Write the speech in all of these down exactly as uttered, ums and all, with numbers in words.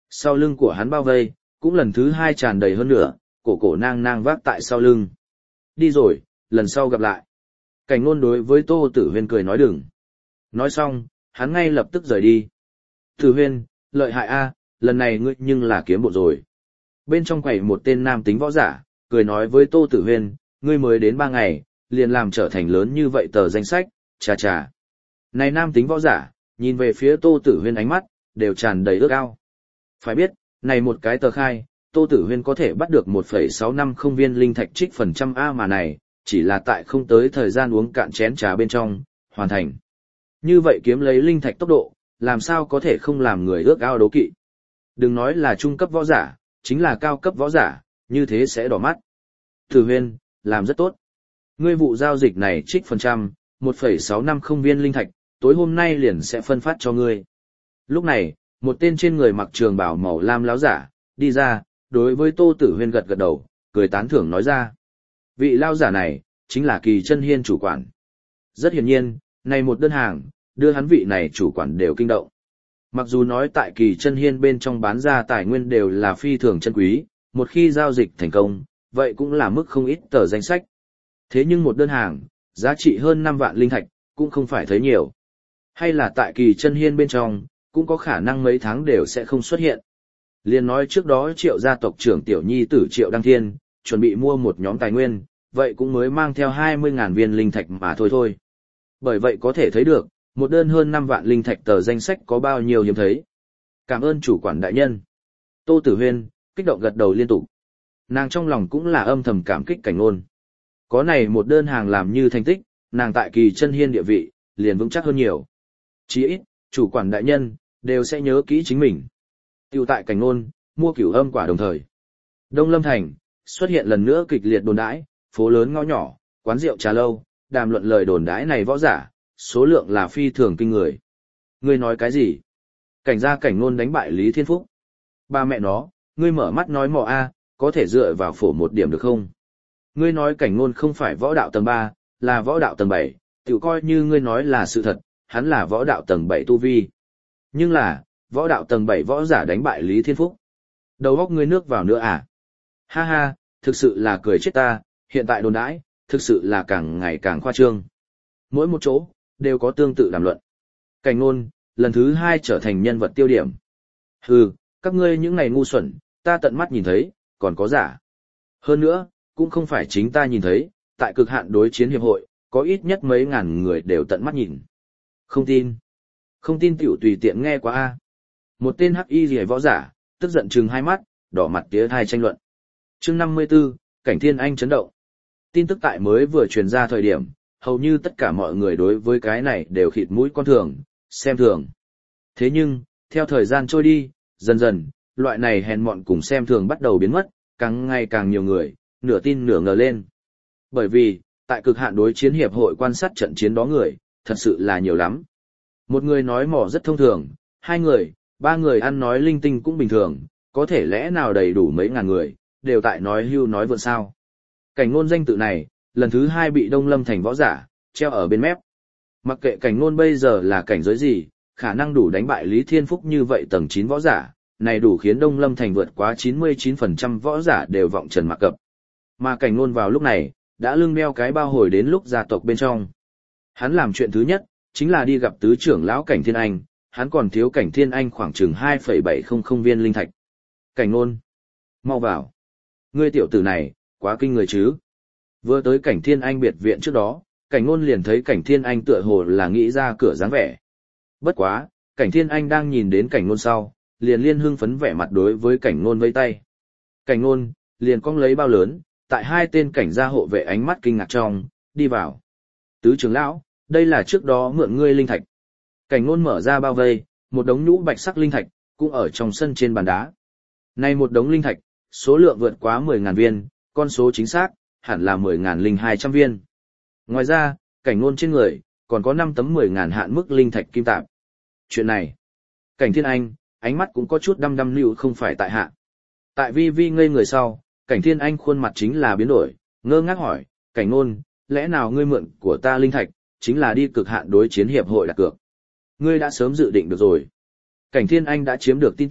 Sau lưng của hắn bao vây, cũng lần thứ hai tràn đầy hơn nữa, cổ cổ nang nang vác tại sau lưng. Đi rồi, lần sau gặp lại. Cảnh Nôn đối với Tô Tử Huyên cười nói đừng. Nói xong, hắn ngay lập tức rời đi. Tử Huyên, lợi hại a, lần này ngươi nhưng là kiếm bộ rồi. Bên trong quầy một tên nam tính võ giả, cười nói với Tô Tử Huyên, ngươi mới đến ba ngày, liền làm trở thành lớn như vậy tờ danh sách, chà chà. Này nam tính võ giả, nhìn về phía Tô Tử Huyên ánh mắt, đều tràn đầy ước ao. Phải biết, này một cái tờ khai, Tô Tử Huyên có thể bắt được một phẩy sáu năm không viên linh thạch trích phần trăm A mà này, chỉ là tại không tới thời gian uống cạn chén trà bên trong, hoàn thành. Như vậy kiếm lấy linh thạch tốc độ, làm sao có thể không làm người ước ao đố kỵ. Đừng nói là trung cấp võ giả, chính là cao cấp võ giả, như thế sẽ đỏ mắt. Tử Huyên, làm rất tốt. Ngươi vụ giao dịch này trích phần trăm, một phẩy sáu năm không viên linh thạch, tối hôm nay liền sẽ phân phát cho ngươi. Lúc này, một tên trên người mặc trường bào màu lam láo giả, đi ra, đối với Tô Tử Huyên gật gật đầu, cười tán thưởng nói ra. Vị lao giả này, chính là Kỳ Chân Hiên chủ quản. Rất hiển nhiên, này một đơn hàng, đưa hắn vị này chủ quản đều kinh động. Mặc dù nói tại Kỳ Chân Hiên bên trong bán ra tài nguyên đều là phi thường chân quý, một khi giao dịch thành công, vậy cũng là mức không ít tờ danh sách. Thế nhưng một đơn hàng, giá trị hơn năm vạn linh thạch, cũng không phải thấy nhiều. Hay là tại Kỳ Chân Hiên bên trong, cũng có khả năng mấy tháng đều sẽ không xuất hiện. Liên nói trước đó Triệu gia tộc trưởng tiểu nhi tử Triệu Đăng Thiên, chuẩn bị mua một nhóm tài nguyên, vậy cũng mới mang theo hai mươi nghìn viên linh thạch mà thôi thôi. Bởi vậy có thể thấy được, một đơn hơn năm vạn linh thạch tờ danh sách có bao nhiêu hiếm thấy. Cảm ơn chủ quản đại nhân. Tô Tử Huyên, kích động gật đầu liên tục. Nàng trong lòng cũng là âm thầm cảm kích Cảnh Nôn. Có này một đơn hàng làm như thành tích, nàng tại Kỳ Chân Hiên địa vị, liền vững chắc hơn nhiều. Chỉ ít, chủ quản đại nhân, đều sẽ nhớ kỹ chính mình. Tiểu tại Cảnh Nôn, mua cửu âm quả đồng thời. Đông Lâm Thành, xuất hiện lần nữa kịch liệt đồn đãi, phố lớn ngõ nhỏ, quán rượu trà lâu, đàm luận lời đồn đãi này võ giả, số lượng là phi thường kinh người. Ngươi nói cái gì? Cảnh gia Cảnh Nôn đánh bại Lý Thiên Phúc. Ba mẹ nó, ngươi mở mắt nói mò a, có thể dựa vào phổ một điểm được không? Ngươi nói Cảnh Nôn không phải võ đạo tầng ba, là võ đạo tầng bảy, tiểu coi như ngươi nói là sự thật, hắn là võ đạo tầng bảy tu vi. Nhưng là, võ đạo tầng bảy võ giả đánh bại Lý Thiên Phúc. Đầu óc ngươi nước vào nữa à? Ha ha, thực sự là cười chết ta, hiện tại đồn đãi, thực sự là càng ngày càng khoa trương. Mỗi một chỗ, đều có tương tự đàm luận. Cảnh Nôn, lần thứ hai trở thành nhân vật tiêu điểm. Hừ, các ngươi những ngày ngu xuẩn, ta tận mắt nhìn thấy, còn có giả. Hơn nữa, cũng không phải chính ta nhìn thấy, tại cực hạn đối chiến hiệp hội, có ít nhất mấy ngàn người đều tận mắt nhìn. Không tin. Không tin tiểu tùy tiện nghe quá a. Một tên hắc y rìa võ giả, tức giận trừng hai mắt, đỏ mặt tía thai tranh luận. Chương năm mươi 54, Cảnh Thiên Anh chấn động. Tin tức tại mới vừa truyền ra thời điểm, hầu như tất cả mọi người đối với cái này đều khịt mũi con thường, xem thường. Thế nhưng, theo thời gian trôi đi, dần dần, loại này hèn mọn cùng xem thường bắt đầu biến mất, càng ngày càng nhiều người, nửa tin nửa ngờ lên. Bởi vì, tại cực hạn đối chiến hiệp hội quan sát trận chiến đó người, thật sự là nhiều lắm. Một người nói mỏ rất thông thường, hai người, ba người ăn nói linh tinh cũng bình thường, có thể lẽ nào đầy đủ mấy ngàn người, đều tại nói hưu nói vượn sao. Cảnh Nôn danh tự này, lần thứ hai bị Đông Lâm Thành võ giả, treo ở bên mép. Mặc kệ Cảnh Nôn bây giờ là cảnh giới gì, khả năng đủ đánh bại Lý Thiên Phúc như vậy tầng chín võ giả, này đủ khiến Đông Lâm Thành vượt quá chín mươi chín phần trăm võ giả đều vọng trần mạc cập. Mà Cảnh Nôn vào lúc này, đã lưng đeo cái bao hồi đến lúc gia tộc bên trong. Hắn làm chuyện thứ nhất, chính là đi gặp tứ trưởng lão Cảnh Thiên Anh, hắn còn thiếu Cảnh Thiên Anh khoảng chừng hai phẩy bảy không không viên linh thạch. Cảnh Nôn, mau vào. Ngươi tiểu tử này, quá kinh người chứ. Vừa tới Cảnh Thiên Anh biệt viện trước đó, Cảnh Nôn liền thấy Cảnh Thiên Anh tựa hồ là nghĩ ra cửa dáng vẻ. Bất quá, Cảnh Thiên Anh đang nhìn đến Cảnh Nôn sau, liền liên hưng phấn vẻ mặt đối với Cảnh Nôn vây tay. Cảnh Nôn, liền cong lấy bao lớn, tại hai tên cảnh gia hộ vệ ánh mắt kinh ngạc trong, đi vào. Tứ trưởng lão, đây là trước đó mượn ngươi linh thạch. Cảnh Nôn mở ra bao vây, một đống nhũ bạch sắc linh thạch, cũng ở trong sân trên bàn đá. Này một đống linh thạch, số lượng vượt quá mười nghìn viên, con số chính xác, hẳn là mười nghìn linh hai trăm viên. Ngoài ra, Cảnh Nôn trên người, còn có năm tấm mười nghìn hạn mức linh thạch kim tạp. Chuyện này, Cảnh Thiên Anh, ánh mắt cũng có chút đăm đăm lưu không phải tại hạ. Tại vi vi ngây người sau, Cảnh Thiên Anh khuôn mặt chính là biến đổi, ngơ ngác hỏi, Cảnh Nôn, lẽ nào ngươi mượn của ta linh thạch, chính là đi cực hạn đối chiến hiệp hội đặt cược. Ngươi đã sớm dự định được rồi. Cảnh Thiên Anh đã chiếm được tin tức,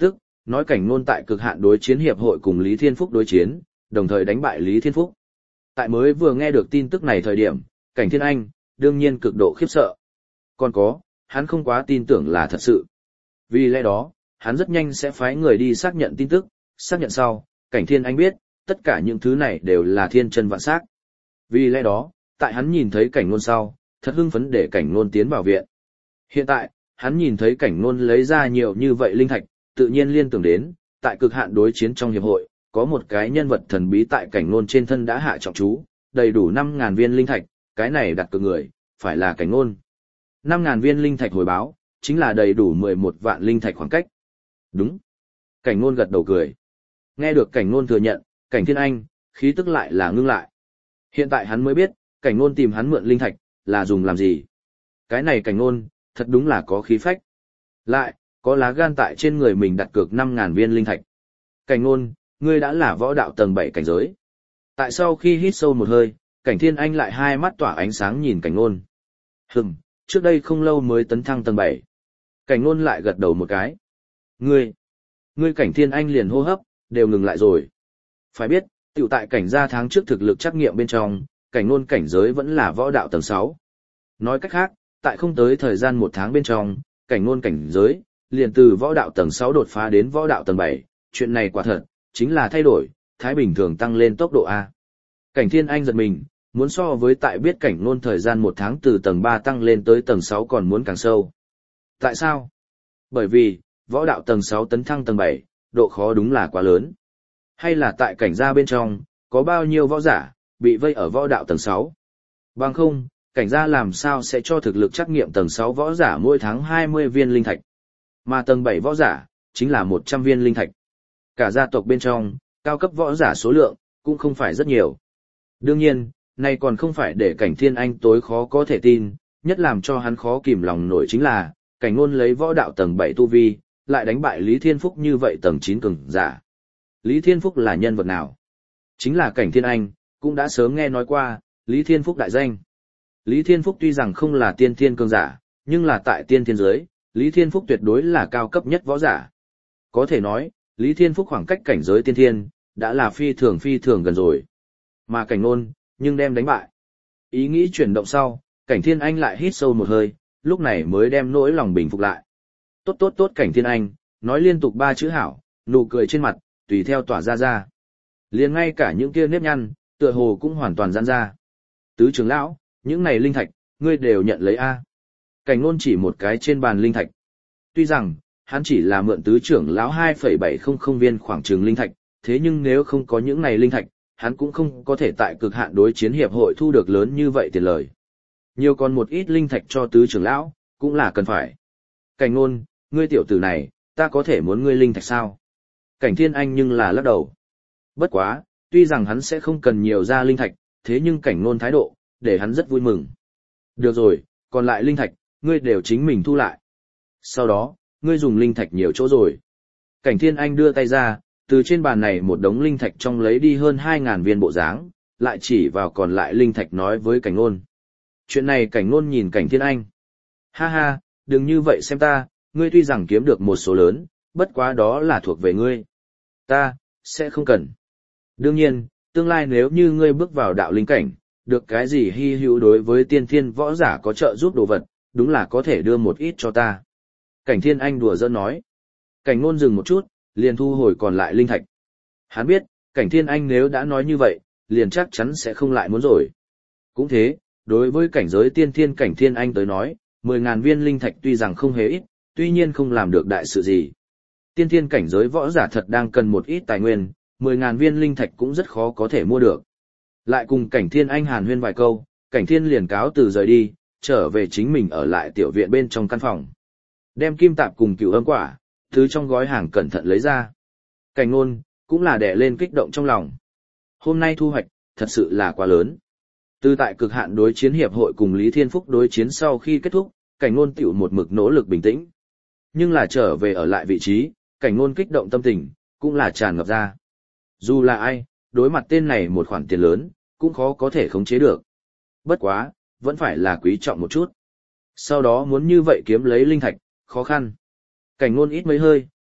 Nói cảnh ngôn tại cực hạn đối chiến hiệp hội cùng Lý Thiên Phúc đối chiến, đồng thời đánh bại Lý Thiên Phúc. Tại mới vừa nghe được tin tức này thời điểm, Cảnh Thiên Anh, đương nhiên cực độ khiếp sợ. Còn có, hắn không quá tin tưởng là thật sự. Vì lẽ đó, hắn rất nhanh sẽ phái người đi xác nhận tin tức, xác nhận sau, Cảnh Thiên Anh biết, tất cả những thứ này đều là thiên chân vạn xác. Vì lẽ đó, tại hắn nhìn thấy Cảnh Ngôn sau, thật hưng phấn để Cảnh Ngôn tiến vào viện. Hiện tại, hắn nhìn thấy Cảnh Ngôn lấy ra nhiều như vậy linh thạch, tự nhiên liên tưởng đến, tại cực hạn đối chiến trong hiệp hội, có một cái nhân vật thần bí tại Cảnh Ngôn trên thân đã hạ trọng chú, đầy đủ năm ngàn viên linh thạch, cái này đặt cược người, phải là Cảnh Ngôn. năm ngàn viên linh thạch hồi báo, chính là đầy đủ mười một vạn linh thạch khoảng cách. Đúng. Cảnh Ngôn gật đầu cười. Nghe được Cảnh Ngôn thừa nhận, Cảnh Thiên Anh, khí tức lại là ngưng lại. Hiện tại hắn mới biết, Cảnh Ngôn tìm hắn mượn linh thạch, là dùng làm gì. Cái này Cảnh Ngôn, thật đúng là có khí phách. Lại, có lá gan tại trên người mình đặt cược năm ngàn viên linh thạch. Cảnh Ngôn, ngươi đã là võ đạo tầng bảy cảnh giới. Tại sau khi hít sâu một hơi, Cảnh Thiên Anh lại hai mắt tỏa ánh sáng nhìn Cảnh Ngôn. Hừm, trước đây không lâu mới tấn thăng tầng bảy. Cảnh Ngôn lại gật đầu một cái. Ngươi, ngươi Cảnh Thiên Anh liền hô hấp, đều ngừng lại rồi. Phải biết, tiểu tại cảnh gia tháng trước thực lực trắc nghiệm bên trong, Cảnh Ngôn cảnh giới vẫn là võ đạo tầng sáu. Nói cách khác, tại không tới thời gian một tháng bên trong, Cảnh Ngôn cảnh giới, liền từ võ đạo tầng sáu đột phá đến võ đạo tầng bảy, chuyện này quả thật, chính là thay đổi, thái bình thường tăng lên tốc độ A. Cảnh Thiên Anh giật mình, muốn so với tại biết Cảnh Ngôn thời gian một tháng từ tầng ba tăng lên tới tầng sáu còn muốn càng sâu. Tại sao? Bởi vì, võ đạo tầng sáu tấn thăng tầng bảy, độ khó đúng là quá lớn. Hay là tại cảnh gia bên trong, có bao nhiêu võ giả, bị vây ở võ đạo tầng sáu? Bằng không, cảnh gia làm sao sẽ cho thực lực trắc nghiệm tầng sáu võ giả mỗi tháng hai mươi viên linh thạch? Mà tầng bảy võ giả, chính là một trăm viên linh thạch. Cả gia tộc bên trong, cao cấp võ giả số lượng, cũng không phải rất nhiều. Đương nhiên, này còn không phải để Cảnh Thiên Anh tối khó có thể tin, nhất làm cho hắn khó kìm lòng nổi chính là, Cảnh Ngôn lấy võ đạo tầng bảy tu vi, lại đánh bại Lý Thiên Phúc như vậy tầng chín cường giả. Lý Thiên Phúc là nhân vật nào? Chính là Cảnh Thiên Anh, cũng đã sớm nghe nói qua, Lý Thiên Phúc đại danh. Lý Thiên Phúc tuy rằng không là tiên thiên cường giả, nhưng là tại tiên thiên giới, Lý Thiên Phúc tuyệt đối là cao cấp nhất võ giả. Có thể nói, Lý Thiên Phúc khoảng cách cảnh giới tiên thiên, đã là phi thường phi thường gần rồi. Mà Cảnh Ngôn, nhưng đem đánh bại. Ý nghĩ chuyển động sau, Cảnh Thiên Anh lại hít sâu một hơi, lúc này mới đem nỗi lòng bình phục lại. Tốt tốt tốt Cảnh Thiên Anh, nói liên tục ba chữ hảo, nụ cười trên mặt, tùy theo tỏa ra ra. Liền ngay cả những kia nếp nhăn, tựa hồ cũng hoàn toàn giãn ra. Tứ trưởng lão, những này linh thạch, ngươi đều nhận lấy a. Cảnh Ngôn chỉ một cái trên bàn linh thạch. Tuy rằng, hắn chỉ là mượn tứ trưởng lão hai phẩy bảy không không viên khoảng trường linh thạch, thế nhưng nếu không có những này linh thạch, hắn cũng không có thể tại cực hạn đối chiến hiệp hội thu được lớn như vậy tiền lời. Nhiều còn một ít linh thạch cho tứ trưởng lão, cũng là cần phải. Cảnh Ngôn, ngươi tiểu tử này, ta có thể muốn ngươi linh thạch sao? Cảnh Thiên Anh nhưng là lắc đầu. Bất quá, tuy rằng hắn sẽ không cần nhiều ra linh thạch, thế nhưng Cảnh Ngôn thái độ, để hắn rất vui mừng. Được rồi, còn lại linh thạch, ngươi đều chính mình thu lại. Sau đó, ngươi dùng linh thạch nhiều chỗ rồi. Cảnh Thiên Anh đưa tay ra, từ trên bàn này một đống linh thạch trong lấy đi hơn hai ngàn viên bộ dáng, lại chỉ vào còn lại linh thạch nói với Cảnh Ngôn. Chuyện này Cảnh Ngôn nhìn Cảnh Thiên Anh. Ha ha, đừng như vậy xem ta, ngươi tuy rằng kiếm được một số lớn, bất quá đó là thuộc về ngươi. Ta, sẽ không cần. Đương nhiên, tương lai nếu như ngươi bước vào đạo linh cảnh, được cái gì hy hữu đối với tiên thiên võ giả có trợ giúp đồ vật, đúng là có thể đưa một ít cho ta. Cảnh Thiên Anh đùa giỡn nói. Cảnh Ngôn dừng một chút, liền thu hồi còn lại linh thạch. Hắn biết, Cảnh Thiên Anh nếu đã nói như vậy, liền chắc chắn sẽ không lại muốn rồi. Cũng thế, đối với cảnh giới tiên thiên Cảnh Thiên Anh tới nói, mười ngàn viên linh thạch tuy rằng không hề ít, tuy nhiên không làm được đại sự gì. Tiên thiên cảnh giới võ giả thật đang cần một ít tài nguyên, mười ngàn viên linh thạch cũng rất khó có thể mua được. Lại cùng Cảnh Thiên Anh hàn huyên vài câu, Cảnh Thiên liền cáo từ rời đi, trở về chính mình ở lại tiểu viện bên trong căn phòng. Đem kim tạp cùng cửu âm quả, thứ trong gói hàng cẩn thận lấy ra. Cảnh Ngôn, cũng là đè lên kích động trong lòng. Hôm nay thu hoạch, thật sự là quá lớn. Từ tại cực hạn đối chiến hiệp hội cùng Lý Thiên Phúc đối chiến sau khi kết thúc, Cảnh Ngôn tiểu một mực nỗ lực bình tĩnh. Nhưng là trở về ở lại vị trí, Cảnh Ngôn kích động tâm tình, cũng là tràn ngập ra. Dù là ai, đối mặt tên này một khoản tiền lớn, cũng khó có thể khống chế được. Bất quá, vẫn phải là quý trọng một chút. Sau đó muốn như vậy kiếm lấy linh thạch, khó khăn. Cảnh Ngôn ít mấy hơi,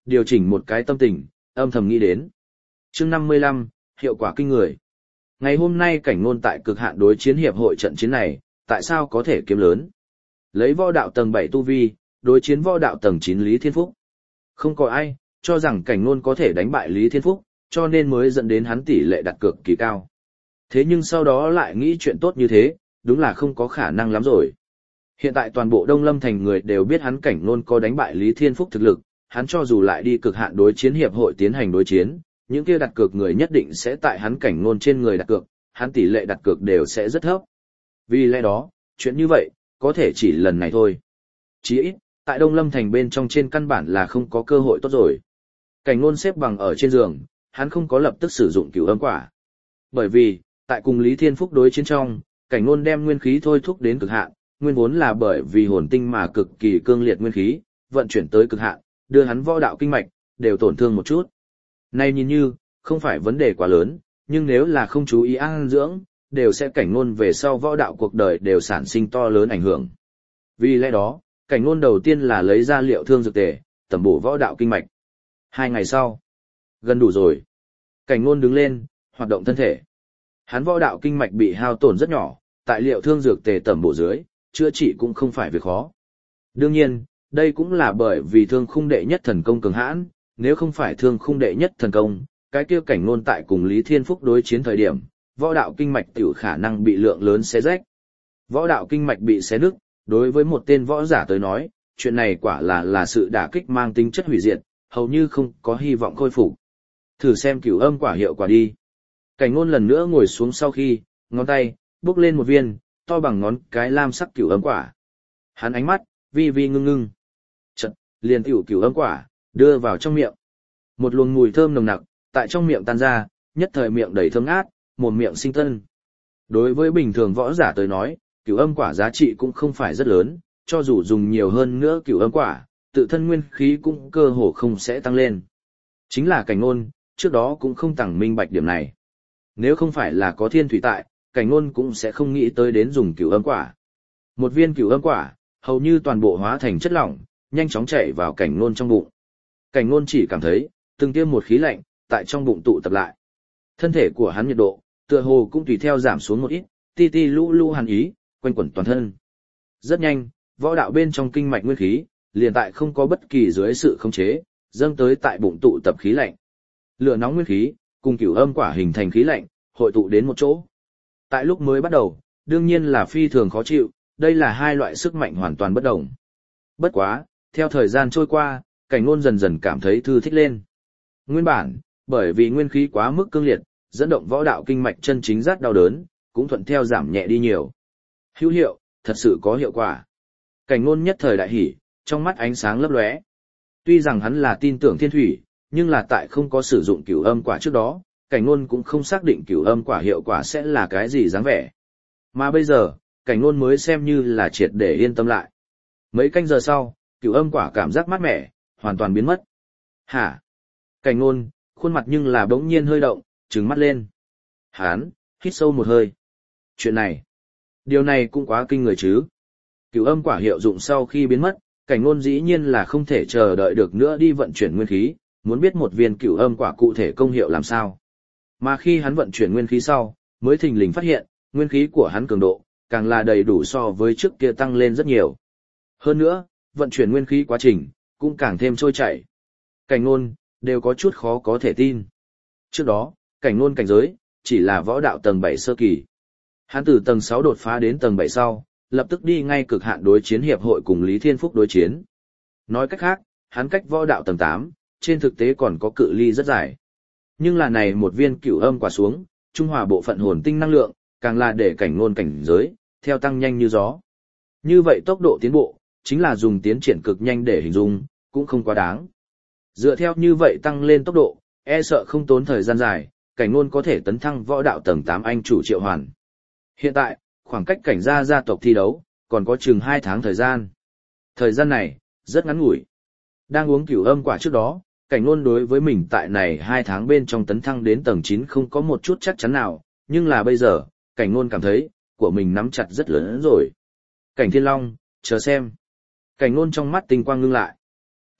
điều chỉnh một cái tâm tình, âm thầm nghĩ đến. Chương năm mươi lăm, hiệu quả kinh người. Ngày hôm nay cảnh ngôn tại cực hạn đối chiến hiệp hội trận chiến này, tại sao có thể kiếm lớn? Lấy võ đạo tầng bảy tu vi, đối chiến võ đạo tầng chín Lý Thiên Phúc. Không có ai cho rằng cảnh ngôn có thể đánh bại Lý Thiên Phúc, cho nên mới dẫn đến hắn tỷ lệ đặt cược kỳ cao. Thế nhưng sau đó lại nghĩ chuyện tốt như thế, đúng là không có khả năng lắm rồi. Hiện tại toàn bộ Đông Lâm thành người đều biết hắn cảnh ngôn có đánh bại Lý Thiên Phúc thực lực, hắn cho dù lại đi cực hạn đối chiến hiệp hội tiến hành đối chiến, những kia đặt cược người nhất định sẽ tại hắn cảnh ngôn trên người đặt cược, hắn tỷ lệ đặt cược đều sẽ rất thấp. Vì lẽ đó, chuyện như vậy, có thể chỉ lần này thôi. Chỉ ít, tại Đông Lâm thành bên trong trên căn bản là không có cơ hội tốt rồi. Cảnh ngôn xếp bằng ở trên giường, hắn không có lập tức sử dụng cửu âm quả. Bởi vì, tại cùng Lý Thiên Phúc đối chiến trong, cảnh ngôn đem nguyên khí thôi thúc đến cực hạn, nguyên vốn là bởi vì hồn tinh mà cực kỳ cương liệt nguyên khí, vận chuyển tới cực hạn, đưa hắn võ đạo kinh mạch, đều tổn thương một chút. Này nhìn như, không phải vấn đề quá lớn, nhưng nếu là không chú ý ăn dưỡng, đều sẽ cảnh ngôn về sau võ đạo cuộc đời đều sản sinh to lớn ảnh hưởng. Vì lẽ đó, cảnh ngôn đầu tiên là lấy ra liệu thương dược tề, tẩm bổ võ đạo kinh mạch. Hai ngày sau, gần đủ rồi. Cảnh ngôn đứng lên, hoạt động thân thể. Hắn võ đạo kinh mạch bị hao tổn rất nhỏ, tại liệu thương dược tề tẩm bổ dưới, chữa trị cũng không phải việc khó. Đương nhiên, đây cũng là bởi vì thương khung đệ nhất thần công cường hãn, nếu không phải thương khung đệ nhất thần công, cái kia cảnh ngôn tại cùng Lý Thiên Phúc đối chiến thời điểm, võ đạo kinh mạch tiểu khả năng bị lượng lớn xé rách. Võ đạo kinh mạch bị xé nứt, đối với một tên võ giả tới nói, chuyện này quả là là sự đả kích mang tính chất hủy diệt, hầu như không có hy vọng khôi phục. Thử xem cửu âm quả hiệu quả đi. Cảnh ngôn lần nữa ngồi xuống sau khi, ngón tay, bước lên một viên, to bằng ngón cái lam sắc cửu âm quả. Hắn ánh mắt, vi vi ngưng ngưng. Chật, liền tiểu cửu âm quả, đưa vào trong miệng. Một luồng mùi thơm nồng nặc, tại trong miệng tan ra, nhất thời miệng đầy thơm ngát, mồm miệng sinh tân. Đối với bình thường võ giả tới nói, cửu âm quả giá trị cũng không phải rất lớn, cho dù dùng nhiều hơn nữa cửu âm quả, tự thân nguyên khí cũng cơ hồ không sẽ tăng lên. Chính là cảnh ngôn, trước đó cũng không tẳng minh bạch điểm này. Nếu không phải là có thiên thủy tại, cảnh ngôn cũng sẽ không nghĩ tới đến dùng cửu âm quả. Một viên cửu âm quả, hầu như toàn bộ hóa thành chất lỏng, nhanh chóng chảy vào cảnh ngôn trong bụng. Cảnh ngôn chỉ cảm thấy, từng tiêm một khí lạnh, tại trong bụng tụ tập lại. Thân thể của hắn nhiệt độ, tựa hồ cũng tùy theo giảm xuống một ít, ti ti lũ lũ hàn ý, quanh quẩn toàn thân. Rất nhanh, võ đạo bên trong kinh mạch nguyên khí, liền tại không có bất kỳ dưới sự khống chế, dâng tới tại bụng tụ tập khí lạnh. Lửa nóng nguyên khí, cùng cửu âm quả hình thành khí lạnh, hội tụ đến một chỗ. Tại lúc mới bắt đầu, đương nhiên là phi thường khó chịu, đây là hai loại sức mạnh hoàn toàn bất đồng. Bất quá, theo thời gian trôi qua, cảnh ngôn dần dần cảm thấy thư thích lên. Nguyên bản, bởi vì nguyên khí quá mức cương liệt, dẫn động võ đạo kinh mạch chân chính rất đau đớn, cũng thuận theo giảm nhẹ đi nhiều. Hữu hiệu, thật sự có hiệu quả. Cảnh ngôn nhất thời đại hỉ, trong mắt ánh sáng lấp lóe. Tuy rằng hắn là tin tưởng thiên thủy, nhưng là tại không có sử dụng cửu âm quả trước đó, cảnh ngôn cũng không xác định cửu âm quả hiệu quả sẽ là cái gì dáng vẻ. Mà bây giờ, cảnh ngôn mới xem như là triệt để yên tâm lại. Mấy canh giờ sau, cửu âm quả cảm giác mát mẻ, hoàn toàn biến mất. Hả? Cảnh ngôn, khuôn mặt nhưng là bỗng nhiên hơi động, trừng mắt lên. Hán, hít sâu một hơi. Chuyện này, điều này cũng quá kinh người chứ. Cửu âm quả hiệu dụng sau khi biến mất, cảnh ngôn dĩ nhiên là không thể chờ đợi được nữa đi vận chuyển nguyên khí, muốn biết một viên cửu âm quả cụ thể công hiệu làm sao. Mà khi hắn vận chuyển nguyên khí sau, mới thình lình phát hiện, nguyên khí của hắn cường độ, càng là đầy đủ so với trước kia tăng lên rất nhiều. Hơn nữa, vận chuyển nguyên khí quá trình, cũng càng thêm trôi chảy. Cảnh ngôn, đều có chút khó có thể tin. Trước đó, cảnh ngôn cảnh giới, chỉ là võ đạo tầng bảy sơ kỳ. Hắn từ tầng sáu đột phá đến tầng bảy sau, lập tức đi ngay cực hạn đối chiến hiệp hội cùng Lý Thiên Phúc đối chiến. Nói cách khác, hắn cách võ đạo tầng tám, trên thực tế còn có cự ly rất dài. Nhưng là này một viên cửu âm quả xuống, trung hòa bộ phận hồn tinh năng lượng, càng là để cảnh ngôn cảnh giới, theo tăng nhanh như gió. Như vậy tốc độ tiến bộ, chính là dùng tiến triển cực nhanh để hình dung, cũng không quá đáng. Dựa theo như vậy tăng lên tốc độ, e sợ không tốn thời gian dài, cảnh ngôn có thể tấn thăng võ đạo tầng tám anh chủ Triệu Hoàn. Hiện tại, khoảng cách cảnh gia gia tộc thi đấu, còn có chừng hai tháng thời gian. Thời gian này, rất ngắn ngủi. Đang uống cửu âm quả trước đó, cảnh ngôn đối với mình tại này hai tháng bên trong tấn thăng đến tầng chín không có một chút chắc chắn nào, nhưng là bây giờ, cảnh ngôn cảm thấy, của mình nắm chặt rất lớn rồi. Cảnh Thiên Long, chờ xem. Cảnh ngôn trong mắt tinh quang ngưng lại. Chật,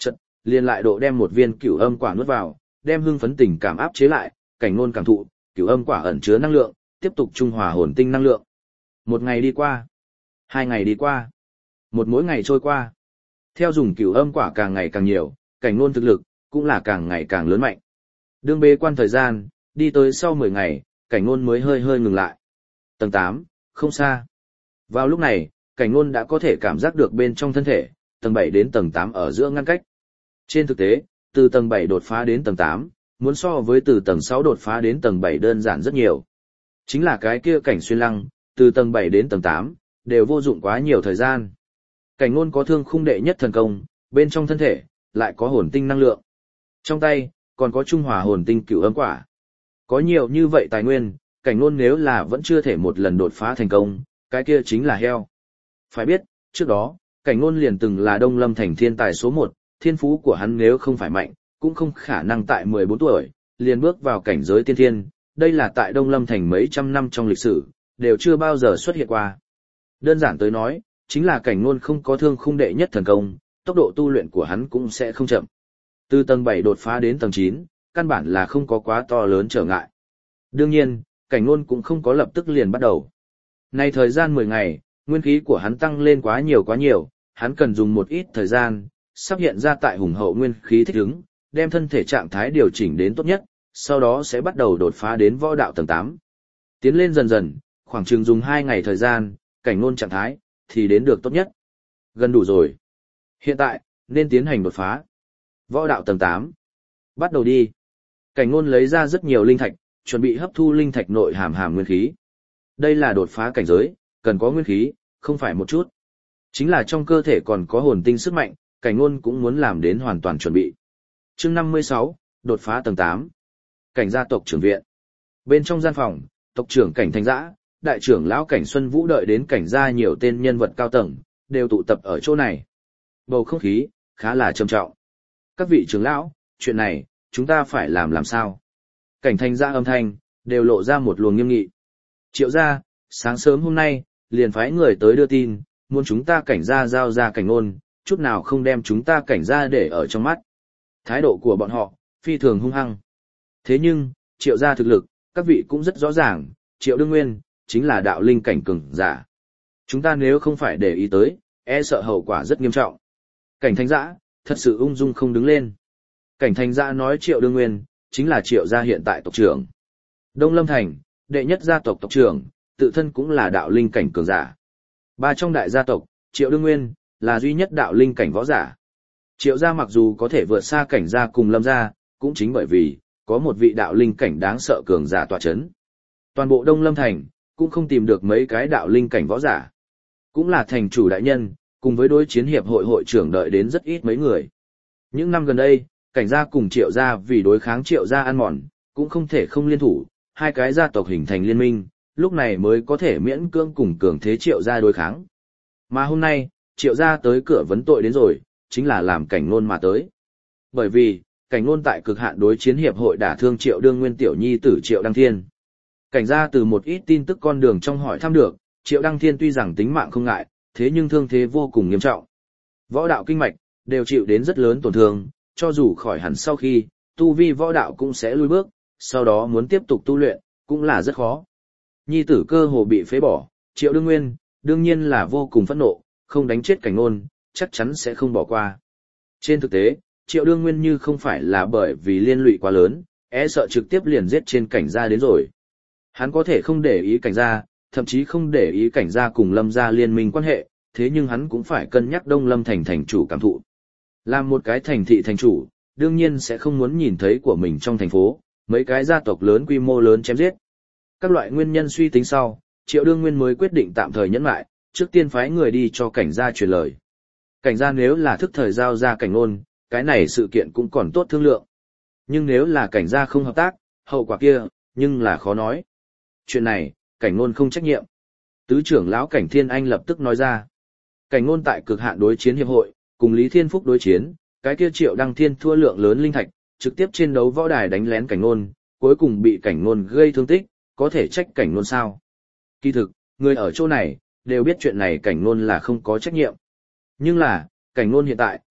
liền lại độ đem một viên cửu âm quả nuốt vào, đem hưng phấn tình cảm áp chế lại, cảnh ngôn cảm thụ, cửu âm quả ẩn chứa năng lượng, tiếp tục trung hòa hồn tinh năng lượng. Một ngày đi qua, hai ngày đi qua, một mỗi ngày trôi qua. Theo dùng cửu âm quả càng ngày càng nhiều, cảnh ngôn thực lực cũng là càng ngày càng lớn mạnh. Đương bế quan thời gian, đi tới sau mười ngày, cảnh ngôn mới hơi hơi ngừng lại. Tầng tám, không xa. Vào lúc này, cảnh ngôn đã có thể cảm giác được bên trong thân thể, tầng bảy đến tầng tám ở giữa ngăn cách. Trên thực tế, từ tầng bảy đột phá đến tầng tám, muốn so với từ tầng sáu đột phá đến tầng bảy đơn giản rất nhiều. Chính là cái kia cảnh xuyên lăng, từ tầng bảy đến tầng tám, đều vô dụng quá nhiều thời gian. Cảnh ngôn có thương khung đệ nhất thần công, bên trong thân thể, lại có hồn tinh năng lượng. Trong tay, còn có trung hòa hồn tinh cửu âm quả. Có nhiều như vậy tài nguyên, cảnh ngôn nếu là vẫn chưa thể một lần đột phá thành công, cái kia chính là heo. Phải biết, trước đó, cảnh ngôn liền từng là Đông Lâm Thành thiên tài số một, thiên phú của hắn nếu không phải mạnh, cũng không khả năng tại mười bốn tuổi, liền bước vào cảnh giới tiên thiên, đây là tại Đông Lâm Thành mấy trăm năm trong lịch sử, đều chưa bao giờ xuất hiện qua. Đơn giản tới nói, chính là cảnh ngôn không có thương khung đệ nhất thần công, tốc độ tu luyện của hắn cũng sẽ không chậm. Từ tầng bảy đột phá đến tầng chín, căn bản là không có quá to lớn trở ngại. Đương nhiên, cảnh ngôn cũng không có lập tức liền bắt đầu. Nay thời gian mười ngày, nguyên khí của hắn tăng lên quá nhiều quá nhiều, hắn cần dùng một ít thời gian, sắp hiện ra tại hùng hậu nguyên khí thích ứng, đem thân thể trạng thái điều chỉnh đến tốt nhất, sau đó sẽ bắt đầu đột phá đến võ đạo tầng tám. Tiến lên dần dần, khoảng chừng dùng hai ngày thời gian, cảnh ngôn trạng thái, thì đến được tốt nhất. Gần đủ rồi. Hiện tại, nên tiến hành đột phá. Võ đạo tầng tám. Bắt đầu đi. Cảnh ngôn lấy ra rất nhiều linh thạch, chuẩn bị hấp thu linh thạch nội hàm hàm nguyên khí. Đây là đột phá cảnh giới, cần có nguyên khí, không phải một chút. Chính là trong cơ thể còn có hồn tinh sức mạnh, cảnh ngôn cũng muốn làm đến hoàn toàn chuẩn bị. Chương năm mươi sáu, đột phá tầng tám. Cảnh gia tộc trưởng viện. Bên trong gian phòng, tộc trưởng Cảnh Thanh Dã, đại trưởng lão Cảnh Xuân Vũ đợi đến cảnh gia nhiều tên nhân vật cao tầng, đều tụ tập ở chỗ này. Bầu không khí khá là trầm trọng. Các vị trưởng lão, chuyện này, chúng ta phải làm làm sao? Cảnh Thanh Dã âm thanh, đều lộ ra một luồng nghiêm nghị. Triệu gia, sáng sớm hôm nay, liền phái người tới đưa tin, muốn chúng ta cảnh gia giao ra cảnh ngôn, chút nào không đem chúng ta cảnh gia để ở trong mắt. Thái độ của bọn họ, phi thường hung hăng. Thế nhưng, triệu gia thực lực, các vị cũng rất rõ ràng, triệu đương nguyên, chính là đạo linh cảnh cường giả. Chúng ta nếu không phải để ý tới, e sợ hậu quả rất nghiêm trọng. Cảnh Thanh Dã, thật sự ung dung không đứng lên. Cảnh Thanh Dã nói triệu đương nguyên, chính là triệu gia hiện tại tộc trưởng. Đông Lâm Thành, đệ nhất gia tộc tộc trưởng, tự thân cũng là đạo linh cảnh cường giả. Ba trong đại gia tộc, triệu đương nguyên, là duy nhất đạo linh cảnh võ giả. Triệu gia mặc dù có thể vượt xa cảnh gia cùng Lâm gia, cũng chính bởi vì, có một vị đạo linh cảnh đáng sợ cường giả tọa chấn. Toàn bộ Đông Lâm Thành, cũng không tìm được mấy cái đạo linh cảnh võ giả. Cũng là thành chủ đại nhân, cùng với đối chiến hiệp hội hội trưởng đợi đến rất ít mấy người. Những năm gần đây, cảnh gia cùng triệu gia vì đối kháng triệu gia ăn mòn, cũng không thể không liên thủ, hai cái gia tộc hình thành liên minh, lúc này mới có thể miễn cưỡng cùng cường thế triệu gia đối kháng. Mà hôm nay, triệu gia tới cửa vấn tội đến rồi, chính là làm cảnh ngôn mà tới. Bởi vì, cảnh ngôn tại cực hạn đối chiến hiệp hội đả thương triệu đương nguyên tiểu nhi tử triệu đăng thiên. Cảnh gia từ một ít tin tức con đường trong hỏi thăm được, triệu đăng thiên tuy rằng tính mạng không ngại, thế nhưng thương thế vô cùng nghiêm trọng. Võ đạo kinh mạch, đều chịu đến rất lớn tổn thương, cho dù khỏi hẳn sau khi, tu vi võ đạo cũng sẽ lùi bước, sau đó muốn tiếp tục tu luyện, cũng là rất khó. Nhi tử cơ hồ bị phế bỏ, triệu đương nguyên, đương nhiên là vô cùng phẫn nộ, không đánh chết cảnh ngôn, chắc chắn sẽ không bỏ qua. Trên thực tế, triệu đương nguyên như không phải là bởi vì liên lụy quá lớn, e sợ trực tiếp liền giết trên cảnh gia đến rồi. Hắn có thể không để ý cảnh gia, thậm chí không để ý cảnh gia cùng Lâm gia liên minh quan hệ, thế nhưng hắn cũng phải cân nhắc Đông Lâm thành thành chủ cảm thụ. Làm một cái thành thị thành chủ, đương nhiên sẽ không muốn nhìn thấy của mình trong thành phố, mấy cái gia tộc lớn quy mô lớn chém giết. Các loại nguyên nhân suy tính sau, triệu đương nguyên mới quyết định tạm thời nhẫn lại, trước tiên phái người đi cho cảnh gia truyền lời. Cảnh gia nếu là thức thời giao ra cảnh ngôn, cái này sự kiện cũng còn tốt thương lượng. Nhưng nếu là cảnh gia không hợp tác, hậu quả kia, nhưng là khó nói. Chuyện này, cảnh ngôn không trách nhiệm. Tứ trưởng lão Cảnh Thiên Anh lập tức nói ra. Cảnh ngôn tại cực hạn đối chiến hiệp hội, cùng Lý Thiên Phúc đối chiến, cái kia triệu đăng thiên thua lượng lớn linh thạch, trực tiếp trên đấu võ đài đánh lén cảnh ngôn, cuối cùng bị cảnh ngôn gây thương tích, có thể trách cảnh ngôn sao? Kỳ thực, người ở chỗ này, đều biết chuyện này cảnh ngôn là không có trách nhiệm. Nhưng là, cảnh ngôn hiện tại,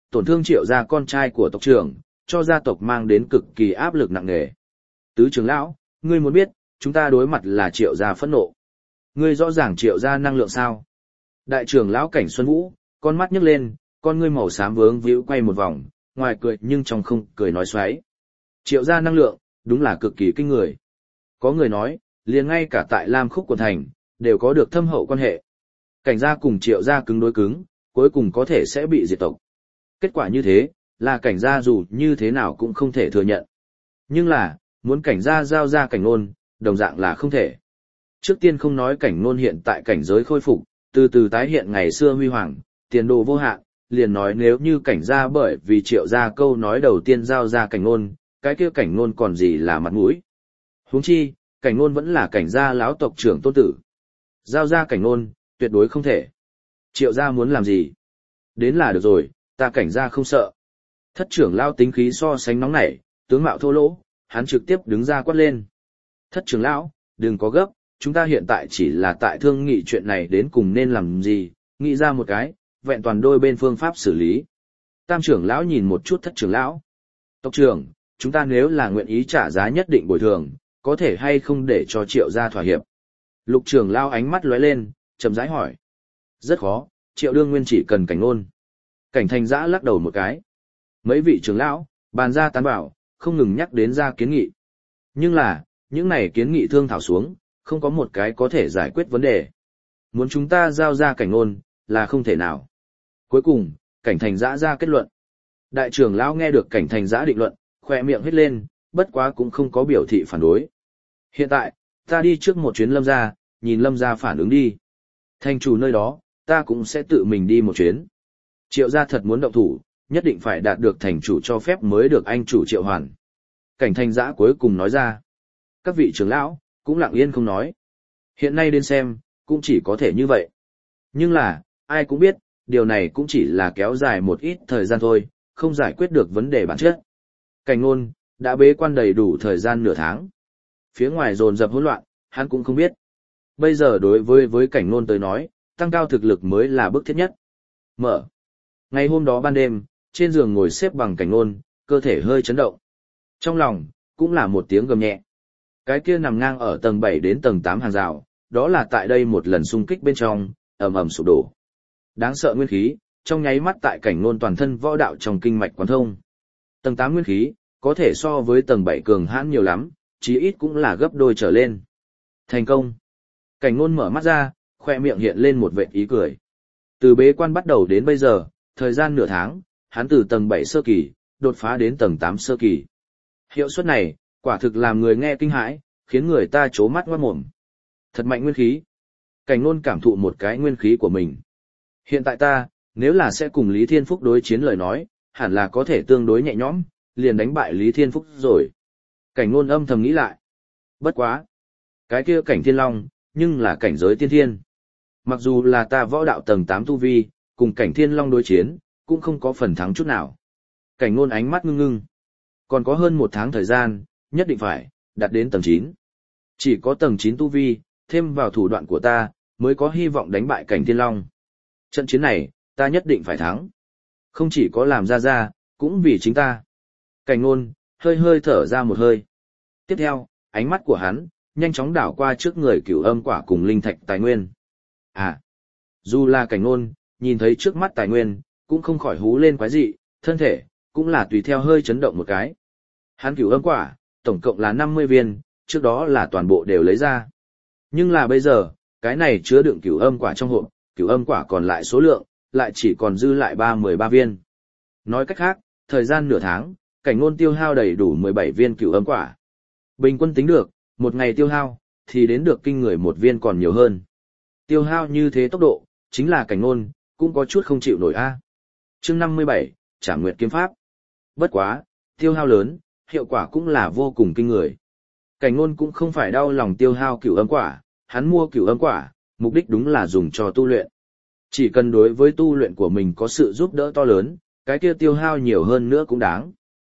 tổn thương Triệu gia con trai của tộc trưởng, cho gia tộc mang đến cực kỳ áp lực nặng nề. Tứ trưởng lão, ngươi muốn biết, chúng ta đối mặt là Triệu gia phẫn nộ. Ngươi rõ ràng Triệu gia năng lượng sao? Đại trưởng lão Cảnh Xuân Vũ, con mắt nhấc lên, con ngươi màu xám vướng víu quay một vòng, ngoài cười nhưng trong không cười nói xoáy. Triệu gia năng lượng, đúng là cực kỳ kinh người. Có người nói, liền ngay cả tại Lam Khúc quận thành, đều có được thâm hậu quan hệ. Cảnh gia cùng Triệu gia cứng đối cứng, cuối cùng có thể sẽ bị diệt tộc. Kết quả như thế, là cảnh gia dù như thế nào cũng không thể thừa nhận. Nhưng là, muốn cảnh gia giao ra Cảnh Nôn, đồng dạng là không thể. Trước tiên không nói Cảnh Nôn hiện tại cảnh giới khôi phục, từ từ tái hiện ngày xưa huy hoàng, tiền đồ vô hạn, liền nói nếu như cảnh gia bởi vì Triệu gia câu nói đầu tiên giao ra Cảnh Nôn, cái kia Cảnh Nôn còn gì là mặt mũi. Huống chi, Cảnh Nôn vẫn là cảnh gia lão tộc trưởng tôn tử. Giao ra Cảnh Nôn, tuyệt đối không thể. Triệu gia muốn làm gì? Đến là được rồi, ta cảnh gia không sợ. Thất trưởng lão tính khí so sánh nóng nảy, tướng mạo thô lỗ, hắn trực tiếp đứng ra quát lên. Thất trưởng lão, đừng có gấp, chúng ta hiện tại chỉ là tại thương nghị chuyện này đến cùng nên làm gì, nghĩ ra một cái, vẹn toàn đôi bên phương pháp xử lý. Tam trưởng lão nhìn một chút thất trưởng lão. Tộc trưởng, chúng ta nếu là nguyện ý trả giá nhất định bồi thường, có thể hay không để cho Triệu gia thỏa hiệp? Lục trưởng lão ánh mắt lóe lên, chậm rãi hỏi. Rất khó, Triệu đương nguyên chỉ cần Cảnh Nôn. Cảnh Thành Dã lắc đầu một cái. Mấy vị trưởng lão, bàn ra tán bảo, không ngừng nhắc đến ra kiến nghị. Nhưng là, những này kiến nghị thương thảo xuống, không có một cái có thể giải quyết vấn đề. Muốn chúng ta giao ra Cảnh Nôn, là không thể nào. Cuối cùng, Cảnh Thành Dã ra kết luận. Đại trưởng lão nghe được Cảnh Thành Dã định luận, khỏe miệng hết lên, bất quá cũng không có biểu thị phản đối. Hiện tại, ta đi trước một chuyến Lâm gia, nhìn Lâm gia phản ứng đi. Thành chủ nơi đó, ta cũng sẽ tự mình đi một chuyến. Triệu gia thật muốn động thủ, nhất định phải đạt được thành chủ cho phép mới được anh chủ Triệu hoàn. Cảnh Thành Dã cuối cùng nói ra. Các vị trưởng lão, cũng lặng yên không nói. Hiện nay đến xem, cũng chỉ có thể như vậy. Nhưng là, ai cũng biết, điều này cũng chỉ là kéo dài một ít thời gian thôi, không giải quyết được vấn đề bản chất. Cảnh Nôn đã bế quan đầy đủ thời gian nửa tháng. Phía ngoài dồn dập hỗn loạn, hắn cũng không biết. Bây giờ đối với với Cảnh Nôn tới nói, tăng cao thực lực mới là bước thiết nhất. Mở. Ngày hôm đó ban đêm, trên giường ngồi xếp bằng Cảnh Nôn, cơ thể hơi chấn động. Trong lòng, cũng là một tiếng gầm nhẹ. Cái kia nằm ngang ở tầng bảy đến tầng tám hàng rào, đó là tại đây một lần xung kích bên trong, ầm ầm sụp đổ. Đáng sợ nguyên khí, trong nháy mắt tại Cảnh Nôn toàn thân võ đạo trong kinh mạch quán thông. Tầng tám nguyên khí, có thể so với tầng bảy cường hãn nhiều lắm, chí ít cũng là gấp đôi trở lên. Thành công. Cảnh Nôn mở mắt ra, khoe miệng hiện lên một vệt ý cười. Từ bế quan bắt đầu đến bây giờ, thời gian nửa tháng, hắn từ tầng bảy sơ kỳ, đột phá đến tầng tám sơ kỳ. Hiệu suất này, quả thực làm người nghe kinh hãi, khiến người ta trố mắt ngoát mồm. Thật mạnh nguyên khí. Cảnh Nôn cảm thụ một cái nguyên khí của mình. Hiện tại ta, nếu là sẽ cùng Lý Thiên Phúc đối chiến lời nói, hẳn là có thể tương đối nhẹ nhõm, liền đánh bại Lý Thiên Phúc rồi. Cảnh Nôn âm thầm nghĩ lại. Bất quá. Cái kia Cảnh Thiên Long, nhưng là cảnh giới tiên thiên. Mặc dù là ta võ đạo tầng tám tu vi, cùng Cảnh Thiên Long đối chiến, cũng không có phần thắng chút nào. Cảnh Nôn ánh mắt ngưng ngưng. Còn có hơn một tháng thời gian, nhất định phải, đạt đến tầng chín. Chỉ có tầng chín tu vi, thêm vào thủ đoạn của ta, mới có hy vọng đánh bại Cảnh Thiên Long. Trận chiến này, ta nhất định phải thắng. Không chỉ có làm ra ra, cũng vì chính ta. Cảnh Nôn, hơi hơi thở ra một hơi. Tiếp theo, ánh mắt của hắn, nhanh chóng đảo qua trước người Cửu Âm Quả cùng linh thạch tài nguyên. À, dù là Cảnh Nôn, nhìn thấy trước mắt tài nguyên, cũng không khỏi hú lên quái dị, thân thể, cũng là tùy theo hơi chấn động một cái. Hắn Cửu Âm Quả, tổng cộng là năm mươi viên, trước đó là toàn bộ đều lấy ra. Nhưng là bây giờ, cái này chứa đựng Cửu Âm Quả trong hộp, Cửu Âm Quả còn lại số lượng, lại chỉ còn dư lại ba mươi ba viên. Nói cách khác, thời gian nửa tháng, Cảnh Nôn tiêu hao đầy đủ mười bảy viên Cửu Âm Quả. Bình quân tính được, một ngày tiêu hao, thì đến được kinh người một viên còn nhiều hơn. Tiêu hao như thế tốc độ, chính là Cảnh Nôn, cũng có chút không chịu nổi a. Chương năm mươi bảy, Trảm Nguyệt Kiếm Pháp. Bất quá, tiêu hao lớn, hiệu quả cũng là vô cùng kinh người. Cảnh Nôn cũng không phải đau lòng tiêu hao Cửu Âm Quả, hắn mua Cửu Âm Quả, mục đích đúng là dùng cho tu luyện. Chỉ cần đối với tu luyện của mình có sự giúp đỡ to lớn, cái kia tiêu hao nhiều hơn nữa cũng đáng.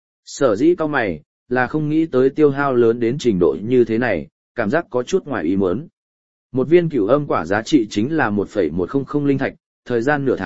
Sở dĩ cao mày, là không nghĩ tới tiêu hao lớn đến trình độ như thế này, cảm giác có chút ngoài ý muốn. Một viên Cửu Âm Quả giá trị chính là một phẩy một không không linh thạch, thời gian nửa tháng,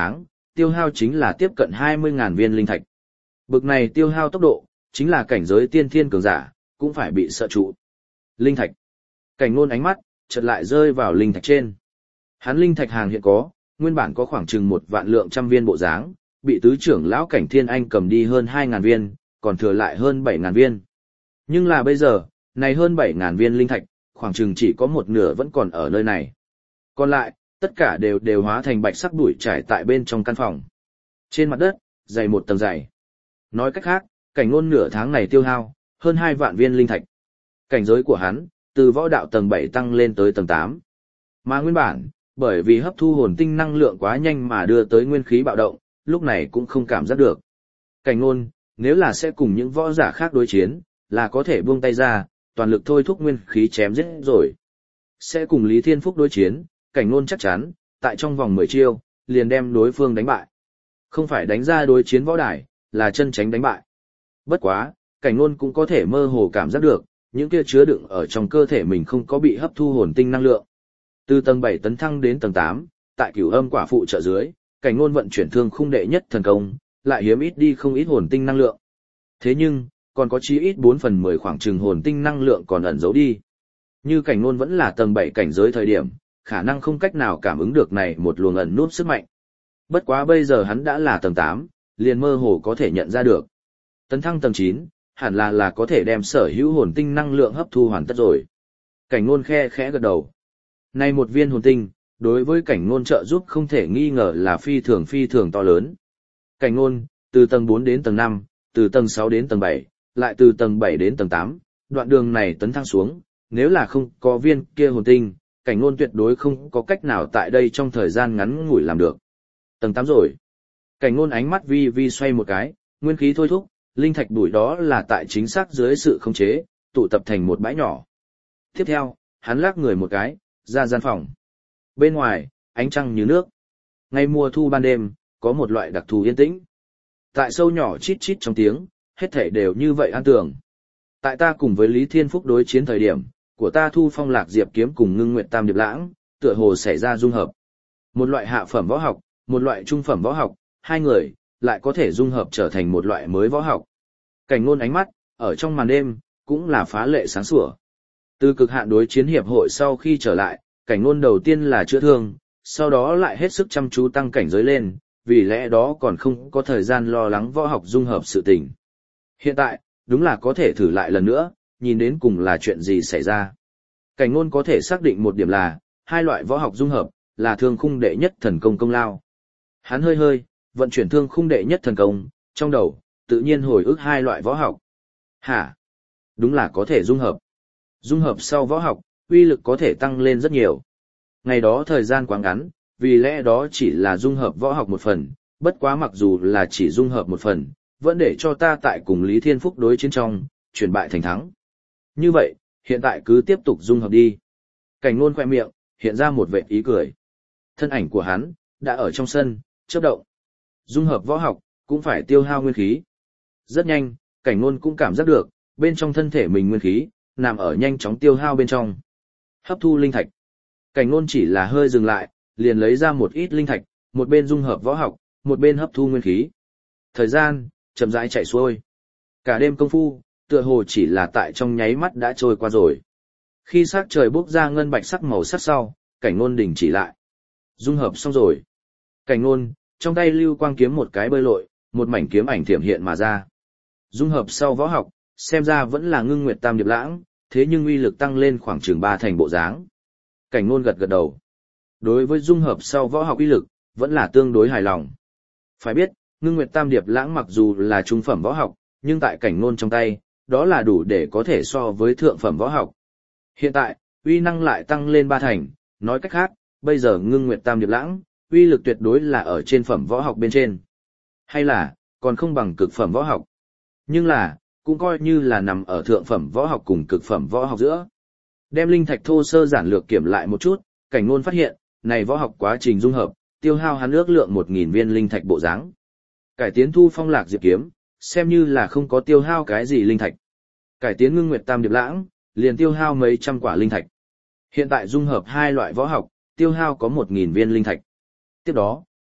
tiêu hao chính là tiếp cận hai mươi nghìn viên linh thạch. Bực này tiêu hao tốc độ, chính là cảnh giới tiên thiên cường giả, cũng phải bị sợ trụ. Linh thạch. Cảnh Nôn ánh mắt, chợt lại rơi vào linh thạch trên. Hắn linh thạch hàng hiện có, nguyên bản có khoảng chừng một vạn lượng trăm viên bộ dáng, bị tứ trưởng lão Cảnh Thiên Anh cầm đi hơn hai nghìn viên, còn thừa lại hơn bảy nghìn viên. Nhưng là bây giờ, này hơn bảy nghìn viên linh thạch, khoảng chừng chỉ có một nửa vẫn còn ở nơi này. Còn lại, tất cả đều đều hóa thành bạch sắc bụi trải tại bên trong căn phòng. Trên mặt đất, dày một tầng dày. Nói cách khác, Cảnh Nôn nửa tháng này tiêu hao, hơn hai vạn viên linh thạch. Cảnh giới của hắn, từ võ đạo tầng bảy tăng lên tới tầng tám. Mà nguyên bản, bởi vì hấp thu hồn tinh năng lượng quá nhanh mà đưa tới nguyên khí bạo động, lúc này cũng không cảm giác được. Cảnh Nôn, nếu là sẽ cùng những võ giả khác đối chiến, là có thể buông tay ra, toàn lực thôi thúc nguyên khí chém giết rồi. Sẽ cùng Lý Thiên Phúc đối chiến, Cảnh Nôn chắc chắn, tại trong vòng mười chiêu, liền đem đối phương đánh bại. Không phải đánh ra đối chiến võ đài, là chân tránh đánh bại. Bất quá, Cảnh Nôn cũng có thể mơ hồ cảm giác được, những kia chứa đựng ở trong cơ thể mình không có bị hấp thu hồn tinh năng lượng. Từ tầng bảy tấn thăng đến tầng tám, tại Cửu Âm Quả phụ trợ dưới, Cảnh Nôn vận chuyển thương khung đệ nhất thần công, lại hiếm ít đi không ít hồn tinh năng lượng. Thế nhưng, còn có chí ít bốn phần mười khoảng chừng hồn tinh năng lượng còn ẩn giấu đi. Như Cảnh Nôn vẫn là tầng bảy cảnh giới thời điểm, khả năng không cách nào cảm ứng được này một luồng ẩn núp sức mạnh. Bất quá bây giờ hắn đã là tầng tám, liền mơ hồ có thể nhận ra được. Tấn thăng tầng chín, hẳn là là có thể đem sở hữu hồn tinh năng lượng hấp thu hoàn tất rồi. Cảnh Nôn khe khẽ gật đầu. Này một viên hồn tinh, đối với Cảnh Nôn trợ giúp không thể nghi ngờ là phi thường phi thường to lớn. Cảnh Nôn, từ tầng bốn đến tầng năm, từ tầng sáu đến tầng bảy, lại từ tầng bảy đến tầng tám, đoạn đường này tấn thăng xuống, nếu là không có viên kia hồn tinh, Cảnh Nôn tuyệt đối không có cách nào tại đây trong thời gian ngắn ngủi làm được. Tầng tám rồi. Cảnh Nôn ánh mắt vi vi xoay một cái, nguyên khí thôi thúc, linh thạch bụi đó là tại chính xác dưới sự khống chế, tụ tập thành một bãi nhỏ. Tiếp theo, hắn lắc người một cái, ra gian phòng. Bên ngoài, ánh trăng như nước. Ngày mùa thu ban đêm, có một loại đặc thù yên tĩnh. Tại sâu nhỏ chít chít trong tiếng, hết thảy đều như vậy an tường. Tại ta cùng với Lý Thiên Phúc đối chiến thời điểm, của ta thu phong lạc diệp kiếm cùng ngưng nguyệt tam điệp lãng, tựa hồ xảy ra dung hợp. Một loại hạ phẩm võ học, một loại trung phẩm võ học, hai người, lại có thể dung hợp trở thành một loại mới võ học. Cảnh Nôn ánh mắt, ở trong màn đêm, cũng là phá lệ sáng sủa. Từ cực hạn đối chiến hiệp hội sau khi trở lại, Cảnh Nôn đầu tiên là chữa thương, sau đó lại hết sức chăm chú tăng cảnh giới lên, vì lẽ đó còn không có thời gian lo lắng võ học dung hợp sự tình. Hiện tại, đúng là có thể thử lại lần nữa, nhìn đến cùng là chuyện gì xảy ra. Cảnh Nôn có thể xác định một điểm là, hai loại võ học dung hợp, là thương khung đệ nhất thần công công lao. Hắn hơi hơi, vận chuyển thương khung đệ nhất thần công, trong đầu, tự nhiên hồi ức hai loại võ học. Hả? Đúng là có thể dung hợp. Dung hợp sau võ học, uy lực có thể tăng lên rất nhiều. Ngày đó thời gian quá ngắn, vì lẽ đó chỉ là dung hợp võ học một phần, bất quá mặc dù là chỉ dung hợp một phần, vẫn để cho ta tại cùng Lý Thiên Phúc đối chiến trong, chuyển bại thành thắng. Như vậy, hiện tại cứ tiếp tục dung hợp đi. Cảnh Nôn khoe miệng, hiện ra một vệt ý cười. Thân ảnh của hắn, đã ở trong sân, chớp động. Dung hợp võ học, cũng phải tiêu hao nguyên khí. Rất nhanh, Cảnh Nôn cũng cảm giác được, bên trong thân thể mình nguyên khí, nằm ở nhanh chóng tiêu hao bên trong. Hấp thu linh thạch. Cảnh Nôn chỉ là hơi dừng lại, liền lấy ra một ít linh thạch, một bên dung hợp võ học, một bên hấp thu nguyên khí. Thời gian, chậm rãi chạy xuôi. Cả đêm công phu, tựa hồ chỉ là tại trong nháy mắt đã trôi qua rồi. Khi sắc trời bốc ra ngân bạch sắc màu sắc sau, Cảnh Nôn đình chỉ lại. Dung hợp xong rồi. Cảnh Nôn, trong tay lưu quang kiếm một cái bơi lội, một mảnh kiếm ảnh thiểm hiện mà ra. Dung hợp sau võ học, xem ra vẫn là ngưng nguyệt tam điệp lãng, thế nhưng uy lực tăng lên khoảng chừng ba thành bộ dáng. Cảnh Nôn gật gật đầu. Đối với dung hợp sau võ học uy lực, vẫn là tương đối hài lòng. Phải biết, ngưng nguyệt tam điệp lãng mặc dù là trung phẩm võ học, nhưng tại Cảnh Nôn trong tay, đó là đủ để có thể so với thượng phẩm võ học. Hiện tại, uy năng lại tăng lên ba thành, nói cách khác, bây giờ ngưng nguyệt tam điệp lãng, uy lực tuyệt đối là ở trên phẩm võ học bên trên. Hay là, còn không bằng cực phẩm võ học. Nhưng là, cũng coi như là nằm ở thượng phẩm võ học cùng cực phẩm võ học giữa. Đem linh thạch thô sơ giản lược kiểm lại một chút, Cảnh Nôn phát hiện, này võ học quá trình dung hợp, tiêu hao hắn ước lượng một nghìn viên linh thạch bộ dáng. Cải tiến thu phong lạc diệp kiếm, xem như là không có tiêu hao cái gì linh thạch. Cải tiến ngưng nguyệt tam điệp lãng, liền tiêu hao mấy trăm quả linh thạch. Hiện tại dung hợp hai loại võ học, tiêu hao có một nghìn viên linh thạch. Tiếp đó,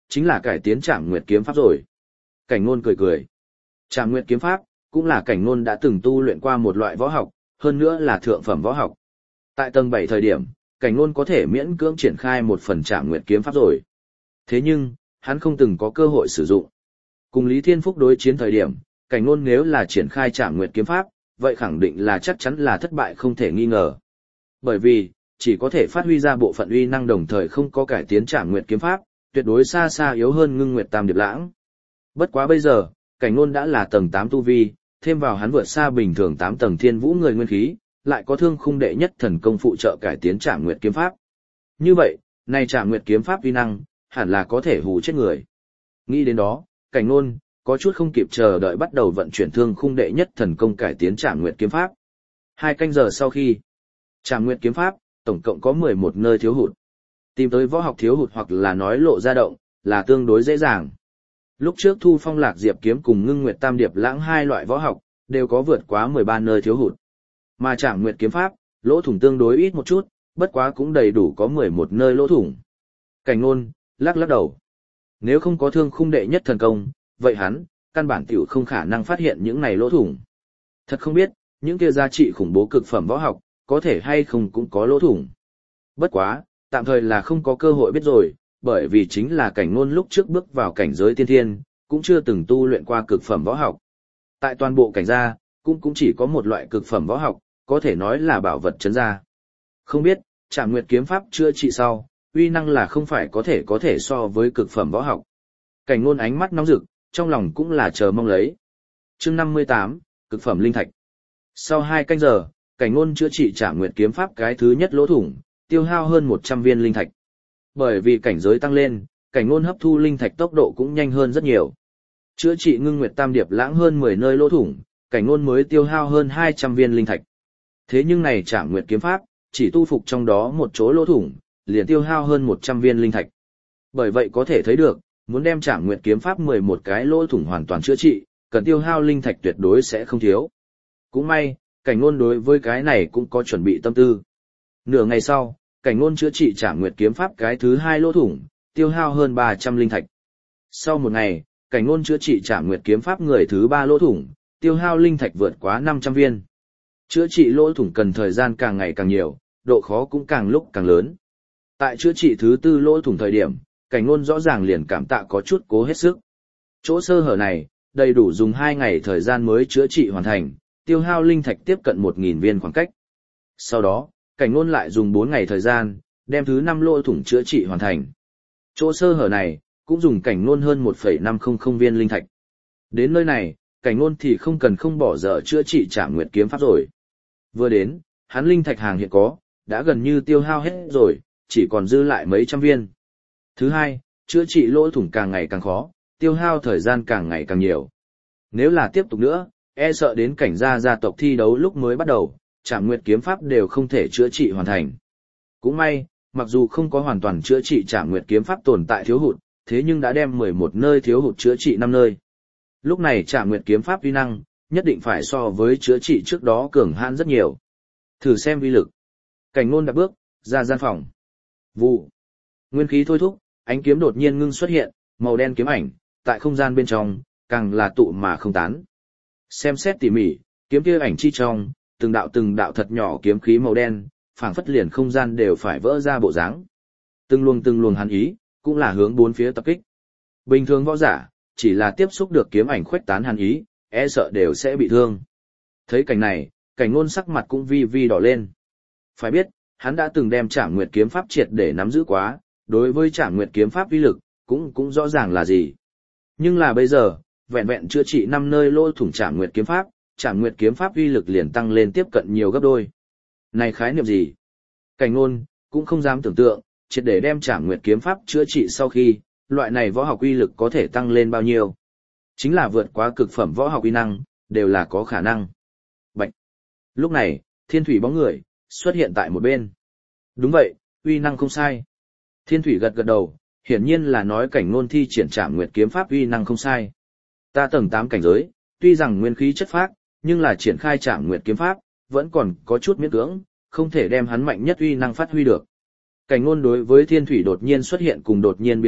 Chính là cải tiến Trảm Nguyệt kiếm pháp rồi. Cảnh Nôn cười cười. Trảm Nguyệt kiếm pháp cũng là Cảnh Nôn đã từng tu luyện qua một loại võ học, hơn nữa là thượng phẩm võ học. Tại tầng bảy thời điểm, Cảnh Nôn có thể miễn cưỡng triển khai một phần Trảm Nguyệt kiếm pháp rồi. Thế nhưng, hắn không từng có cơ hội sử dụng. Cùng Lý Thiên Phúc đối chiến thời điểm, Cảnh Nôn nếu là triển khai Trảm Nguyệt kiếm pháp, vậy khẳng định là chắc chắn là thất bại không thể nghi ngờ. Bởi vì, chỉ có thể phát huy ra bộ phận uy năng đồng thời không có cải tiến Trảm Nguyệt kiếm pháp, tuyệt đối xa xa yếu hơn Ngưng Nguyệt Tam Điệp Lãng. Bất quá bây giờ, Cảnh Nôn đã là tầng tám tu vi, thêm vào hắn vượt xa bình thường tám tầng thiên vũ người nguyên khí, lại có Thương Khung đệ nhất thần công phụ trợ cải tiến Trảm Nguyệt kiếm pháp. Như vậy, này Trảm Nguyệt kiếm pháp uy năng, hẳn là có thể hù chết người. Nghĩ đến đó, Cảnh Nôn có chút không kịp chờ đợi bắt đầu vận chuyển Thương Khung đệ nhất thần công cải tiến Trảm Nguyệt kiếm pháp. Hai canh giờ sau khi, Trảm Nguyệt kiếm pháp tổng cộng có mười một nơi thiếu hụt. Tìm tới võ học thiếu hụt hoặc là nói lộ ra động, là tương đối dễ dàng. Lúc trước Thu Phong Lạc Diệp kiếm cùng Ngưng Nguyệt Tam Điệp Lãng hai loại võ học, đều có vượt quá mười ba nơi thiếu hụt. Mà Trảm Nguyệt kiếm pháp, lỗ thủng tương đối ít một chút, bất quá cũng đầy đủ có mười một nơi lỗ thủng. Cảnh Nôn lắc lắc đầu. Nếu không có Thương Khung đệ nhất thần công, vậy hắn, căn bản tiểu không khả năng phát hiện những này lỗ thủng. Thật không biết, những kia giá trị khủng bố cực phẩm võ học, có thể hay không cũng có lỗ thủng. Bất quá, tạm thời là không có cơ hội biết rồi, bởi vì chính là Cảnh Nôn lúc trước bước vào cảnh giới tiên thiên, cũng chưa từng tu luyện qua cực phẩm võ học. Tại toàn bộ cảnh gia, cũng cũng chỉ có một loại cực phẩm võ học, có thể nói là bảo vật trấn gia. Không biết, Trảm Nguyệt kiếm pháp chữa trị sau, uy năng là không phải có thể có thể so với cực phẩm võ học. Cảnh Nôn ánh mắt nóng rực, trong lòng cũng là chờ mong lấy. Chương năm mươi tám, cực phẩm linh thạch. Sau hai canh giờ, Cảnh Nôn chữa trị Trảm Nguyệt kiếm pháp cái thứ nhất lỗ thủng, tiêu hao hơn một trăm viên linh thạch. Bởi vì cảnh giới tăng lên, Cảnh Nôn hấp thu linh thạch tốc độ cũng nhanh hơn rất nhiều. Chữa trị Ngưng Nguyệt Tam Điệp Lãng hơn mười nơi lỗ thủng, Cảnh Nôn mới tiêu hao hơn hai trăm viên linh thạch. Thế nhưng này Trảm Nguyệt kiếm pháp, chỉ tu phục trong đó một chỗ lỗ thủng, liền tiêu hao hơn một trăm viên linh thạch. Bởi vậy có thể thấy được, muốn đem Trảm Nguyệt kiếm pháp mười một cái lỗ thủng hoàn toàn chữa trị, cần tiêu hao linh thạch tuyệt đối sẽ không thiếu. Cũng may, Cảnh Nôn đối với cái này cũng có chuẩn bị tâm tư. Nửa ngày sau, Cảnh Nôn chữa trị Trảm Nguyệt kiếm pháp cái thứ hai lỗ thủng, tiêu hao hơn ba trăm linh thạch. Sau một ngày, Cảnh Nôn chữa trị Trảm Nguyệt kiếm pháp người thứ ba lỗ thủng, tiêu hao linh thạch vượt quá năm trăm viên. Chữa trị lỗ thủng cần thời gian càng ngày càng nhiều, độ khó cũng càng lúc càng lớn. Tại chữa trị thứ tư lỗ thủng thời điểm, Cảnh Nôn rõ ràng liền cảm tạ có chút cố hết sức. Chỗ sơ hở này, đầy đủ dùng hai ngày thời gian mới chữa trị hoàn thành, tiêu hao linh thạch tiếp cận một nghìn viên khoảng cách. Sau đó, Cảnh Nôn lại dùng bốn ngày thời gian, đem thứ năm lỗ thủng chữa trị hoàn thành. Chỗ sơ hở này, cũng dùng Cảnh Nôn hơn một phẩy năm không viên linh thạch. Đến nơi này, Cảnh Nôn thì không cần không bỏ dở chữa trị Trảm Nguyệt kiếm pháp rồi. Vừa đến, hắn linh thạch hàng hiện có, đã gần như tiêu hao hết rồi, chỉ còn dư lại mấy trăm viên. Thứ hai, chữa trị lỗ thủng càng ngày càng khó, tiêu hao thời gian càng ngày càng nhiều. Nếu là tiếp tục nữa, e sợ đến cảnh gia gia tộc thi đấu lúc mới bắt đầu, Trảm Nguyệt kiếm pháp đều không thể chữa trị hoàn thành. Cũng may, mặc dù không có hoàn toàn chữa trị Trảm Nguyệt kiếm pháp tồn tại thiếu hụt, thế nhưng đã đem mười một nơi thiếu hụt chữa trị năm nơi. Lúc này Trảm Nguyệt kiếm pháp uy năng, nhất định phải so với chữa trị trước đó cường hãn rất nhiều. Thử xem uy lực. Cảnh Nôn đạp bước ra gian phòng. Vụ. Nguyên khí thôi thúc, ánh kiếm đột nhiên ngưng xuất hiện, màu đen kiếm ảnh, tại không gian bên trong, càng là tụ mà không tán. Xem xét tỉ mỉ, kiếm kia ảnh chi trong, từng đạo từng đạo thật nhỏ kiếm khí màu đen, phảng phất liền không gian đều phải vỡ ra bộ dáng. Từng luồng từng luồng hàn ý, cũng là hướng bốn phía tập kích. Bình thường võ giả, chỉ là tiếp xúc được kiếm ảnh khuếch tán hàn ý, e sợ đều sẽ bị thương. Thấy cảnh này, Cảnh Nôn sắc mặt cũng vi vi đỏ lên. Phải biết, hắn đã từng đem Trảm Nguyệt kiếm pháp triệt để nắm giữ quá, đối với Trảm Nguyệt kiếm pháp uy lực, cũng cũng rõ ràng là gì. Nhưng là bây giờ, vẹn vẹn chữa trị năm nơi lỗ thủng Trảm Nguyệt kiếm pháp, Trảm Nguyệt kiếm pháp uy lực liền tăng lên tiếp cận nhiều gấp đôi. Này khái niệm gì? Cảnh Nôn cũng không dám tưởng tượng, triệt để đem Trảm Nguyệt kiếm pháp chữa trị sau khi, loại này võ học uy lực có thể tăng lên bao nhiêu? Chính là vượt quá cực phẩm võ học uy năng, đều là có khả năng. Bạch. Lúc này, Thiên Thủy bóng người xuất hiện tại một bên. Đúng vậy, uy năng không sai. Thiên Thủy gật gật đầu, hiển nhiên là nói Cảnh Nôn thi triển Trảm Nguyệt kiếm pháp uy năng không sai. Ta tầng tám cảnh giới, tuy rằng nguyên khí chất phác, nhưng là triển khai Trảm Nguyệt kiếm pháp, vẫn còn có chút miễn cưỡng, không thể đem hắn mạnh nhất uy năng phát huy được. Cảnh Nôn đối với Thiên Thủy đột nhiên xuất hiện cùng đột nhiên biến mất,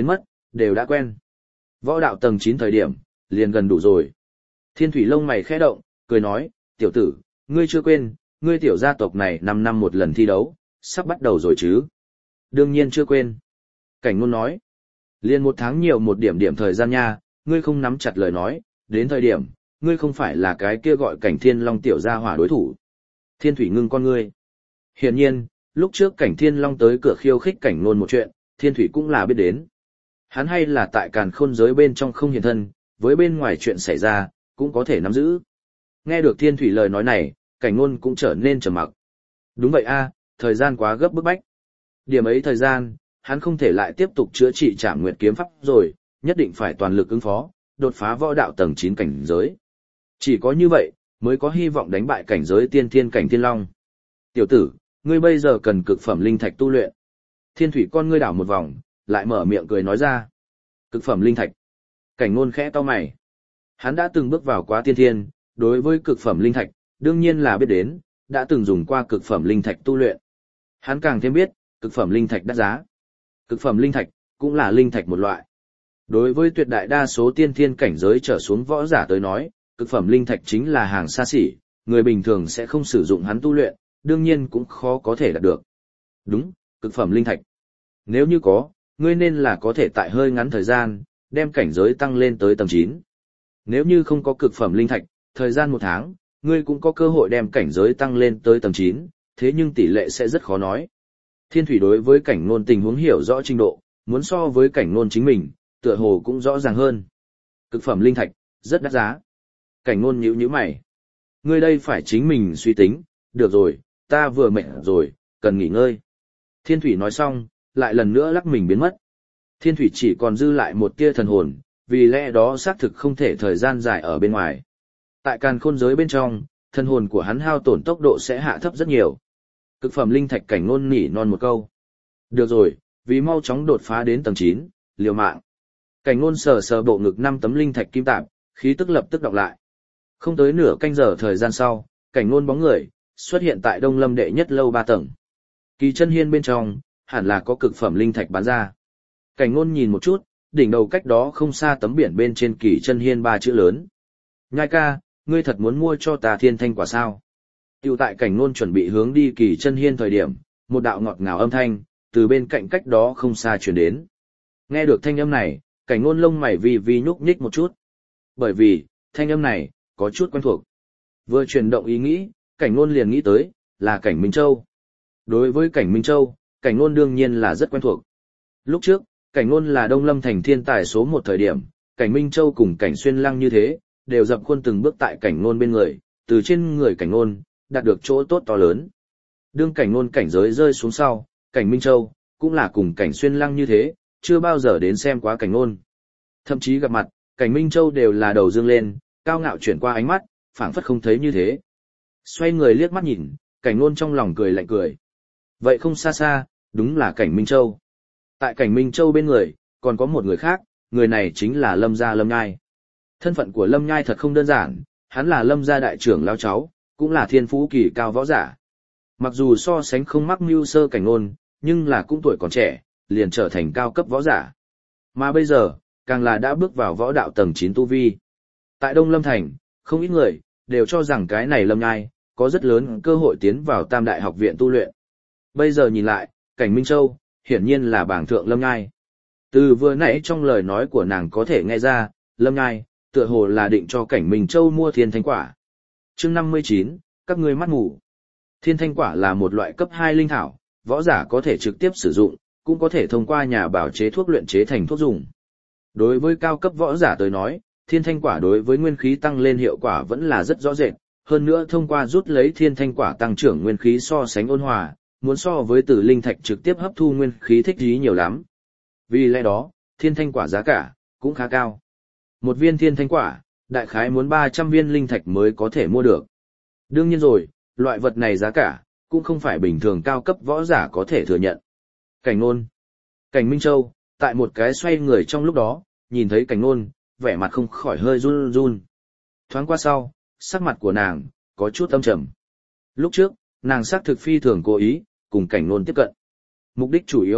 đều đã quen. Võ đạo tầng chín thời điểm, liền gần đủ rồi. Thiên thủy lông mày khẽ động, cười nói, tiểu tử, ngươi chưa quên, ngươi tiểu gia tộc này năm năm một lần thi đấu, sắp bắt đầu rồi chứ. Đương nhiên chưa quên. Cảnh Ngôn nói, liền một tháng nhiều một điểm điểm thời gian nha, ngươi không nắm chặt lời nói, đến thời điểm, ngươi không phải là cái kia gọi Cảnh Thiên Long tiểu gia hỏa đối thủ. Thiên thủy ngưng con ngươi. Hiển nhiên, lúc trước Cảnh Thiên Long tới cửa khiêu khích Cảnh Ngôn một chuyện, Thiên thủy cũng là biết đến. Hắn hay là tại càn khôn giới bên trong không hiện thân, với bên ngoài chuyện xảy ra, cũng có thể nắm giữ. Nghe được Thiên thủy lời nói này, Cảnh Ngôn cũng trở nên trầm mặc. Đúng vậy a, thời gian quá gấp bức bách. Điểm ấy thời gian, hắn không thể lại tiếp tục chữa trị Trảm Nguyệt kiếm pháp rồi, nhất định phải toàn lực ứng phó, đột phá võ đạo tầng chín cảnh giới. Chỉ có như vậy, mới có hy vọng đánh bại cảnh giới tiên thiên cảnh thiên long. Tiểu tử, ngươi bây giờ cần cực phẩm linh thạch tu luyện. Thiên thủy con ngươi đảo một vòng, lại mở miệng cười nói ra. Cực phẩm linh thạch. Cảnh Ngôn khẽ cau mày. Hắn đã từng bước vào quá tiên thiên, đối với cực phẩm linh thạch, đương nhiên là biết đến, đã từng dùng qua cực phẩm linh thạch tu luyện. Hắn càng thêm biết, cực phẩm linh thạch đắt giá. Cực phẩm linh thạch, cũng là linh thạch một loại. Đối với tuyệt đại đa số tiên thiên cảnh giới trở xuống võ giả tới nói, cực phẩm linh thạch chính là hàng xa xỉ, người bình thường sẽ không sử dụng hắn tu luyện, đương nhiên cũng khó có thể đạt được. Đúng, cực phẩm linh thạch. Nếu như có, ngươi nên là có thể tại hơi ngắn thời gian, đem cảnh giới tăng lên tới tầng chín. Nếu như không có cực phẩm linh thạch, thời gian một tháng, ngươi cũng có cơ hội đem cảnh giới tăng lên tới tầng chín, thế nhưng tỷ lệ sẽ rất khó nói. Thiên thủy đối với Cảnh Ngôn tình huống hiểu rõ trình độ, muốn so với Cảnh Ngôn chính mình, tựa hồ cũng rõ ràng hơn. Cực phẩm linh thạch, rất đắt giá. Cảnh Ngôn nhíu nhíu mày. Ngươi đây phải chính mình suy tính, được rồi, ta vừa mệt rồi, cần nghỉ ngơi. Thiên thủy nói xong, lại lần nữa lắc mình biến mất. Thiên thủy chỉ còn dư lại một tia thần hồn, vì lẽ đó xác thực không thể thời gian dài ở bên ngoài. Tại càn khôn giới bên trong, thần hồn của hắn hao tổn tốc độ sẽ hạ thấp rất nhiều. Cực phẩm linh thạch Cảnh Ngôn nỉ non một câu. Được rồi, vì mau chóng đột phá đến tầng chín, liều mạng. Cảnh Ngôn sờ sờ bộ ngực năm tấm linh thạch kim tạp, khí tức lập tức đọc lại. Không tới nửa canh giờ thời gian sau, Cảnh Ngôn bóng người xuất hiện tại Đông Lâm đệ nhất lâu ba tầng. Kỳ chân hiên bên trong, hẳn là có cực phẩm linh thạch bán ra. Cảnh Ngôn nhìn một chút, đỉnh đầu cách đó không xa tấm biển bên trên Kỳ chân hiên ba chữ lớn. Nhai ca, ngươi thật muốn mua cho ta thiên thanh quả sao? Tiểu tại Cảnh Ngôn chuẩn bị hướng đi Kỳ chân hiên thời điểm, một đạo ngọt ngào âm thanh từ bên cạnh cách đó không xa truyền đến. Nghe được thanh âm này, Cảnh Ngôn lông mày vi vi nhúc nhích một chút. Bởi vì, thanh âm này có chút quen thuộc. Vừa chuyển động ý nghĩ, Cảnh Ngôn liền nghĩ tới là Cảnh Minh Châu. Đối với Cảnh Minh Châu, Cảnh Ngôn đương nhiên là rất quen thuộc. Lúc trước, Cảnh Ngôn là Đông Lâm thành thiên tài số một thời điểm, Cảnh Minh Châu cùng Cảnh Xuyên Lăng như thế, đều dập khuôn từng bước tại Cảnh Ngôn bên người, từ trên người Cảnh Ngôn đạt được chỗ tốt to lớn. Đương Cảnh Ngôn cảnh giới rơi xuống sau, Cảnh Minh Châu cũng là cùng Cảnh Xuyên Lăng như thế, chưa bao giờ đến xem quá Cảnh Ngôn. Thậm chí gặp mặt, Cảnh Minh Châu đều là đầu dương lên, cao ngạo chuyển qua ánh mắt, phảng phất không thấy như thế. Xoay người liếc mắt nhìn, Cảnh Ngôn trong lòng cười lạnh cười. Vậy không xa xa, đúng là Cảnh Minh Châu. Tại Cảnh Minh Châu bên người, còn có một người khác, người này chính là Lâm gia Lâm Nhai. Thân phận của Lâm Nhai thật không đơn giản, hắn là Lâm gia đại trưởng lão cháu, cũng là thiên phú kỳ cao võ giả. Mặc dù so sánh không mắc mưu sơ Cảnh Ngôn, nhưng là cũng tuổi còn trẻ, liền trở thành cao cấp võ giả. Mà bây giờ, càng là đã bước vào võ đạo tầng chín tu vi. Tại Đông Lâm Thành, không ít người đều cho rằng cái này Lâm Nhai có rất lớn cơ hội tiến vào Tam Đại học viện tu luyện. Bây giờ nhìn lại, Cảnh Minh Châu hiển nhiên là bảng thượng Lâm Nhai. Từ vừa nãy trong lời nói của nàng có thể nghe ra, Lâm Nhai tựa hồ là định cho Cảnh Minh Châu mua thiên thanh quả. Chương năm mươi chín, các ngươi mắt mù. Thiên thanh quả là một loại cấp hai linh thảo, võ giả có thể trực tiếp sử dụng, cũng có thể thông qua nhà bảo chế thuốc luyện chế thành thuốc dùng. Đối với cao cấp võ giả tới nói, thiên thanh quả đối với nguyên khí tăng lên hiệu quả vẫn là rất rõ rệt, hơn nữa thông qua rút lấy thiên thanh quả tăng trưởng nguyên khí so sánh ôn hòa, muốn so với tử linh thạch trực tiếp hấp thu nguyên khí thích ý nhiều lắm. Vì lẽ đó, thiên thanh quả giá cả cũng khá cao. Một viên thiên thanh quả, đại khái muốn ba trăm viên linh thạch mới có thể mua được. Đương nhiên rồi, loại vật này giá cả cũng không phải bình thường cao cấp võ giả có thể thừa nhận. Cảnh Ngôn, Cảnh Minh Châu, tại một cái xoay người trong lúc đó, nhìn thấy Cảnh Ngôn, vẻ mặt không khỏi hơi run run. Thoáng qua sau, sắc mặt của nàng có chút âm trầm. Lúc trước, nàng xác thực phi thường cố ý cùng Cảnh Ngôn tiếp cận. Mục đích chủ yếu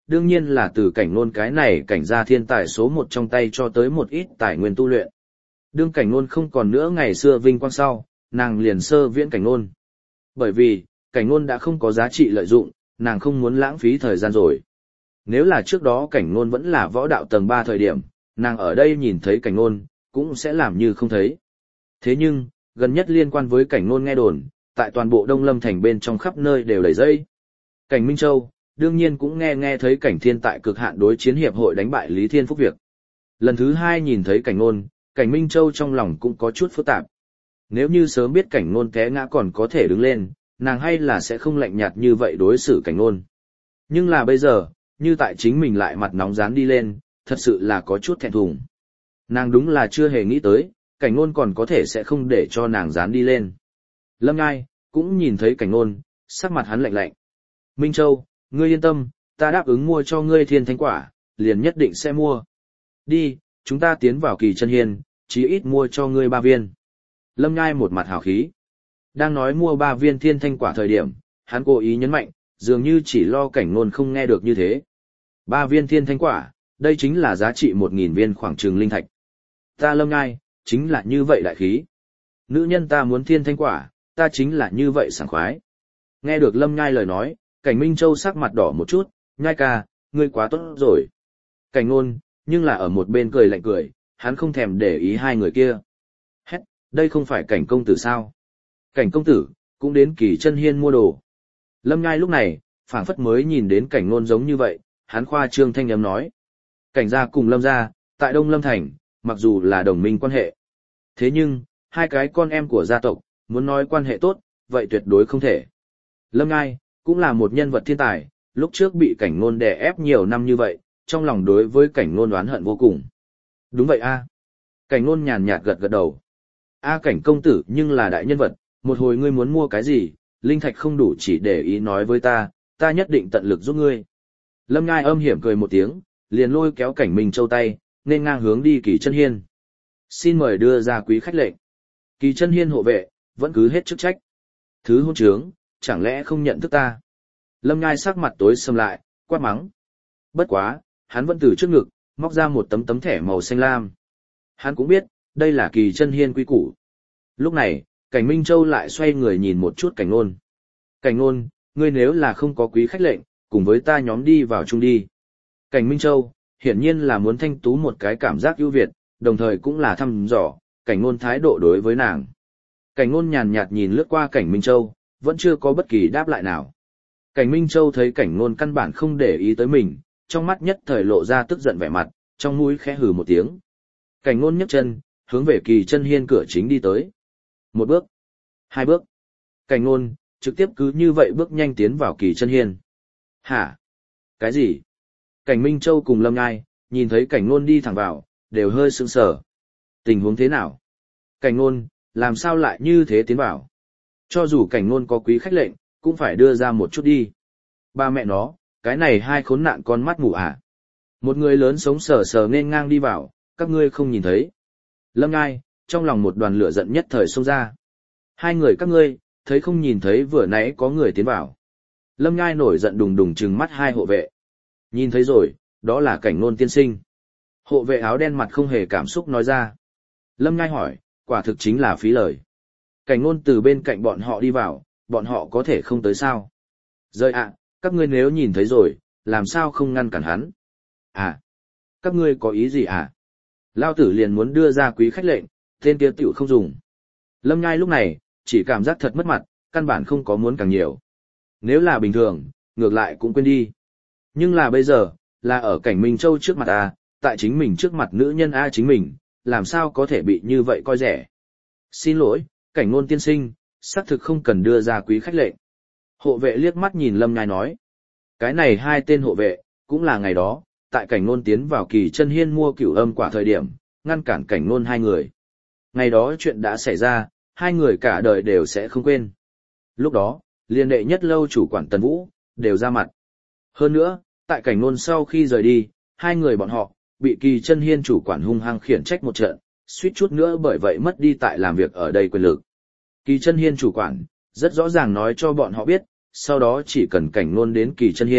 đương nhiên là từ cảnh nôn cái này cảnh gia thiên tài số một trong tay cho tới một ít tài nguyên tu luyện. Đương cảnh nôn không còn nữa ngày xưa vinh quang sau, nàng liền sơ viễn cảnh nôn. Bởi vì, cảnh nôn đã không có giá trị lợi dụng, nàng không muốn lãng phí thời gian rồi. Nếu là trước đó cảnh nôn vẫn là võ đạo tầng ba thời điểm, nàng ở đây nhìn thấy cảnh nôn, cũng sẽ làm như không thấy. Thế nhưng, gần nhất liên quan với cảnh nôn nghe đồn, tại toàn bộ Đông Lâm thành bên trong khắp nơi đều đầy dây. Cảnh Minh Châu, đương nhiên cũng nghe nghe thấy cảnh thiên tại cực hạn đối chiến hiệp hội đánh bại Lý Thiên Phúc việc. Lần thứ hai nhìn thấy cảnh nôn, cảnh Minh Châu trong lòng cũng có chút phức tạp. Nếu như sớm biết cảnh nôn té ngã còn có thể đứng lên, nàng hay là sẽ không lạnh nhạt như vậy đối xử cảnh nôn. Nhưng là bây giờ, như tại chính mình lại mặt nóng dán đi lên, thật sự là có chút thẹn thùng. Nàng đúng là chưa hề nghĩ tới, cảnh nôn còn có thể sẽ không để cho nàng dán đi lên. Lâm Ngai, cũng nhìn thấy cảnh nôn, sắc mặt hắn lạnh lạnh. Minh Châu, ngươi yên tâm, ta đáp ứng mua cho ngươi thiên thánh quả, liền nhất định sẽ mua. Đi, chúng ta tiến vào Kỳ Chân Hiên, chí ít mua cho ngươi ba viên. Lâm Ngai một mặt hào khí. Đang nói mua ba viên thiên thanh quả thời điểm, hắn cố ý nhấn mạnh, dường như chỉ lo cảnh nôn không nghe được như thế. Ba viên thiên thanh quả, đây chính là giá trị một nghìn viên khoảng trường linh thạch. Ta Lâm Ngai, chính là như vậy đại khí. Nữ nhân ta muốn thiên thanh quả, ta chính là như vậy sảng khoái. Nghe được Lâm Ngai lời nói, cảnh Minh Châu sắc mặt đỏ một chút, Nhai ca, ngươi quá tốt rồi. Cảnh nôn, nhưng là ở một bên cười lạnh cười, hắn không thèm để ý hai người kia. Hét, đây không phải cảnh công tử sao? Cảnh công tử, cũng đến Kỳ Chân Hiên mua đồ. Lâm Ngai lúc này, phảng phất mới nhìn đến cảnh nôn giống như vậy, hắn khoa trương thanh âm nói. Cảnh gia cùng Lâm gia, tại Đông Lâm Thành, mặc dù là đồng minh quan hệ. Thế nhưng, hai cái con em của gia tộc, muốn nói quan hệ tốt, vậy tuyệt đối không thể. Lâm Ngai, cũng là một nhân vật thiên tài, lúc trước bị cảnh nôn đè ép nhiều năm như vậy, trong lòng đối với cảnh nôn oán hận vô cùng. Đúng vậy a. Cảnh nôn nhàn nhạt gật gật đầu. A cảnh công tử nhưng là đại nhân vật, một hồi ngươi muốn mua cái gì, linh thạch không đủ chỉ để ý nói với ta, ta nhất định tận lực giúp ngươi. Lâm Ngai âm hiểm cười một tiếng, liền lôi kéo cảnh Minh Châu tay, nên ngang hướng đi Kỳ Chân Hiên. Xin mời đưa ra quý khách lệnh. Kỳ Chân Hiên hộ vệ, vẫn cứ hết chức trách. Thứ hôn trướng, chẳng lẽ không nhận thức ta? Lâm Ngai sắc mặt tối sầm lại, quát mắng. Bất quá, hắn vẫn từ trước ngực, móc ra một tấm tấm thẻ màu xanh lam. Hắn cũng biết, đây là Kỳ Chân Hiên quý củ. Lúc này, cảnh Minh Châu lại xoay người nhìn một chút cảnh nôn. Cảnh nôn, ngươi nếu là không có quý khách lệnh, cùng với ta nhóm đi vào chung đi. Cảnh Minh Châu, hiển nhiên là muốn thanh tú một cái cảm giác ưu việt, đồng thời cũng là thăm dò, cảnh nôn thái độ đối với nàng. Cảnh nôn nhàn nhạt nhìn lướt qua cảnh Minh Châu, vẫn chưa có bất kỳ đáp lại nào. Cảnh Minh Châu thấy cảnh nôn căn bản không để ý tới mình, trong mắt nhất thời lộ ra tức giận vẻ mặt, trong mũi khẽ hừ một tiếng. Cảnh nôn nhấc chân, hướng về Kỳ Chân Hiên cửa chính đi tới. Một bước, hai bước. Cảnh nôn, trực tiếp cứ như vậy bước nhanh tiến vào Kỳ Chân Hiên. Hả? Cái gì? Cảnh Minh Châu cùng Lâm Ngai, nhìn thấy cảnh nôn đi thẳng vào, đều hơi sững sờ. Tình huống thế nào? Cảnh nôn, làm sao lại như thế tiến vào? Cho dù cảnh nôn có quý khách lệnh, cũng phải đưa ra một chút đi. Ba mẹ nó, cái này hai khốn nạn con mắt mù à? Một người lớn sống sờ sờ nên ngang đi vào, các ngươi không nhìn thấy. Lâm Ngai, trong lòng một đoàn lửa giận nhất thời xông ra. Hai người các ngươi, thấy không nhìn thấy vừa nãy có người tiến vào. Lâm Ngai nổi giận đùng đùng trừng mắt hai hộ vệ. Nhìn thấy rồi, đó là cảnh nôn tiên sinh. Hộ vệ áo đen mặt không hề cảm xúc nói ra. Lâm Ngai hỏi, quả thực chính là phí lời. Cảnh nôn từ bên cạnh bọn họ đi vào, bọn họ có thể không tới sao. Rời ạ, các ngươi nếu nhìn thấy rồi, làm sao không ngăn cản hắn? À, các ngươi có ý gì à? Lao tử liền muốn đưa ra quý khách lệnh, tên kia tiểu không dùng. Lâm Ngai lúc này, chỉ cảm giác thật mất mặt, căn bản không có muốn càng nhiều. Nếu là bình thường, ngược lại cũng quên đi. Nhưng là bây giờ, là ở cảnh Minh Châu trước mặt A, tại chính mình trước mặt nữ nhân A chính mình, làm sao có thể bị như vậy coi rẻ. Xin lỗi, cảnh nôn tiên sinh, xác thực không cần đưa ra quý khách lệnh. Hộ vệ liếc mắt nhìn Lâm Ngai nói. Cái này hai tên hộ vệ, cũng là ngày đó, tại cảnh nôn tiến vào Kỳ Chân Hiên mua cửu âm quả thời điểm, ngăn cản cảnh nôn hai người. Ngày đó chuyện đã xảy ra, hai người cả đời đều sẽ không quên. Lúc đó, liên đệ nhất lâu chủ quản Tần Vũ, đều ra mặt. Hơn nữa, tại cảnh nôn sau khi rời đi, hai người bọn họ, bị Kỳ Chân Hiên chủ quản hung hăng khiển trách một trận, suýt chút nữa bởi vậy mất đi tại làm việc ở đây quyền lực. Kỳ Chân Hiên chủ quản, rất rõ ràng nói cho bọn họ biết, sau đó chỉ cần cảnh nôn đến Kỳ Chân Hiên,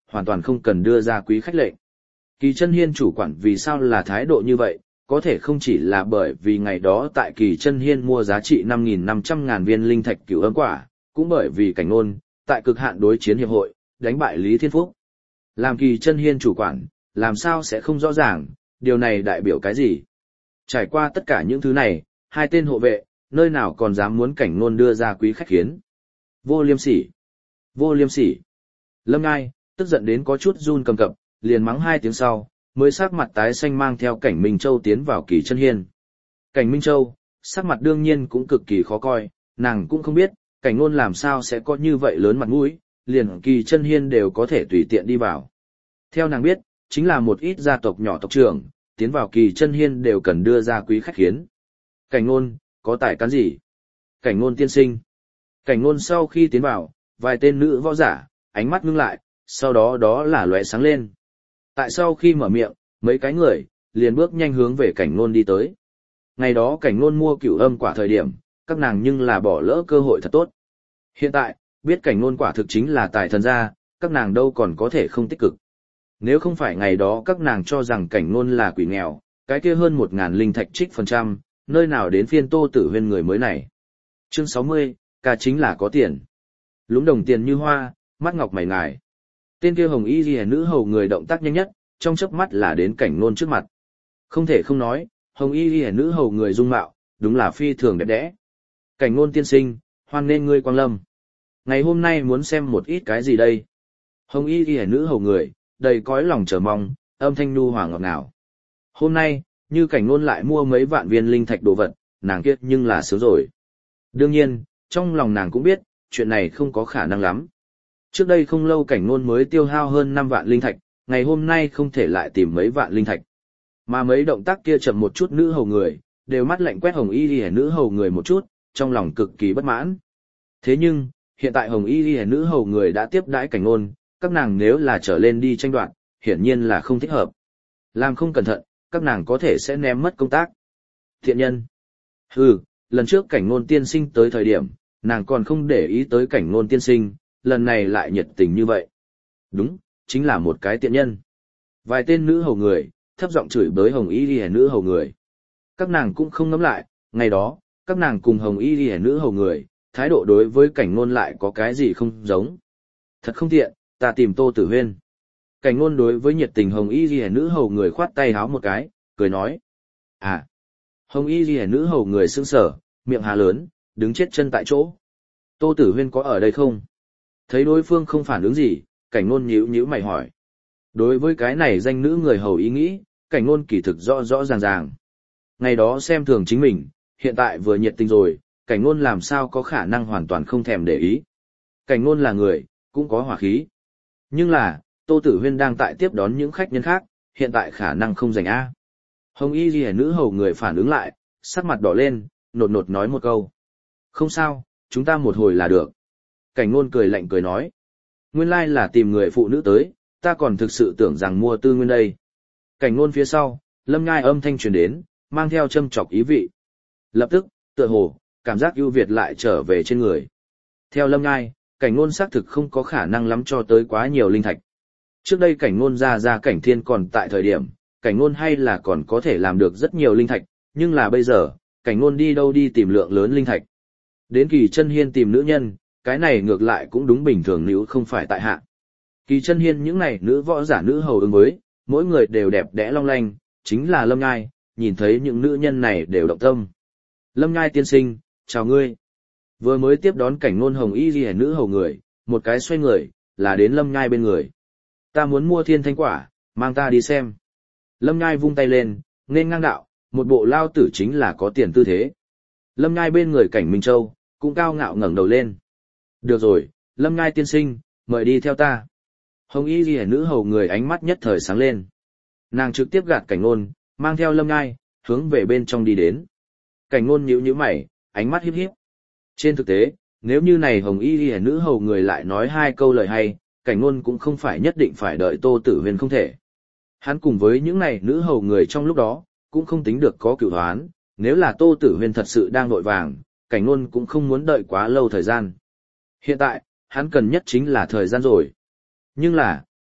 hoàn toàn không cần đưa ra quý khách lệnh. Kỳ Chân Hiên chủ quản vì sao là thái độ như vậy, có thể không chỉ là bởi vì ngày đó tại Kỳ Chân Hiên mua giá trị năm nghìn năm trăm ngàn viên linh thạch cửu âm quả, cũng bởi vì Cảnh Nôn, tại cực hạn đối chiến hiệp hội, đánh bại Lý Thiên Phúc. Làm Kỳ Chân Hiên chủ quản, làm sao sẽ không rõ ràng, điều này đại biểu cái gì? Trải qua tất cả những thứ này, hai tên hộ vệ, nơi nào còn dám muốn Cảnh Nôn đưa ra quý khách khiến. Vô liêm sỉ! Vô liêm sỉ! Lâm Ngai, tức giận đến có chút run cầm cập, liền mắng hai tiếng sau, mới sắc mặt tái xanh mang theo Cảnh Minh Châu tiến vào Kỳ Chân Hiên. Cảnh Minh Châu, sắc mặt đương nhiên cũng cực kỳ khó coi, nàng cũng không biết, Cảnh Nôn làm sao sẽ có như vậy lớn mặt mũi, liền Kỳ Chân Hiên đều có thể tùy tiện đi vào. Theo nàng biết, chính là một ít gia tộc nhỏ tộc trưởng, tiến vào Kỳ Chân Hiên đều cần đưa ra quý khách khiến. Cảnh Nôn, có tài cán gì? Cảnh Nôn tiên sinh. Cảnh Nôn sau khi tiến vào, vài tên nữ võ giả, ánh mắt ngưng lại, sau đó đó là lóe sáng lên. Tại sau khi mở miệng, mấy cái người, liền bước nhanh hướng về Cảnh Nôn đi tới. Ngày đó Cảnh Nôn mua cửu âm quả thời điểm, các nàng nhưng là bỏ lỡ cơ hội thật tốt. Hiện tại, biết Cảnh Nôn quả thực chính là tài thần gia, các nàng đâu còn có thể không tích cực. Nếu không phải ngày đó các nàng cho rằng Cảnh Nôn là quỷ nghèo, cái kia hơn một ngàn linh thạch trích phần trăm, nơi nào đến phiên Tô Tử Huyên người mới này. Chương sáu mươi, ca chính là có tiền. Lúng đồng tiền như hoa, mắt ngọc mày ngài. Tên kia hồng y ghi nữ hầu người động tác nhanh nhất, trong chớp mắt là đến Cảnh Nôn trước mặt. Không thể không nói, hồng y ghi nữ hầu người dung mạo, đúng là phi thường đẹp đẽ. Cảnh Nôn tiên sinh, hoan nên ngươi quang lâm. Ngày hôm nay muốn xem một ít cái gì đây? Hồng y ghi nữ hầu người, đầy cõi lòng chờ mong, âm thanh nu hòa ngọt ngào. Hôm nay, như Cảnh Nôn lại mua mấy vạn viên linh thạch đồ vật, nàng kiết nhưng là sướng rồi. Đương nhiên, trong lòng nàng cũng biết, chuyện này không có khả năng lắm. Trước đây không lâu Cảnh Nôn mới tiêu hao hơn năm vạn linh thạch, ngày hôm nay không thể lại tìm mấy vạn linh thạch. Mà mấy động tác kia chậm một chút nữ hầu người, đều mắt lạnh quét hồng y ghi nữ hầu người một chút, trong lòng cực kỳ bất mãn. Thế nhưng, hiện tại hồng y ghi nữ hầu người đã tiếp đãi Cảnh Nôn, các nàng nếu là trở lên đi tranh đoạt, hiển nhiên là không thích hợp. Làm không cẩn thận, các nàng có thể sẽ ném mất công tác. Thiện nhân. Hừ, lần trước Cảnh Nôn tiên sinh tới thời điểm, nàng còn không để ý tới Cảnh Nôn tiên sinh, lần này lại nhiệt tình như vậy. Đúng, chính là một cái tiện nhân. Vài tên nữ hầu người, thấp giọng chửi bới hồng y ghi nữ hầu người. Các nàng cũng không ngẫm lại, ngày đó, các nàng cùng hồng y ghi nữ hầu người, thái độ đối với Cảnh Nôn lại có cái gì không giống. Thật không tiện, ta tìm Tô Tử Huyên. Cảnh Nôn đối với nhiệt tình hồng y ghi nữ hầu người khoát tay háo một cái, cười nói. À, hồng y ghi nữ hầu người sững sờ, miệng hà lớn, đứng chết chân tại chỗ. Tô Tử Huyên có ở đây không? Thấy đối phương không phản ứng gì, Cảnh Nôn nhíu nhíu mày hỏi. Đối với cái này danh nữ người hầu ý nghĩ, Cảnh Nôn kỳ thực rõ rõ ràng ràng. Ngày đó xem thường chính mình, hiện tại vừa nhiệt tình rồi, Cảnh Nôn làm sao có khả năng hoàn toàn không thèm để ý. Cảnh Nôn là người, cũng có hỏa khí. Nhưng là, Tô Tử Huyên đang tại tiếp đón những khách nhân khác, hiện tại khả năng không dành A. Hồng y ghi nữ hầu người phản ứng lại, sắc mặt đỏ lên, nột nột nói một câu. Không sao, chúng ta một hồi là được. Cảnh Nôn cười lạnh cười nói. Nguyên lai là tìm người phụ nữ tới, ta còn thực sự tưởng rằng mua tư nguyên đây. Cảnh Nôn phía sau, Lâm Nhai âm thanh truyền đến, mang theo châm chọc ý vị. Lập tức, tựa hồ, cảm giác ưu việt lại trở về trên người. Theo Lâm Nhai, Cảnh Nôn xác thực không có khả năng lắm cho tới quá nhiều linh thạch. Trước đây Cảnh Nôn ra ra Cảnh Thiên còn tại thời điểm, Cảnh Nôn hay là còn có thể làm được rất nhiều linh thạch, nhưng là bây giờ, Cảnh Nôn đi đâu đi tìm lượng lớn linh thạch. Đến Kỳ Chân Hiên tìm nữ nhân, cái này ngược lại cũng đúng bình thường nếu không phải tại hạ. Kỳ Chân Hiên những này nữ võ giả nữ hầu ứng với, mỗi người đều đẹp đẽ long lanh, chính là Lâm Nhai, nhìn thấy những nữ nhân này đều động tâm. Lâm Nhai tiên sinh, chào ngươi. Vừa mới tiếp đón Cảnh Nôn hồng y ghi nữ hầu người, một cái xoay người, là đến Lâm Nhai bên người. Ta muốn mua thiên thanh quả, mang ta đi xem. Lâm Nhai vung tay lên, nên ngang đạo, một bộ lao tử chính là có tiền tư thế. Lâm Nhai bên người Cảnh Minh Châu, cũng cao ngạo ngẩng đầu lên. Được rồi, Lâm Nhai tiên sinh, mời đi theo ta. Hồng y ghi nữ hầu người ánh mắt nhất thời sáng lên. Nàng trực tiếp gạt Cảnh Nôn, mang theo Lâm Nhai, hướng về bên trong đi đến. Cảnh Nôn nhíu nhíu mày, ánh mắt híp híp. Trên thực tế, nếu như này hồng y ghi nữ hầu người lại nói hai câu lời hay, Cảnh Nôn cũng không phải nhất định phải đợi Tô Tử Huyên không thể. Hắn cùng với những này nữ hầu người trong lúc đó, cũng không tính được có cửu hoán, nếu là Tô Tử Huyên thật sự đang vội vàng, Cảnh Nôn cũng không muốn đợi quá lâu thời gian. Hiện tại, hắn cần nhất chính là thời gian rồi. Nhưng là,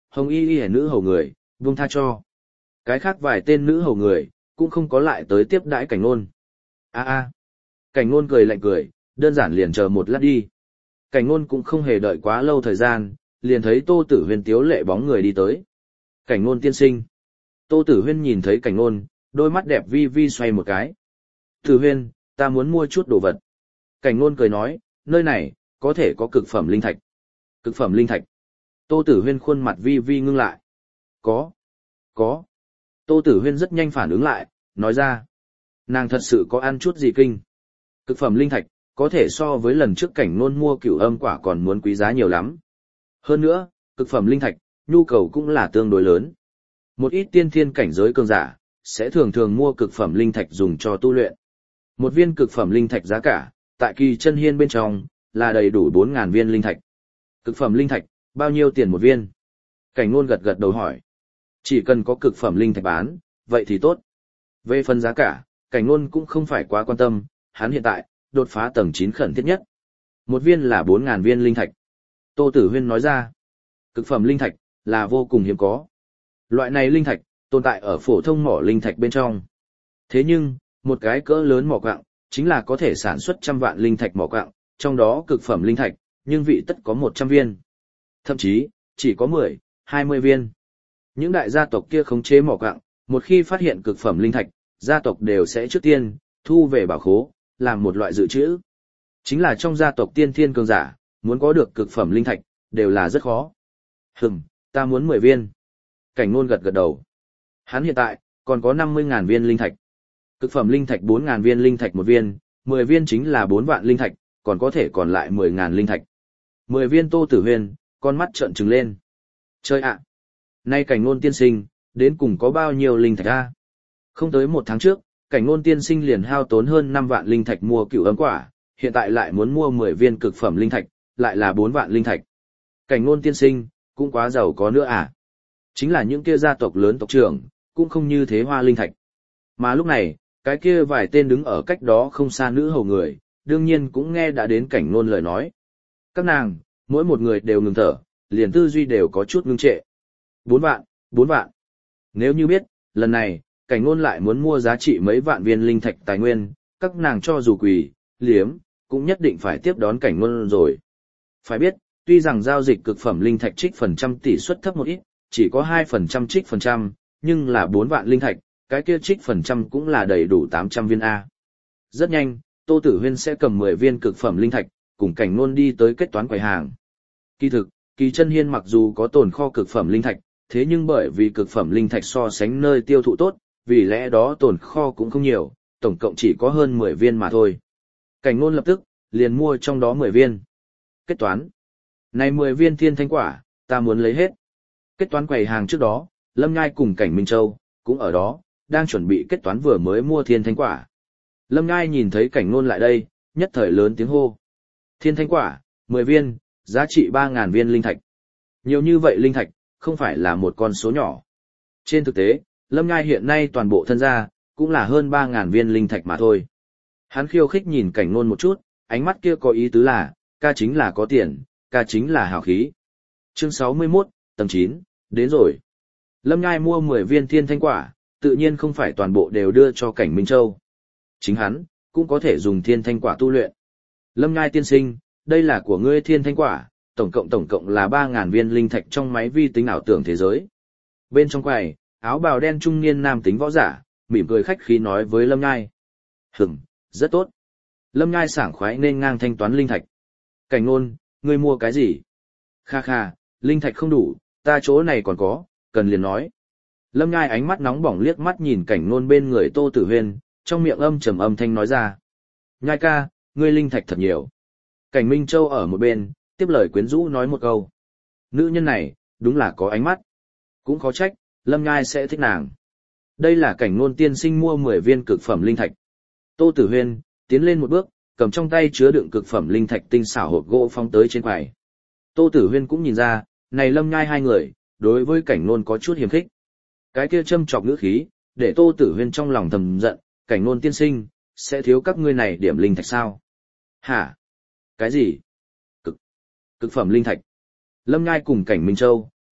hồng y y nữ hầu người, buông tha cho. Cái khác vài tên nữ hầu người, cũng không có lại tới tiếp đãi cảnh nôn. a a Cảnh nôn cười lạnh cười, đơn giản liền chờ một lát đi. Cảnh nôn cũng không hề đợi quá lâu thời gian, liền thấy Tô Tử Huyên tiếu lệ bóng người đi tới. Cảnh nôn tiên sinh. Tô Tử Huyên nhìn thấy cảnh nôn, đôi mắt đẹp vi vi xoay một cái. Tử Huyên, ta muốn mua chút đồ vật. Cảnh nôn cười nói, nơi này, có thể có cực phẩm linh thạch. Cực phẩm linh thạch. Tô Tử Huyên khuôn mặt vi vi ngưng lại. Có. Có. Tô Tử Huyên rất nhanh phản ứng lại, nói ra. Nàng thật sự có ăn chút gì kinh. Cực phẩm linh thạch, có thể so với lần trước cảnh nôn mua cửu âm quả còn muốn quý giá nhiều lắm. Hơn nữa, cực phẩm linh thạch, nhu cầu cũng là tương đối lớn. Một ít tiên thiên cảnh giới cường giả, sẽ thường thường mua cực phẩm linh thạch dùng cho tu luyện. Một viên cực phẩm linh thạch giá cả, tại Kỳ Chân Hiên bên trong, là đầy đủ bốn nghìn viên linh thạch. Cực phẩm linh thạch, bao nhiêu tiền một viên? Cảnh Nôn gật gật đầu hỏi. Chỉ cần có cực phẩm linh thạch bán, vậy thì tốt. Về phần giá cả, Cảnh Nôn cũng không phải quá quan tâm, hắn hiện tại, đột phá tầng chín khẩn thiết nhất. Một viên là bốn nghìn viên linh thạch. Tô Tử Huyên nói ra, cực phẩm linh thạch, là vô cùng hiếm có. Loại này linh thạch, tồn tại ở phổ thông mỏ linh thạch bên trong. Thế nhưng, một cái cỡ lớn mỏ quặng, chính là có thể sản xuất trăm vạn linh thạch mỏ quặng, trong đó cực phẩm linh thạch, nhưng vị tất có một trăm viên. Thậm chí, chỉ có mười, hai mươi viên. Những đại gia tộc kia khống chế mỏ quặng, một khi phát hiện cực phẩm linh thạch, gia tộc đều sẽ trước tiên, thu về bảo khố, làm một loại dự trữ. Chính là trong gia tộc tiên thiên cường giả, muốn có được cực phẩm linh thạch, đều là rất khó. Hừm, ta muốn mười viên. Cảnh Nôn gật gật đầu. Hắn hiện tại, còn có năm mươi nghìn viên linh thạch. Cực phẩm linh thạch bốn nghìn viên linh thạch một viên, mười viên chính là bốn vạn linh thạch, còn có thể còn lại mười nghìn linh thạch. mười viên. Tô Tử Huyên, con mắt trợn trừng lên. Chơi ạ! Nay Cảnh Nôn tiên sinh, đến cùng có bao nhiêu linh thạch a? Không tới một tháng trước, Cảnh Nôn tiên sinh liền hao tốn hơn năm vạn linh thạch mua cửu âm quả, hiện tại lại muốn mua mười viên cực phẩm linh thạch, lại là bốn vạn linh thạch. Cảnh Nôn tiên sinh, cũng quá giàu có nữa à? Chính là những kia gia tộc lớn tộc trưởng, cũng không như thế hoa linh thạch. Mà lúc này, cái kia vài tên đứng ở cách đó không xa nữ hầu người, đương nhiên cũng nghe đã đến Cảnh Nôn lời nói. Các nàng, mỗi một người đều ngừng thở, liền tư duy đều có chút ngưng trệ. Bốn vạn, bốn vạn. Nếu như biết, lần này, Cảnh Nôn lại muốn mua giá trị mấy vạn viên linh thạch tài nguyên, các nàng cho dù quỳ, liếm, cũng nhất định phải tiếp đón Cảnh Nôn rồi. Phải biết, tuy rằng giao dịch cực phẩm linh thạch trích phần trăm tỷ suất thấp một ít, chỉ có hai phần trăm trích phần trăm, nhưng là bốn vạn linh thạch, cái kia trích phần trăm cũng là đầy đủ tám trăm viên A. Rất nhanh, Tô Tử Huyên sẽ cầm mười viên cực phẩm linh thạch, cùng Cảnh Nôn đi tới kết toán quầy hàng. Kỳ thực, Kỳ Chân Hiên mặc dù có tồn kho cực phẩm linh thạch, thế nhưng bởi vì cực phẩm linh thạch so sánh nơi tiêu thụ tốt, vì lẽ đó tồn kho cũng không nhiều, tổng cộng chỉ có hơn mười viên mà thôi. Cảnh Nôn lập tức, liền mua trong đó mười viên. Kết toán. Này mười viên thiên thanh quả, ta muốn lấy hết. Kết toán quầy hàng trước đó, Lâm Nhai cùng Cảnh Minh Châu, cũng ở đó, đang chuẩn bị kết toán vừa mới mua thiên thanh quả. Lâm Nhai nhìn thấy Cảnh Nôn lại đây, nhất thời lớn tiếng hô. Thiên thanh quả, mười viên, giá trị ba nghìn viên linh thạch. Nhiều như vậy linh thạch, không phải là một con số nhỏ. Trên thực tế, Lâm Nhai hiện nay toàn bộ thân gia, cũng là hơn ba nghìn viên linh thạch mà thôi. Hắn khiêu khích nhìn Cảnh Nôn một chút, ánh mắt kia có ý tứ là, ca chính là có tiền, ca chính là hào khí. Chương sáu mươi mốt, tầng chín, đến rồi. Lâm Nhai mua mười viên thiên thanh quả, tự nhiên không phải toàn bộ đều đưa cho Cảnh Minh Châu. Chính hắn, cũng có thể dùng thiên thanh quả tu luyện. Lâm Nhai tiên sinh, đây là của ngươi thiên thanh quả, tổng cộng tổng cộng là ba nghìn viên linh thạch trong máy vi tính ảo tưởng thế giới. Bên trong quầy, áo bào đen trung niên nam tính võ giả, mỉm cười khách khí nói với Lâm Nhai. Hửm, rất tốt. Lâm Nhai sảng khoái nên ngang thanh toán linh thạch. Cảnh Nôn, ngươi mua cái gì? Kha kha, linh thạch không đủ, ta chỗ này còn có, cần liền nói. Lâm Nhai ánh mắt nóng bỏng liếc mắt nhìn Cảnh Nôn bên người Tô Tử Huyên, trong miệng âm trầm âm thanh nói ra. Nhai ca, ngươi linh thạch thật nhiều. Cảnh Minh Châu ở một bên, tiếp lời quyến rũ nói một câu. Nữ nhân này, đúng là có ánh mắt. Cũng khó trách, Lâm Nhai sẽ thích nàng. Đây là Cảnh Nôn tiên sinh mua mười viên cực phẩm linh thạch. Tô Tử Huyên, tiến lên một bước, cầm trong tay chứa đựng cực phẩm linh thạch tinh xảo hộp gỗ phóng tới trên quầy. Tô Tử Huyên cũng nhìn ra, này Lâm Nhai hai người, đối với Cảnh Nôn có chút hiềm khích. Cái kia châm chọc ngữ khí, để Tô Tử Huyên trong lòng thầm giận, Cảnh Nôn tiên sinh, sẽ thiếu các ngươi này điểm linh thạch sao? Hả? Cái gì? Cực, cực phẩm linh thạch. Lâm Nhai cùng Cảnh Minh Châu,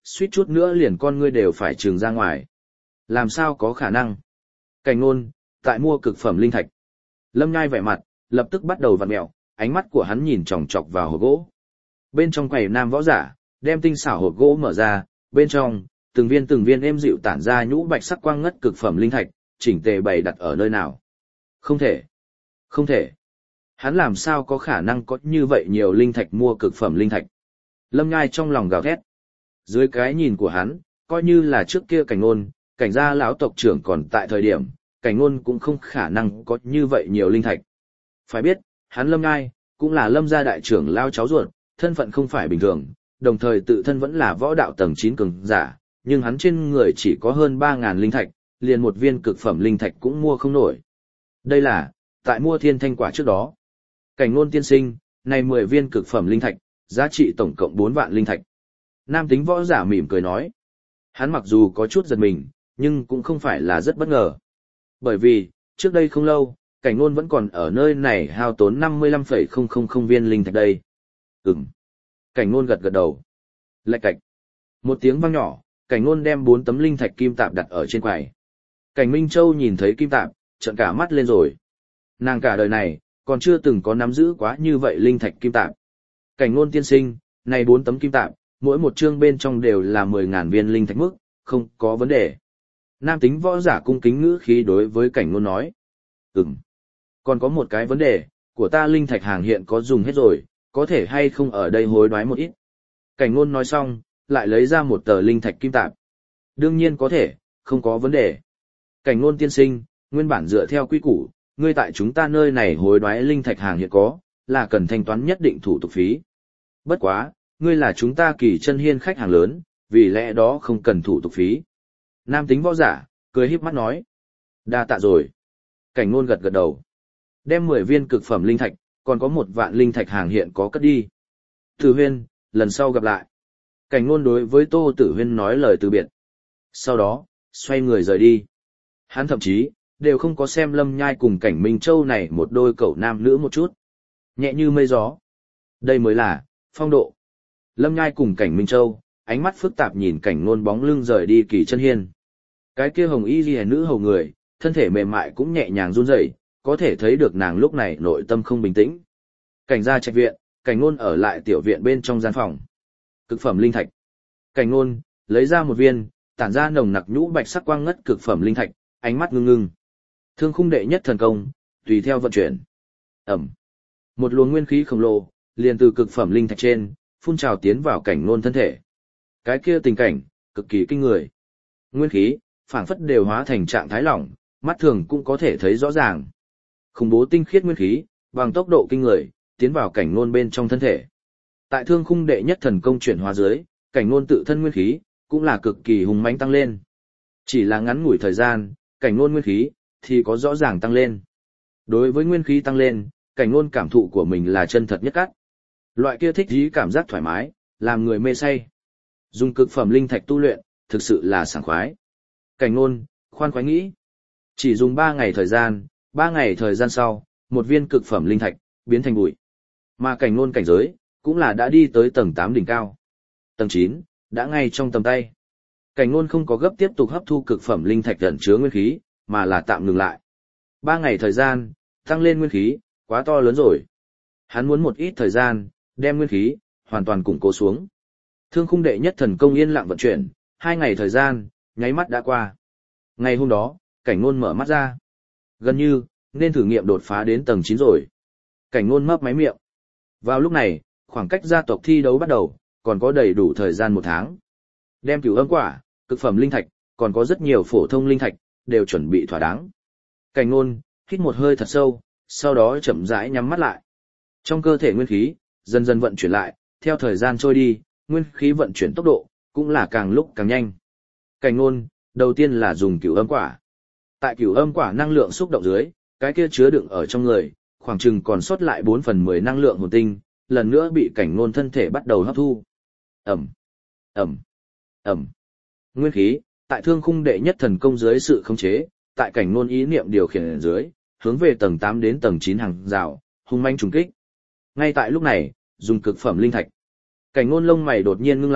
suýt chút nữa liền con ngươi đều phải trừng ra ngoài. Làm sao có khả năng? Cảnh Nôn, tại mua cực phẩm linh thạch. Lâm Nhai vẻ mặt, lập tức bắt đầu vặn mẹo, ánh mắt của hắn nhìn chòng chọc vào hộp gỗ. Bên trong quầy nam võ giả, đem tinh xảo hộp gỗ mở ra, bên trong, từng viên từng viên êm dịu tản ra nhũ bạch sắc quang ngất cực phẩm linh thạch, chỉnh tề bày đặt ở nơi nào. Không thể. Không thể. Hắn làm sao có khả năng có như vậy nhiều linh thạch mua cực phẩm linh thạch. Lâm Nhai trong lòng gào thét. Dưới cái nhìn của hắn, coi như là trước kia Cảnh Nôn, cảnh gia lão tộc trưởng còn tại thời điểm, Cảnh Nôn cũng không khả năng có như vậy nhiều linh thạch. Phải biết, hắn Lâm Nhai, cũng là Lâm gia đại trưởng lao cháu ruột, thân phận không phải bình thường, đồng thời tự thân vẫn là võ đạo tầng chín cường giả, nhưng hắn trên người chỉ có hơn ba ngàn linh thạch, liền một viên cực phẩm linh thạch cũng mua không nổi. Đây là, tại mua thiên thanh quả trước đó. Cảnh Nôn tiên sinh, này mười viên cực phẩm linh thạch, giá trị tổng cộng bốn vạn linh thạch. Nam tính võ giả mỉm cười nói. Hắn mặc dù có chút giật mình, nhưng cũng không phải là rất bất ngờ. Bởi vì, trước đây không lâu, Cảnh Nôn vẫn còn ở nơi này hao tốn năm mươi lăm phẩy không không không viên linh thạch đây. Ừm. Cảnh Nôn gật gật đầu. Lạch cạch. Một tiếng vang nhỏ, Cảnh Nôn đem bốn tấm linh thạch kim tạp đặt ở trên quầy. Cảnh Minh Châu nhìn thấy kim tạp, trợn cả mắt lên rồi. Nàng cả đời này, còn chưa từng có nắm giữ quá như vậy linh thạch kim tạp. Cảnh Nôn tiên sinh, này bốn tấm kim tạp, mỗi một chương bên trong đều là mười ngàn viên linh thạch mức, không có vấn đề. Nam tính võ giả cung kính ngữ khí đối với Cảnh Nôn nói. Ừm. Còn có một cái vấn đề, của ta linh thạch hàng hiện có dùng hết rồi, có thể hay không ở đây hối đoái một ít. Cảnh Nôn nói xong, lại lấy ra một tờ linh thạch kim tạp. Đương nhiên có thể, không có vấn đề. Cảnh Nôn tiên sinh, nguyên bản dựa theo quy củ, ngươi tại chúng ta nơi này hối đoái linh thạch hàng hiện có, là cần thanh toán nhất định thủ tục phí. Bất quá, ngươi là chúng ta Kỳ Chân Hiên khách hàng lớn, vì lẽ đó không cần thủ tục phí. Nam tính võ giả, cười híp mắt nói. Đa tạ rồi. Cảnh Nôn gật gật đầu. Đem mười viên cực phẩm linh thạch, còn có một vạn linh thạch hàng hiện có cất đi. Tử Huyên, lần sau gặp lại. Cảnh Nôn đối với Tô Tử Huyên nói lời từ biệt. Sau đó, xoay người rời đi. Hắn thậm chí, đều không có xem Lâm Nhai cùng Cảnh Minh Châu này một đôi cậu nam nữ một chút. Nhẹ như mây gió. Đây mới là, phong độ. Lâm Nhai cùng Cảnh Minh Châu, ánh mắt phức tạp nhìn Cảnh Nôn bóng lưng rời đi Kỳ Chân Hiên. Cái kia hồng y liễu nữ hầu người, thân thể mềm mại cũng nhẹ nhàng run rẩy, có thể thấy được nàng lúc này nội tâm không bình tĩnh. Cảnh gia trạch viện, Cảnh Nôn ở lại tiểu viện bên trong gian phòng. Cực phẩm linh thạch. Cảnh Nôn lấy ra một viên, tản ra nồng nặc nhũ bạch sắc quang ngất cực phẩm linh thạch, ánh mắt ngưng ngưng. Thương khung đệ nhất thần công, tùy theo vận chuyển. Ẩm. Một luồng nguyên khí khổng lồ, liền từ cực phẩm linh thạch trên, phun trào tiến vào Cảnh Nôn thân thể. Cái kia tình cảnh, cực kỳ kinh người. Nguyên khí, phảng phất đều hóa thành trạng thái lỏng, mắt thường cũng có thể thấy rõ ràng. Khủng bố tinh khiết nguyên khí, bằng tốc độ kinh người, tiến vào Cảnh Nôn bên trong thân thể. Tại thương khung đệ nhất thần công chuyển hóa dưới, Cảnh Nôn tự thân nguyên khí, cũng là cực kỳ hùng mãnh tăng lên. Chỉ là ngắn ngủi thời gian, Cảnh Nôn nguyên khí, thì có rõ ràng tăng lên. Đối với nguyên khí tăng lên, Cảnh Nôn cảm thụ của mình là chân thật nhất cắt. Loại kia thích dí cảm giác thoải mái, làm người mê say. Dùng cực phẩm linh thạch tu luyện, thực sự là sảng khoái. Cảnh Nôn, khoan khoái nghĩ. Chỉ dùng ba ngày thời gian, ba ngày thời gian sau, một viên cực phẩm linh thạch, biến thành bụi. Mà Cảnh Nôn cảnh giới, cũng là đã đi tới tầng tám đỉnh cao. Tầng chín, đã ngay trong tầm tay. Cảnh Nôn không có gấp tiếp tục hấp thu cực phẩm linh thạch ẩn chứa nguyên khí, mà là tạm ngừng lại. Ba ngày thời gian, tăng lên nguyên khí, quá to lớn rồi. Hắn muốn một ít thời gian, đem nguyên khí, hoàn toàn củng cố xuống. Thương khung đệ nhất thần công yên lặng vận chuyển, hai ngày thời gian, nháy mắt đã qua. Ngày hôm đó, Cảnh Nôn mở mắt ra. Gần như, nên thử nghiệm đột phá đến tầng chín rồi. Cảnh Nôn mấp máy miệng. Vào lúc này, khoảng cách gia tộc thi đấu bắt đầu, còn có đầy đủ thời gian một tháng. Đem cửu âm quả, cực phẩm linh thạch, còn có rất nhiều phổ thông linh thạch, đều chuẩn bị thỏa đáng. Cảnh Nôn hít một hơi thật sâu, sau đó chậm rãi nhắm mắt lại. Trong cơ thể nguyên khí, dần dần vận chuyển lại, theo thời gian trôi đi, nguyên khí vận chuyển tốc độ, cũng là càng lúc càng nhanh. Cảnh Nôn, đầu tiên là dùng cửu âm quả. Tại cửu âm quả năng lượng xúc động dưới, cái kia chứa đựng ở trong người, khoảng chừng còn sót lại bốn phần mười năng lượng hồn tinh, lần nữa bị Cảnh Nôn thân thể bắt đầu hấp thu. Ẩm, Ẩm, Ẩm. Nguyên khí, tại thương khung đệ nhất thần công dưới sự khống chế, tại Cảnh Nôn ý niệm điều khiển dưới, hướng về tầng tám đến tầng chín hàng rào, hung manh trùng kích. Ngay tại lúc này, dùng cực phẩm linh thạch. Cảnh Nôn lông mày đột nhiên ngưng lại,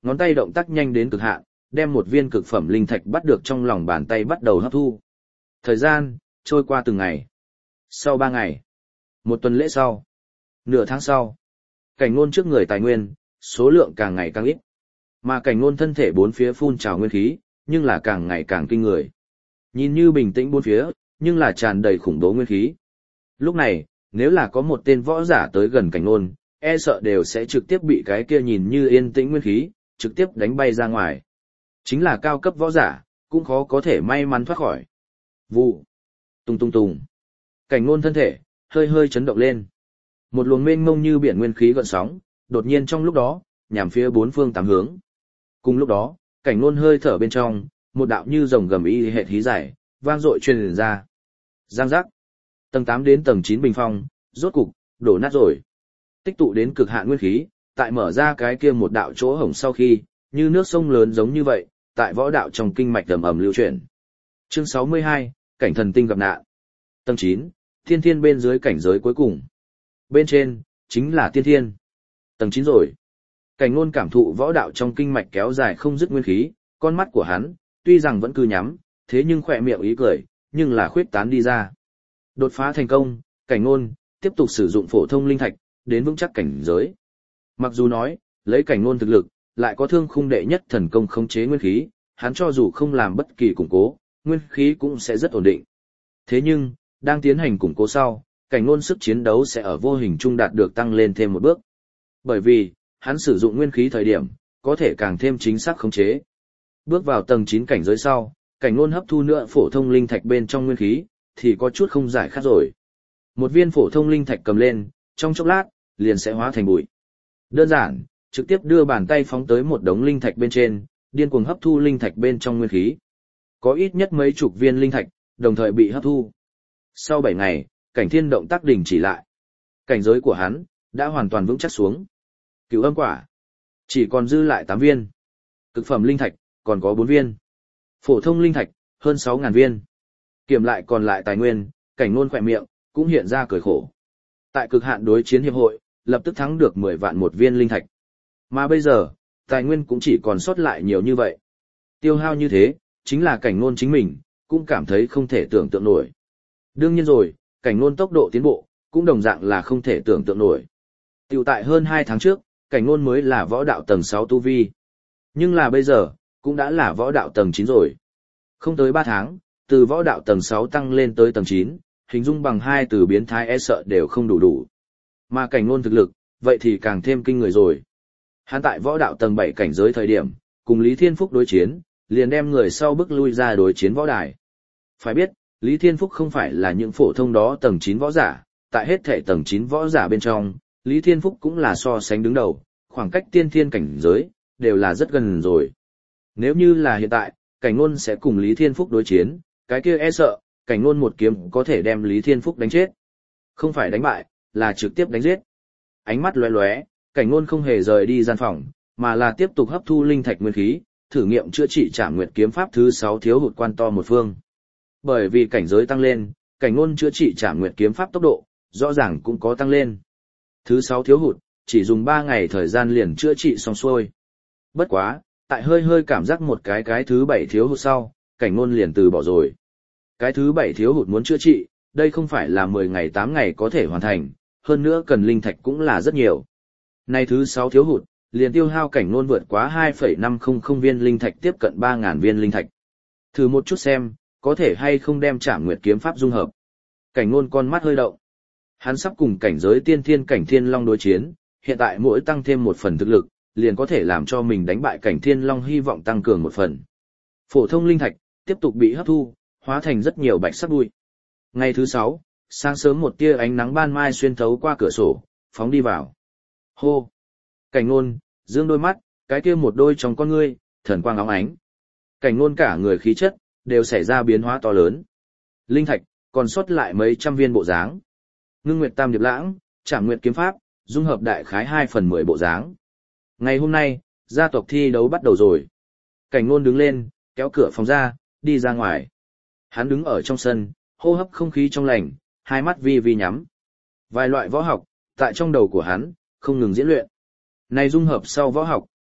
Ngón tay động tác nhanh đến cực hạn, đem một viên cực phẩm linh thạch bắt được trong lòng bàn tay bắt đầu hấp thu. Thời gian trôi qua từng ngày. Sau ba ngày, một tuần lễ sau, nửa tháng sau, Cảnh Ngôn trước người tài nguyên, số lượng càng ngày càng ít. Mà Cảnh Ngôn thân thể bốn phía phun trào nguyên khí, nhưng là càng ngày càng kinh người. Nhìn như bình tĩnh bốn phía, nhưng là tràn đầy khủng bố nguyên khí. Lúc này, nếu là có một tên võ giả tới gần Cảnh Ngôn, e sợ đều sẽ trực tiếp bị cái kia nhìn như yên tĩnh nguyên khí, trực tiếp đánh bay ra ngoài. Chính là cao cấp võ giả, cũng khó có thể may mắn thoát khỏi. Vụ. Tung tung tung. Cảnh Ngôn thân thể, hơi hơi chấn động lên. Một luồng mênh mông như biển nguyên khí gợn sóng, đột nhiên trong lúc đó, nhằm phía bốn phương tám hướng. Cùng lúc đó, Cảnh Ngôn hơi thở bên trong, một đạo như rồng gầm y hệ khí giải, vang dội truyền ra. Giang giác. Tầng tám đến tầng chín bình phong, rốt cục, đổ nát rồi. Tích tụ đến cực hạn nguyên khí, tại mở ra cái kia một đạo chỗ hổng sau khi, như nước sông lớn giống như vậy, tại võ đạo trong kinh mạch ầm ầm lưu chuyển. Chương sáu mươi hai, Cảnh Thần Tinh gặp nạn. Tầng chín, Thiên Thiên bên dưới cảnh giới cuối cùng. Bên trên, chính là Tiên Thiên. Tầng chín rồi. Cảnh Ngôn cảm thụ võ đạo trong kinh mạch kéo dài không dứt nguyên khí, con mắt của hắn, tuy rằng vẫn cứ nhắm, thế nhưng khỏe miệng ý cười, nhưng là khuyết tán đi ra. Đột phá thành công, Cảnh Ngôn tiếp tục sử dụng phổ thông linh thạch, đến vững chắc cảnh giới. Mặc dù nói, lấy Cảnh Ngôn thực lực, lại có Thương Khung đệ nhất thần công khống chế nguyên khí, hắn cho dù không làm bất kỳ củng cố, nguyên khí cũng sẽ rất ổn định. Thế nhưng, đang tiến hành củng cố sau, Cảnh Ngôn sức chiến đấu sẽ ở vô hình trung đạt được tăng lên thêm một bước. Bởi vì, hắn sử dụng nguyên khí thời điểm, có thể càng thêm chính xác khống chế. Bước vào tầng chín cảnh giới sau, Cảnh Ngôn hấp thu nữa phổ thông linh thạch bên trong nguyên khí, thì có chút không giải khát rồi. Một viên phổ thông linh thạch cầm lên, trong chốc lát, liền sẽ hóa thành bụi. Đơn giản, trực tiếp đưa bàn tay phóng tới một đống linh thạch bên trên, điên cuồng hấp thu linh thạch bên trong nguyên khí. Có ít nhất mấy chục viên linh thạch, đồng thời bị hấp thu. Sau bảy ngày, Cảnh Thiên động tác đình chỉ lại. Cảnh giới của hắn, đã hoàn toàn vững chắc xuống. Cửu âm quả, chỉ còn dư lại tám viên. Cực phẩm linh thạch, còn có bốn viên. Phổ thông linh thạch, hơn sáu nghìn viên. Kiểm lại còn lại tài nguyên, Cảnh Ngôn khỏe miệng, cũng hiện ra cười khổ. Tại cực hạn đối chiến hiệp hội, lập tức thắng được mười vạn một viên linh thạch. Mà bây giờ, tài nguyên cũng chỉ còn sót lại nhiều như vậy. Tiêu hao như thế, chính là Cảnh Ngôn chính mình, cũng cảm thấy không thể tưởng tượng nổi. Đương nhiên rồi, Cảnh Ngôn tốc độ tiến bộ, cũng đồng dạng là không thể tưởng tượng nổi. Tiểu tại hơn hai tháng trước, Cảnh Ngôn mới là võ đạo tầng sáu tu vi. Nhưng là bây giờ, cũng đã là võ đạo tầng chín rồi. Không tới ba tháng, từ võ đạo tầng sáu tăng lên tới tầng chín, hình dung bằng hai từ biến thái e sợ đều không đủ đủ. Mà Cảnh Ngôn thực lực, vậy thì càng thêm kinh người rồi. Hắn tại võ đạo tầng bảy cảnh giới thời điểm, cùng Lý Thiên Phúc đối chiến, liền đem người sau bức lui ra đối chiến võ đài. Phải biết, Lý Thiên Phúc không phải là những phổ thông đó tầng chín võ giả, tại hết thể tầng chín võ giả bên trong, Lý Thiên Phúc cũng là so sánh đứng đầu, khoảng cách tiên thiên cảnh giới, đều là rất gần rồi. Nếu như là hiện tại, Cảnh Ngôn sẽ cùng Lý Thiên Phúc đối chiến, cái kia e sợ, Cảnh Ngôn một kiếm có thể đem Lý Thiên Phúc đánh chết. Không phải đánh bại, là trực tiếp đánh giết. Ánh mắt lóe lóe, Cảnh Ngôn không hề rời đi gian phòng, mà là tiếp tục hấp thu linh thạch nguyên khí, thử nghiệm chữa trị Trảm Nguyệt kiếm pháp thứ sáu thiếu hụt quan to một phương. Bởi vì cảnh giới tăng lên, Cảnh Ngôn chữa trị Trảm Nguyệt kiếm pháp tốc độ, rõ ràng cũng có tăng lên. Thứ sáu thiếu hụt, chỉ dùng ba ngày thời gian liền chữa trị xong xuôi. Bất quá, tại hơi hơi cảm giác một cái cái thứ bảy thiếu hụt sau, Cảnh Ngôn liền từ bỏ rồi. Cái thứ bảy thiếu hụt muốn chữa trị, đây không phải là mười ngày tám ngày có thể hoàn thành, hơn nữa cần linh thạch cũng là rất nhiều. Nay thứ sáu thiếu hụt, liền tiêu hao Cảnh Ngôn vượt quá hai phẩy năm không không viên linh thạch tiếp cận ba nghìn viên linh thạch. Thử một chút xem, có thể hay không đem Trảm Nguyệt kiếm pháp dung hợp. Cảnh Ngôn con mắt hơi động. Hắn sắp cùng cảnh giới tiên thiên cảnh thiên long đối chiến, hiện tại mỗi tăng thêm một phần thực lực, liền có thể làm cho mình đánh bại cảnh thiên long hy vọng tăng cường một phần. Phổ thông linh thạch, tiếp tục bị hấp thu, hóa thành rất nhiều bạch sắc bụi. Ngày thứ sáu, sáng sớm một tia ánh nắng ban mai xuyên thấu qua cửa sổ, phóng đi vào. Hô! Cảnh Ngôn, dương đôi mắt, cái kia một đôi trong con ngươi, thần quang óng ánh. Cảnh Ngôn cả người khí chất, đều xảy ra biến hóa to lớn. Linh thạch, còn sót lại mấy trăm viên bộ dáng. Ngưng Nguyệt Tam Điệp Lãng, Trảm Nguyệt kiếm pháp, dung hợp đại khái hai phần mười bộ dáng. Ngày hôm nay, gia tộc thi đấu bắt đầu rồi. Cảnh Ngôn đứng lên, kéo cửa phòng ra, đi ra ngoài. Hắn đứng ở trong sân, hô hấp không khí trong lành, hai mắt vi vi nhắm. Vài loại võ học, tại trong đầu của hắn, không ngừng diễn luyện. Này dung hợp sau võ học,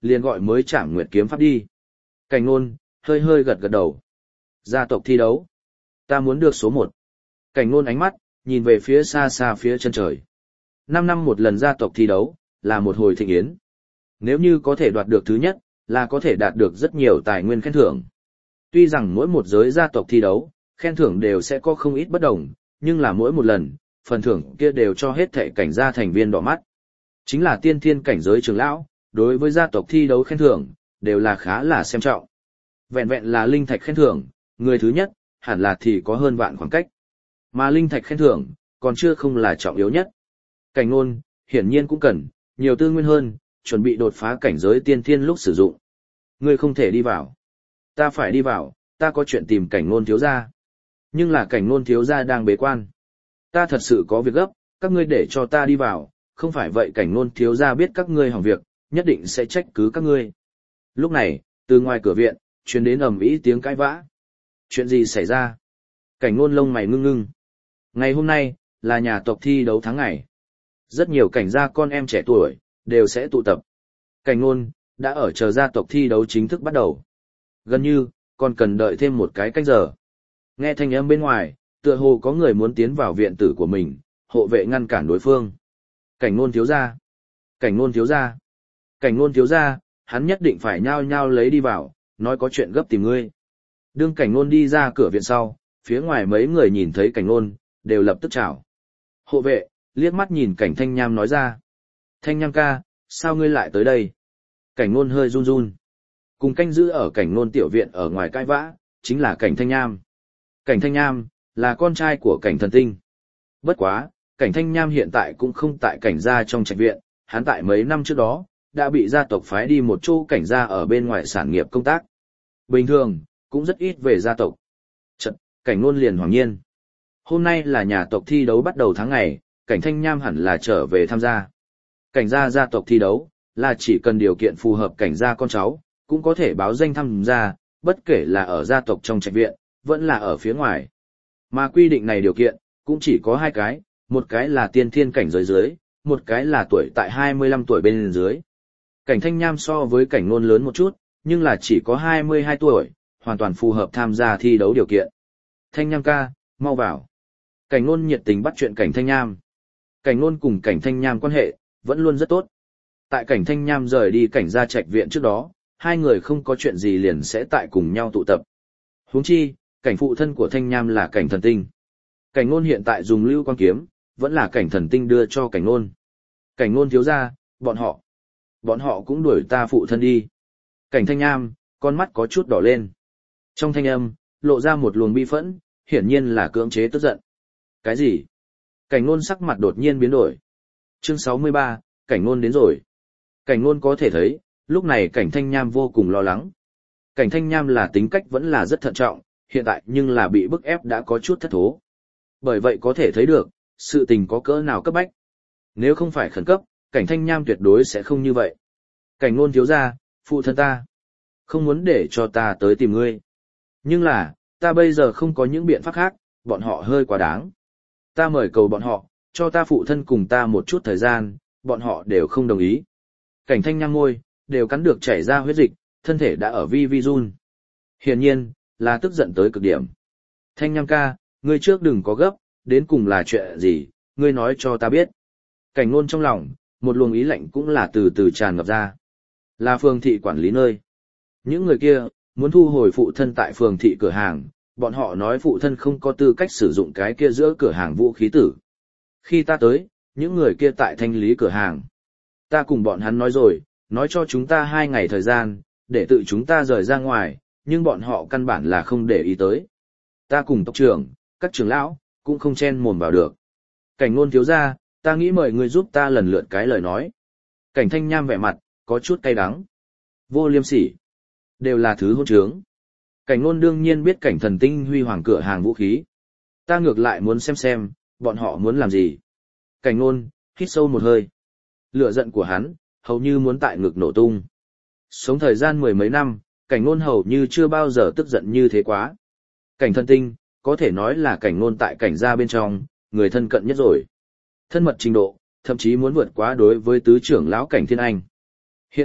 liền gọi mới Trảm Nguyệt kiếm pháp đi. Cảnh Nôn hơi hơi gật gật đầu. Gia tộc thi đấu. Ta muốn được số một. Cảnh Nôn ánh mắt nhìn về phía xa xa phía chân trời. Năm năm một lần gia tộc thi đấu, là một hồi thịnh yến. Nếu như có thể đoạt được thứ nhất, là có thể đạt được rất nhiều tài nguyên khen thưởng. Tuy rằng mỗi một giới gia tộc thi đấu, khen thưởng đều sẽ có không ít bất đồng, nhưng là mỗi một lần, phần thưởng kia đều cho hết thệ cảnh gia thành viên đỏ mắt. Chính là tiên thiên cảnh giới trưởng lão, đối với gia tộc thi đấu khen thưởng, đều là khá là xem trọng. Vẹn vẹn là linh thạch khen thưởng, người thứ nhất, hẳn là thì có hơn vạn khoảng cách. Mà linh thạch khen thưởng, còn chưa không là trọng yếu nhất. Cảnh Nôn, hiển nhiên cũng cần, nhiều tư nguyên hơn, chuẩn bị đột phá cảnh giới tiên thiên lúc sử dụng. Ngươi không thể đi vào. Ta phải đi vào, ta có chuyện tìm Cảnh Nôn thiếu gia. Nhưng là Cảnh Nôn thiếu gia đang bế quan. Ta thật sự có việc gấp, các ngươi để cho ta đi vào, không phải vậy Cảnh Nôn thiếu gia biết các ngươi hỏng việc, nhất định sẽ trách cứ các ngươi. Lúc này, từ ngoài cửa viện, truyền đến ầm ĩ tiếng cãi vã. Chuyện gì xảy ra? Cảnh Nôn lông mày ngưng ngưng. Ngày hôm nay, là nhà tộc thi đấu tháng ngày. Rất nhiều cảnh gia con em trẻ tuổi, đều sẽ tụ tập. Cảnh Nôn, đã ở chờ gia tộc thi đấu chính thức bắt đầu. Gần như, còn cần đợi thêm một cái canh giờ. Nghe thanh âm bên ngoài, tựa hồ có người muốn tiến vào viện tử của mình, hộ vệ ngăn cản đối phương. Cảnh Nôn thiếu gia. Cảnh Nôn thiếu gia. Cảnh Nôn thiếu gia, hắn nhất định phải nhao nhao lấy đi vào, nói có chuyện gấp tìm ngươi. Đương Cảnh Nôn đi ra cửa viện sau, phía ngoài mấy người nhìn thấy Cảnh Nôn, đều lập tức chào. Hộ vệ, liếc mắt nhìn Cảnh Thanh Nham nói ra. Thanh Nham ca, sao ngươi lại tới đây? Cảnh Nôn hơi run run. Cùng canh giữ ở Cảnh Nôn tiểu viện ở ngoài cãi vã, chính là Cảnh Thanh Nham. Cảnh Thanh Nham, là con trai của Cảnh Thần Tinh. Bất quá, Cảnh Thanh Nham hiện tại cũng không tại Cảnh gia trong trạch viện, hắn tại mấy năm trước đó, đã bị gia tộc phái đi một chỗ Cảnh gia ở bên ngoài sản nghiệp công tác. Bình thường, cũng rất ít về gia tộc. Chật, Cảnh Nôn liền hoàng nhiên. Hôm nay là nhà tộc thi đấu bắt đầu tháng ngày, Cảnh Thanh Nham hẳn là trở về tham gia. Cảnh gia gia tộc thi đấu, là chỉ cần điều kiện phù hợp cảnh gia con cháu, cũng có thể báo danh tham gia, bất kể là ở gia tộc trong trạch viện, vẫn là ở phía ngoài. Mà quy định này điều kiện, cũng chỉ có hai cái, một cái là tiên thiên cảnh giới dưới, một cái là tuổi tại hai mươi lăm tuổi bên dưới. Cảnh Thanh Nham so với Cảnh Nôn lớn một chút, nhưng là chỉ có hai mươi hai tuổi, hoàn toàn phù hợp tham gia thi đấu điều kiện. Thanh Nham ca, mau vào. Cảnh Nôn nhiệt tình bắt chuyện Cảnh Thanh Nham. Cảnh Nôn cùng Cảnh Thanh Nham quan hệ, vẫn luôn rất tốt. Tại Cảnh Thanh Nham rời đi Cảnh gia trạch viện trước đó, hai người không có chuyện gì liền sẽ tại cùng nhau tụ tập. Huống chi, Cảnh phụ thân của Thanh Nham là Cảnh Thần Tinh. Cảnh Nôn hiện tại dùng lưu quang kiếm, vẫn là Cảnh Thần Tinh đưa cho Cảnh Nôn. Cảnh Nôn thiếu gia, bọn họ, bọn họ cũng đuổi ta phụ thân đi. Cảnh Thanh Nham, con mắt có chút đỏ lên. Trong thanh âm, lộ ra một luồng bi phẫn, hiển nhiên là cưỡng chế tức giận. Cái gì? Cảnh Nôn sắc mặt đột nhiên biến đổi. Chương sáu mươi ba, Cảnh Nôn đến rồi. Cảnh Nôn có thể thấy, lúc này Cảnh Thanh Nham vô cùng lo lắng. Cảnh Thanh Nham là tính cách vẫn là rất thận trọng, hiện tại nhưng là bị bức ép đã có chút thất thố. Bởi vậy có thể thấy được, sự tình có cỡ nào cấp bách. Nếu không phải khẩn cấp, Cảnh Thanh Nham tuyệt đối sẽ không như vậy. Cảnh Nôn thiếu gia, phụ thân ta, không muốn để cho ta tới tìm ngươi. Nhưng là, ta bây giờ không có những biện pháp khác, bọn họ hơi quá đáng. Ta mời cầu bọn họ, cho ta phụ thân cùng ta một chút thời gian, bọn họ đều không đồng ý. Cảnh Thanh Nham môi, đều cắn được chảy ra huyết dịch, thân thể đã ở vi vi run. Hiển nhiên, là tức giận tới cực điểm. Thanh Nham ca, ngươi trước đừng có gấp, đến cùng là chuyện gì, ngươi nói cho ta biết. Cảnh Nôn trong lòng, một luồng ý lạnh cũng là từ từ tràn ngập ra. Là phường thị quản lý nơi. Những người kia, muốn thu hồi phụ thân tại phường thị cửa hàng, bọn họ nói phụ thân không có tư cách sử dụng cái kia giữa cửa hàng vũ khí tử. Khi ta tới, những người kia tại thanh lý cửa hàng. Ta cùng bọn hắn nói rồi, nói cho chúng ta hai ngày thời gian, để tự chúng ta rời ra ngoài, nhưng bọn họ căn bản là không để ý tới. Ta cùng tộc trưởng, các trưởng lão, cũng không chen mồm vào được. Cảnh Nôn thiếu gia, ta nghĩ mời ngươi giúp ta lần lượt cái lời nói. Cảnh Thanh Nham vẻ mặt, có chút cay đắng. Vô liêm sỉ. Đều là thứ hỗn trướng. Cảnh Nôn đương nhiên biết Cảnh Thần Tinh huy hoàng cửa hàng vũ khí. Ta ngược lại muốn xem xem, bọn họ muốn làm gì. Cảnh Nôn, hít sâu một hơi. Lửa giận của hắn, hầu như muốn tại ngực nổ tung. Sống thời gian mười mấy năm, Cảnh Nôn hầu như chưa bao giờ tức giận như thế quá. Cảnh Thần Tinh, có thể nói là Cảnh Nôn tại Cảnh gia bên trong, người thân cận nhất rồi. Thân mật trình độ, thậm chí muốn vượt quá đối với tứ trưởng lão Cảnh Thiên Anh. Hiện tại,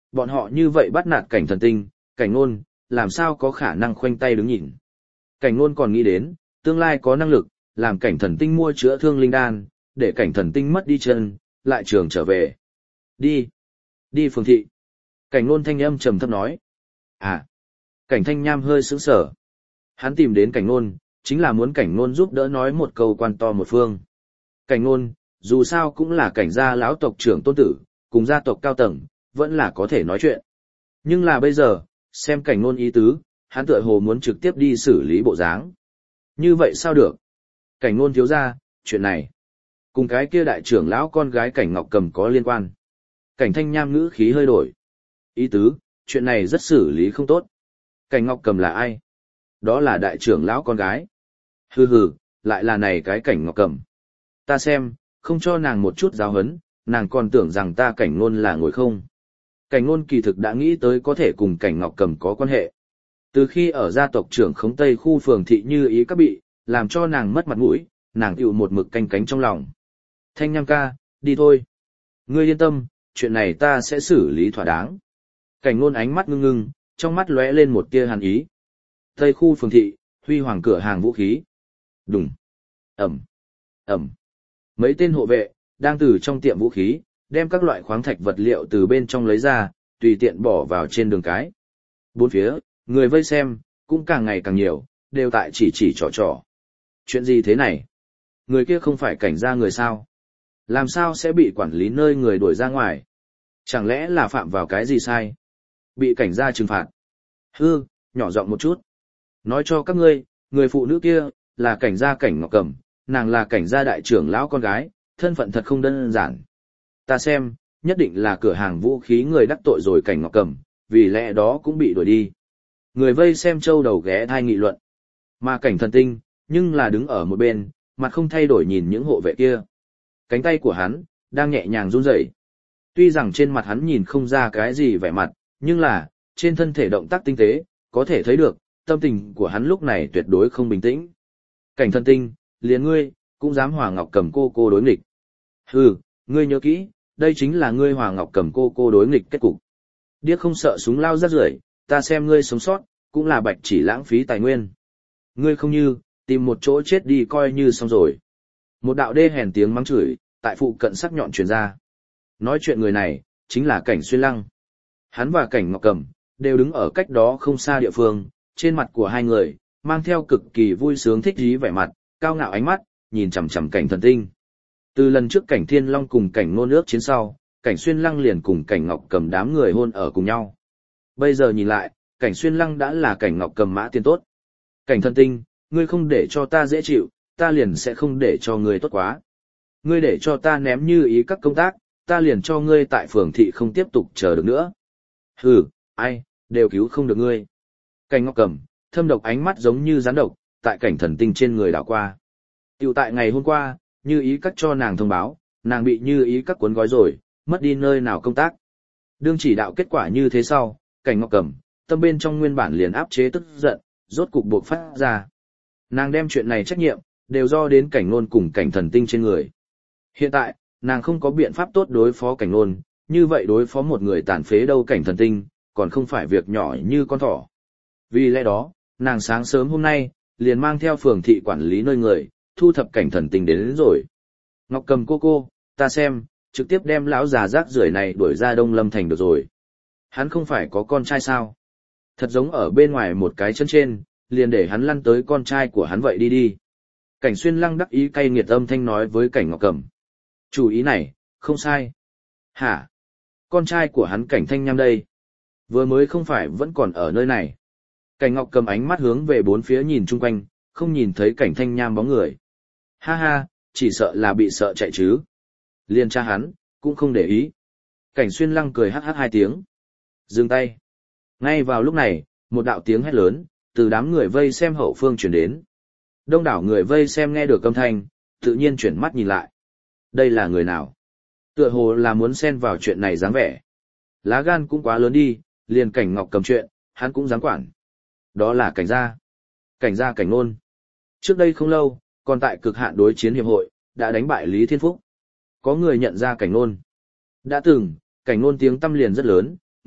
bọn họ như vậy bắt nạt cảnh thần tinh, cảnh ngôn, làm sao có khả năng khoanh tay đứng nhìn. Cảnh ngôn còn nghĩ đến, tương lai có năng lực, làm cảnh thần tinh mua chữa thương linh đan, để cảnh thần tinh mất đi chân, lại trường trở về. Đi, đi phường thị. Cảnh ngôn thanh âm trầm thấp nói. À, cảnh thanh nham hơi sững sờ. Hắn tìm đến cảnh ngôn, chính là muốn cảnh ngôn giúp đỡ nói một câu quan to một phương. Cảnh ngôn, dù sao cũng là cảnh gia lão tộc trưởng tôn tử, cùng gia tộc cao tầng, vẫn là có thể nói chuyện. Nhưng là bây giờ, xem cảnh ngôn ý tứ, hắn tựa hồ muốn trực tiếp đi xử lý bộ dáng. Như vậy sao được? Cảnh ngôn thiếu ra, chuyện này. Cùng cái kia đại trưởng lão con gái cảnh Ngọc Cầm có liên quan. Cảnh thanh nham ngữ khí hơi đổi. Ý tứ, chuyện này rất xử lý không tốt. Cảnh Ngọc Cầm là ai? Đó là đại trưởng lão con gái. Hừ hừ, lại là này cái cảnh Ngọc Cầm. Ta xem, không cho nàng một chút giáo hấn, nàng còn tưởng rằng ta cảnh ngôn là ngồi không. Cảnh ngôn kỳ thực đã nghĩ tới có thể cùng cảnh Ngọc Cầm có quan hệ. Từ khi ở gia tộc trưởng khống tây khu phường thị như ý các bị, làm cho nàng mất mặt mũi, nàng chịu một mực canh cánh trong lòng. Thanh nham ca, đi thôi. Ngươi yên tâm, chuyện này ta sẽ xử lý thỏa đáng. Cảnh ngôn ánh mắt ngưng ngưng, trong mắt lóe lên một tia hàn ý. Tây khu phường thị, huy hoàng cửa hàng vũ khí. Đùng. Ẩm. Ẩm. Mấy tên hộ vệ, đang từ trong tiệm vũ khí, đem các loại khoáng thạch vật liệu từ bên trong lấy ra, tùy tiện bỏ vào trên đường cái. Bốn phía, người vây xem, cũng càng ngày càng nhiều, đều tại chỉ chỉ trò trò. Chuyện gì thế này? Người kia không phải cảnh gia người sao? Làm sao sẽ bị quản lý nơi người đuổi ra ngoài? Chẳng lẽ là phạm vào cái gì sai? Bị cảnh gia trừng phạt? Hư, nhỏ giọng một chút. Nói cho các ngươi, người phụ nữ kia, là cảnh gia cảnh Ngọc Cầm, nàng là cảnh gia đại trưởng lão con gái, thân phận thật không đơn giản. Ta xem, nhất định là cửa hàng vũ khí người đắc tội rồi cảnh Ngọc Cầm, vì lẽ đó cũng bị đuổi đi. Người vây xem châu đầu ghé thai nghị luận. Mà cảnh thần tinh, nhưng là đứng ở một bên, mặt không thay đổi nhìn những hộ vệ kia. Cánh tay của hắn, đang nhẹ nhàng run rẩy. Tuy rằng trên mặt hắn nhìn không ra cái gì vẻ mặt, nhưng là, trên thân thể động tác tinh tế, có thể thấy được, tâm tình của hắn lúc này tuyệt đối không bình tĩnh. Cảnh thần tinh, liền ngươi, cũng dám Hòa Ngọc Cầm cô cô đối nghịch. Hừ, ngươi nhớ kỹ, đây chính là ngươi Hòa Ngọc Cầm cô cô đối nghịch kết cục. Điếc không sợ súng lao rát rưởi, ta xem ngươi sống sót, cũng là bạch chỉ lãng phí tài nguyên. Ngươi không như, tìm một chỗ chết đi coi như xong rồi. Một đạo đê hèn tiếng mắng chửi, tại phụ cận sắc nhọn truyền ra. Nói chuyện người này, chính là cảnh Xuyên Lăng. Hắn và cảnh Ngọc Cầm, đều đứng ở cách đó không xa địa phương, trên mặt của hai người, mang theo cực kỳ vui sướng thích ý vẻ mặt, cao ngạo ánh mắt, nhìn chằm chằm cảnh thần tinh. Từ lần trước cảnh Thiên Long cùng cảnh Nô Nước chiến sau, cảnh Xuyên Lăng liền cùng cảnh Ngọc Cầm đám người hôn ở cùng nhau. Bây giờ nhìn lại, cảnh Xuyên Lăng đã là cảnh Ngọc Cầm mã tiên tốt. Cảnh thần tinh, ngươi không để cho ta dễ chịu, ta liền sẽ không để cho ngươi tốt quá. Ngươi để cho ta ném như ý các công tác, ta liền cho ngươi tại phường thị không tiếp tục chờ được nữa. Hừ, ai, đều cứu không được ngươi. Cảnh Ngọc Cầm, thâm độc ánh mắt giống như rắn độc, tại cảnh thần tinh trên người đảo qua. Tiểu tại ngày hôm qua, như ý các cho nàng thông báo, nàng bị như ý các cuốn gói rồi, mất đi nơi nào công tác. Đương chỉ đạo kết quả như thế sau, cảnh Ngọc Cầm, tâm bên trong nguyên bản liền áp chế tức giận, rốt cục buộc phát ra. Nàng đem chuyện này trách nhiệm, đều do đến cảnh Nôn cùng cảnh thần tinh trên người. Hiện tại, nàng không có biện pháp tốt đối phó cảnh Nôn, như vậy đối phó một người tàn phế đâu cảnh thần tinh, còn không phải việc nhỏ như con thỏ. Vì lẽ đó, nàng sáng sớm hôm nay, liền mang theo phường thị quản lý nơi người, thu thập cảnh thần tinh đến, đến rồi. Ngọc Cầm cô cô, ta xem, trực tiếp đem lão già rác rưởi này đuổi ra Đông Lâm Thành được rồi. Hắn không phải có con trai sao? Thật giống ở bên ngoài một cái chân trên, liền để hắn lăn tới con trai của hắn vậy đi đi. Cảnh Xuyên Lăng đắc ý cay nghiệt âm thanh nói với cảnh Ngọc Cầm. Chủ ý này, không sai. Hả? Con trai của hắn cảnh Thanh Nham đây. Vừa mới không phải vẫn còn ở nơi này. Cảnh Ngọc Cầm ánh mắt hướng về bốn phía nhìn chung quanh, không nhìn thấy cảnh Thanh Nham bóng người. Ha ha, chỉ sợ là bị sợ chạy chứ. Liên cha hắn, cũng không để ý. Cảnh Xuyên Lăng cười hắc hắc hai tiếng. Dừng tay. Ngay vào lúc này, một đạo tiếng hét lớn, từ đám người vây xem hậu phương chuyển đến. Đông đảo người vây xem nghe được âm thanh, tự nhiên chuyển mắt nhìn lại. Đây là người nào? Tựa hồ là muốn xen vào chuyện này dáng vẻ. Lá gan cũng quá lớn đi, liền cảnh Ngọc Cầm chuyện, hắn cũng dám quản. Đó là cảnh gia. Cảnh gia cảnh Nôn. Trước đây không lâu, còn tại cực hạn đối chiến hiệp hội, đã đánh bại Lý Thiên Phúc. Có người nhận ra cảnh Nôn. Đã từng, cảnh Nôn tiếng tăm liền rất lớn,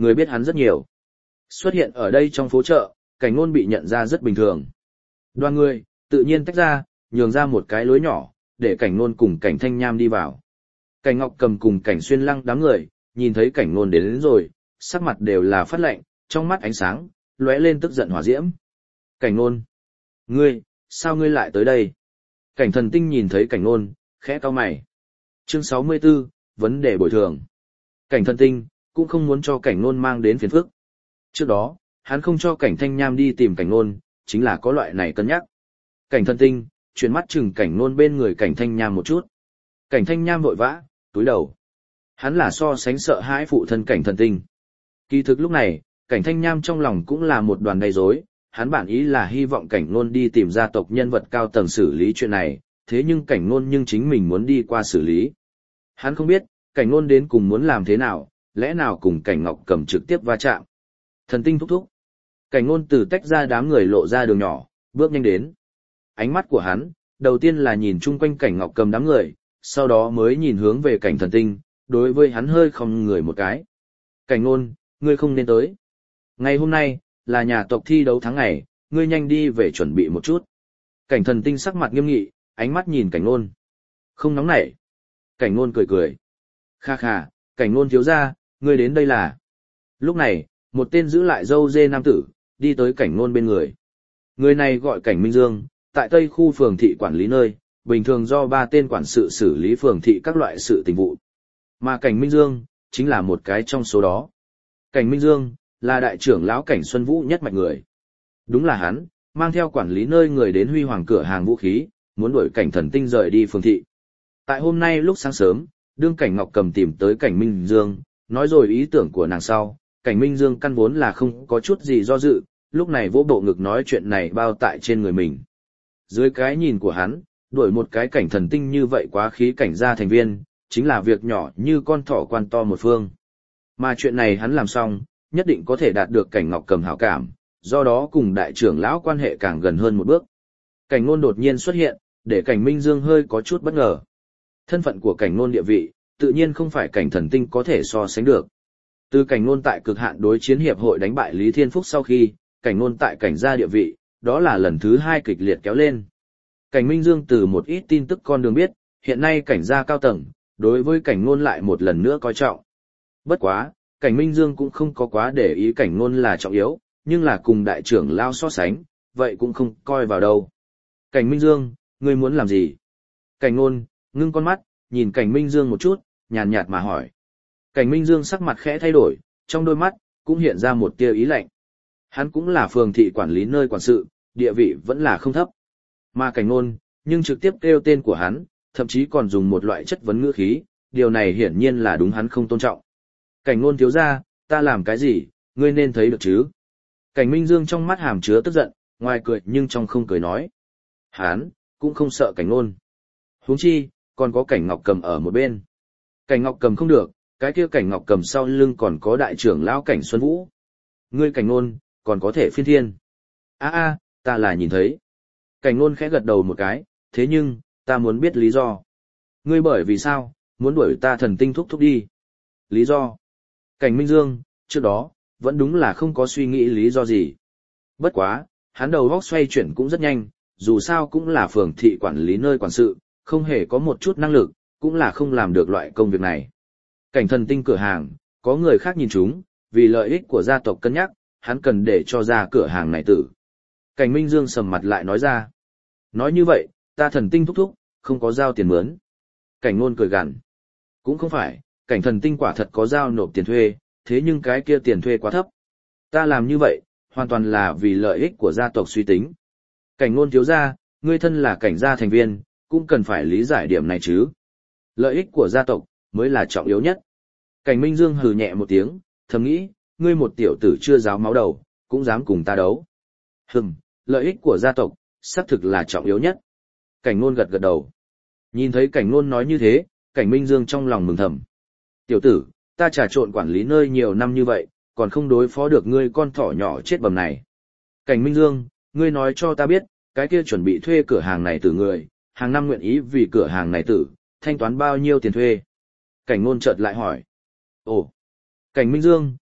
người biết hắn rất nhiều. Xuất hiện ở đây trong phố chợ, Cảnh Nôn bị nhận ra rất bình thường. Đoàn người, tự nhiên tách ra, nhường ra một cái lối nhỏ, để Cảnh Nôn cùng Cảnh Thanh Nham đi vào. Cảnh Ngọc Cầm cùng Cảnh Xuyên Lăng đám người, nhìn thấy Cảnh Nôn đến, đến rồi, sắc mặt đều là phát lạnh, trong mắt ánh sáng, lóe lên tức giận hỏa diễm. Cảnh Nôn, ngươi, sao ngươi lại tới đây? Cảnh Thần Tinh nhìn thấy Cảnh Nôn, khẽ cau mày. Chương sáu mươi tư, vấn đề bồi thường. Cảnh Thần Tinh cũng không muốn cho Cảnh Nôn mang đến phiền phức. Trước đó, hắn không cho Cảnh Thanh Nham đi tìm Cảnh Nôn, chính là có loại này cân nhắc. Cảnh Thần Tinh chuyển mắt chừng Cảnh Nôn bên người Cảnh Thanh Nham một chút. Cảnh Thanh Nham vội vã, túi đầu. Hắn là so sánh sợ hãi phụ thân Cảnh Thần Tinh. Kỳ thực lúc này, Cảnh Thanh Nham trong lòng cũng là một đoàn đầy rối, hắn bản ý là hy vọng Cảnh Nôn đi tìm gia tộc nhân vật cao tầng xử lý chuyện này, thế nhưng Cảnh Nôn nhưng chính mình muốn đi qua xử lý. Hắn không biết, Cảnh Nôn đến cùng muốn làm thế nào, lẽ nào cùng Cảnh Ngọc Cầm trực tiếp va chạm. Thần Tinh thúc thúc. Cảnh Nôn từ tách ra đám người lộ ra đường nhỏ, bước nhanh đến. Ánh mắt của hắn, đầu tiên là nhìn chung quanh Cảnh Ngọc Cầm đám người, sau đó mới nhìn hướng về Cảnh Thần Tinh, đối với hắn hơi không người một cái. Cảnh Nôn, ngươi không nên tới. Ngày hôm nay, là nhà tộc thi đấu tháng ngày, ngươi nhanh đi về chuẩn bị một chút. Cảnh Thần Tinh sắc mặt nghiêm nghị, ánh mắt nhìn Cảnh Nôn. Không nóng nảy. Cảnh Nôn cười cười. Kha kha, Cảnh Nôn thiếu gia, ngươi đến đây là. Lúc này, một tên giữ lại dâu dê nam tử, đi tới Cảnh Nôn bên người. Người này gọi Cảnh Minh Dương, tại Tây khu phường thị quản lý nơi, bình thường do ba tên quản sự xử lý phường thị các loại sự tình vụ. Mà Cảnh Minh Dương, chính là một cái trong số đó. Cảnh Minh Dương, là đại trưởng lão Cảnh Xuân Vũ nhất mạch người. Đúng là hắn, mang theo quản lý nơi người đến Huy Hoàng cửa hàng vũ khí, muốn đuổi Cảnh Thần Tinh rời đi phường thị. Tại hôm nay lúc sáng sớm, đương Cảnh Ngọc Cầm tìm tới Cảnh Minh Dương, nói rồi ý tưởng của nàng sau, Cảnh Minh Dương căn vốn là không có chút gì do dự, lúc này vỗ bộ ngực nói chuyện này bao tại trên người mình. Dưới cái nhìn của hắn, đuổi một cái Cảnh Thần Tinh như vậy quá khí cảnh gia thành viên, chính là việc nhỏ như con thỏ quan to một phương. Mà chuyện này hắn làm xong, nhất định có thể đạt được Cảnh Ngọc Cầm hảo cảm, do đó cùng đại trưởng lão quan hệ càng gần hơn một bước. Cảnh Nôn đột nhiên xuất hiện, để Cảnh Minh Dương hơi có chút bất ngờ. Thân phận của Cảnh Nôn địa vị, tự nhiên không phải Cảnh Thần Tinh có thể so sánh được. Từ Cảnh Nôn tại cực hạn đối chiến hiệp hội đánh bại Lý Thiên Phúc sau khi, Cảnh Nôn tại cảnh gia địa vị, đó là lần thứ hai kịch liệt kéo lên. Cảnh Minh Dương từ một ít tin tức con đường biết, hiện nay cảnh gia cao tầng, đối với Cảnh Nôn lại một lần nữa coi trọng. Bất quá, Cảnh Minh Dương cũng không có quá để ý Cảnh Nôn là trọng yếu, nhưng là cùng đại trưởng lao so sánh, vậy cũng không coi vào đâu. Cảnh Minh Dương, ngươi muốn làm gì? Cảnh Nôn, ngưng con mắt, nhìn Cảnh Minh Dương một chút, nhàn nhạt mà hỏi. Cảnh Minh Dương sắc mặt khẽ thay đổi, trong đôi mắt, cũng hiện ra một tia ý lạnh. Hắn cũng là phường thị quản lý nơi quản sự, địa vị vẫn là không thấp. Mà Cảnh Nôn, nhưng trực tiếp kêu tên của hắn, thậm chí còn dùng một loại chất vấn ngữ khí, điều này hiển nhiên là đúng hắn không tôn trọng. Cảnh Nôn thiếu gia, ta làm cái gì, ngươi nên thấy được chứ? Cảnh Minh Dương trong mắt hàm chứa tức giận, ngoài cười nhưng trong không cười nói. Hắn, cũng không sợ Cảnh Nôn. Huống chi, còn có Cảnh Ngọc Cầm ở một bên. Cảnh Ngọc Cầm không được, cái kia Cảnh Ngọc Cầm sau lưng còn có đại trưởng lão Cảnh Xuân Vũ. Ngươi Cảnh Nôn, còn có thể phiên thiên. A a, ta là nhìn thấy. Cảnh Nôn khẽ gật đầu một cái, thế nhưng, ta muốn biết lý do. Ngươi bởi vì sao, muốn đuổi ta Thần Tinh thúc thúc đi. Lý do. Cảnh Minh Dương, trước đó, vẫn đúng là không có suy nghĩ lý do gì. Bất quá, hắn đầu óc xoay chuyển cũng rất nhanh, dù sao cũng là phường thị quản lý nơi quản sự, không hề có một chút năng lực, cũng là không làm được loại công việc này. Cảnh Thần Tinh cửa hàng, có người khác nhìn chúng, vì lợi ích của gia tộc cân nhắc, hắn cần để cho ra cửa hàng này tử. Cảnh Minh Dương sầm mặt lại nói ra. Nói như vậy, ta Thần Tinh thúc thúc, không có giao tiền mướn. Cảnh Nôn cười gằn. Cũng không phải, Cảnh Thần Tinh quả thật có giao nộp tiền thuê, thế nhưng cái kia tiền thuê quá thấp. Ta làm như vậy, hoàn toàn là vì lợi ích của gia tộc suy tính. Cảnh Nôn thiếu gia, ngươi thân là cảnh gia thành viên, cũng cần phải lý giải điểm này chứ. Lợi ích của gia tộc, mới là trọng yếu nhất. Cảnh Minh Dương hừ nhẹ một tiếng, thầm nghĩ, ngươi một tiểu tử chưa giáo máu đầu, cũng dám cùng ta đấu. Hừm, lợi ích của gia tộc, xác thực là trọng yếu nhất. Cảnh Nôn gật gật đầu. Nhìn thấy Cảnh Nôn nói như thế, Cảnh Minh Dương trong lòng mừng thầm. Tiểu tử, ta trà trộn quản lý nơi nhiều năm như vậy, còn không đối phó được ngươi con thỏ nhỏ chết bầm này. Cảnh Minh Dương, ngươi nói cho ta biết, cái kia chuẩn bị thuê cửa hàng này từ người, hàng năm nguyện ý vì cửa hàng này tử, thanh toán bao nhiêu tiền thuê. Cảnh Nôn chợt lại hỏi. Ồ, Cảnh Minh Dương,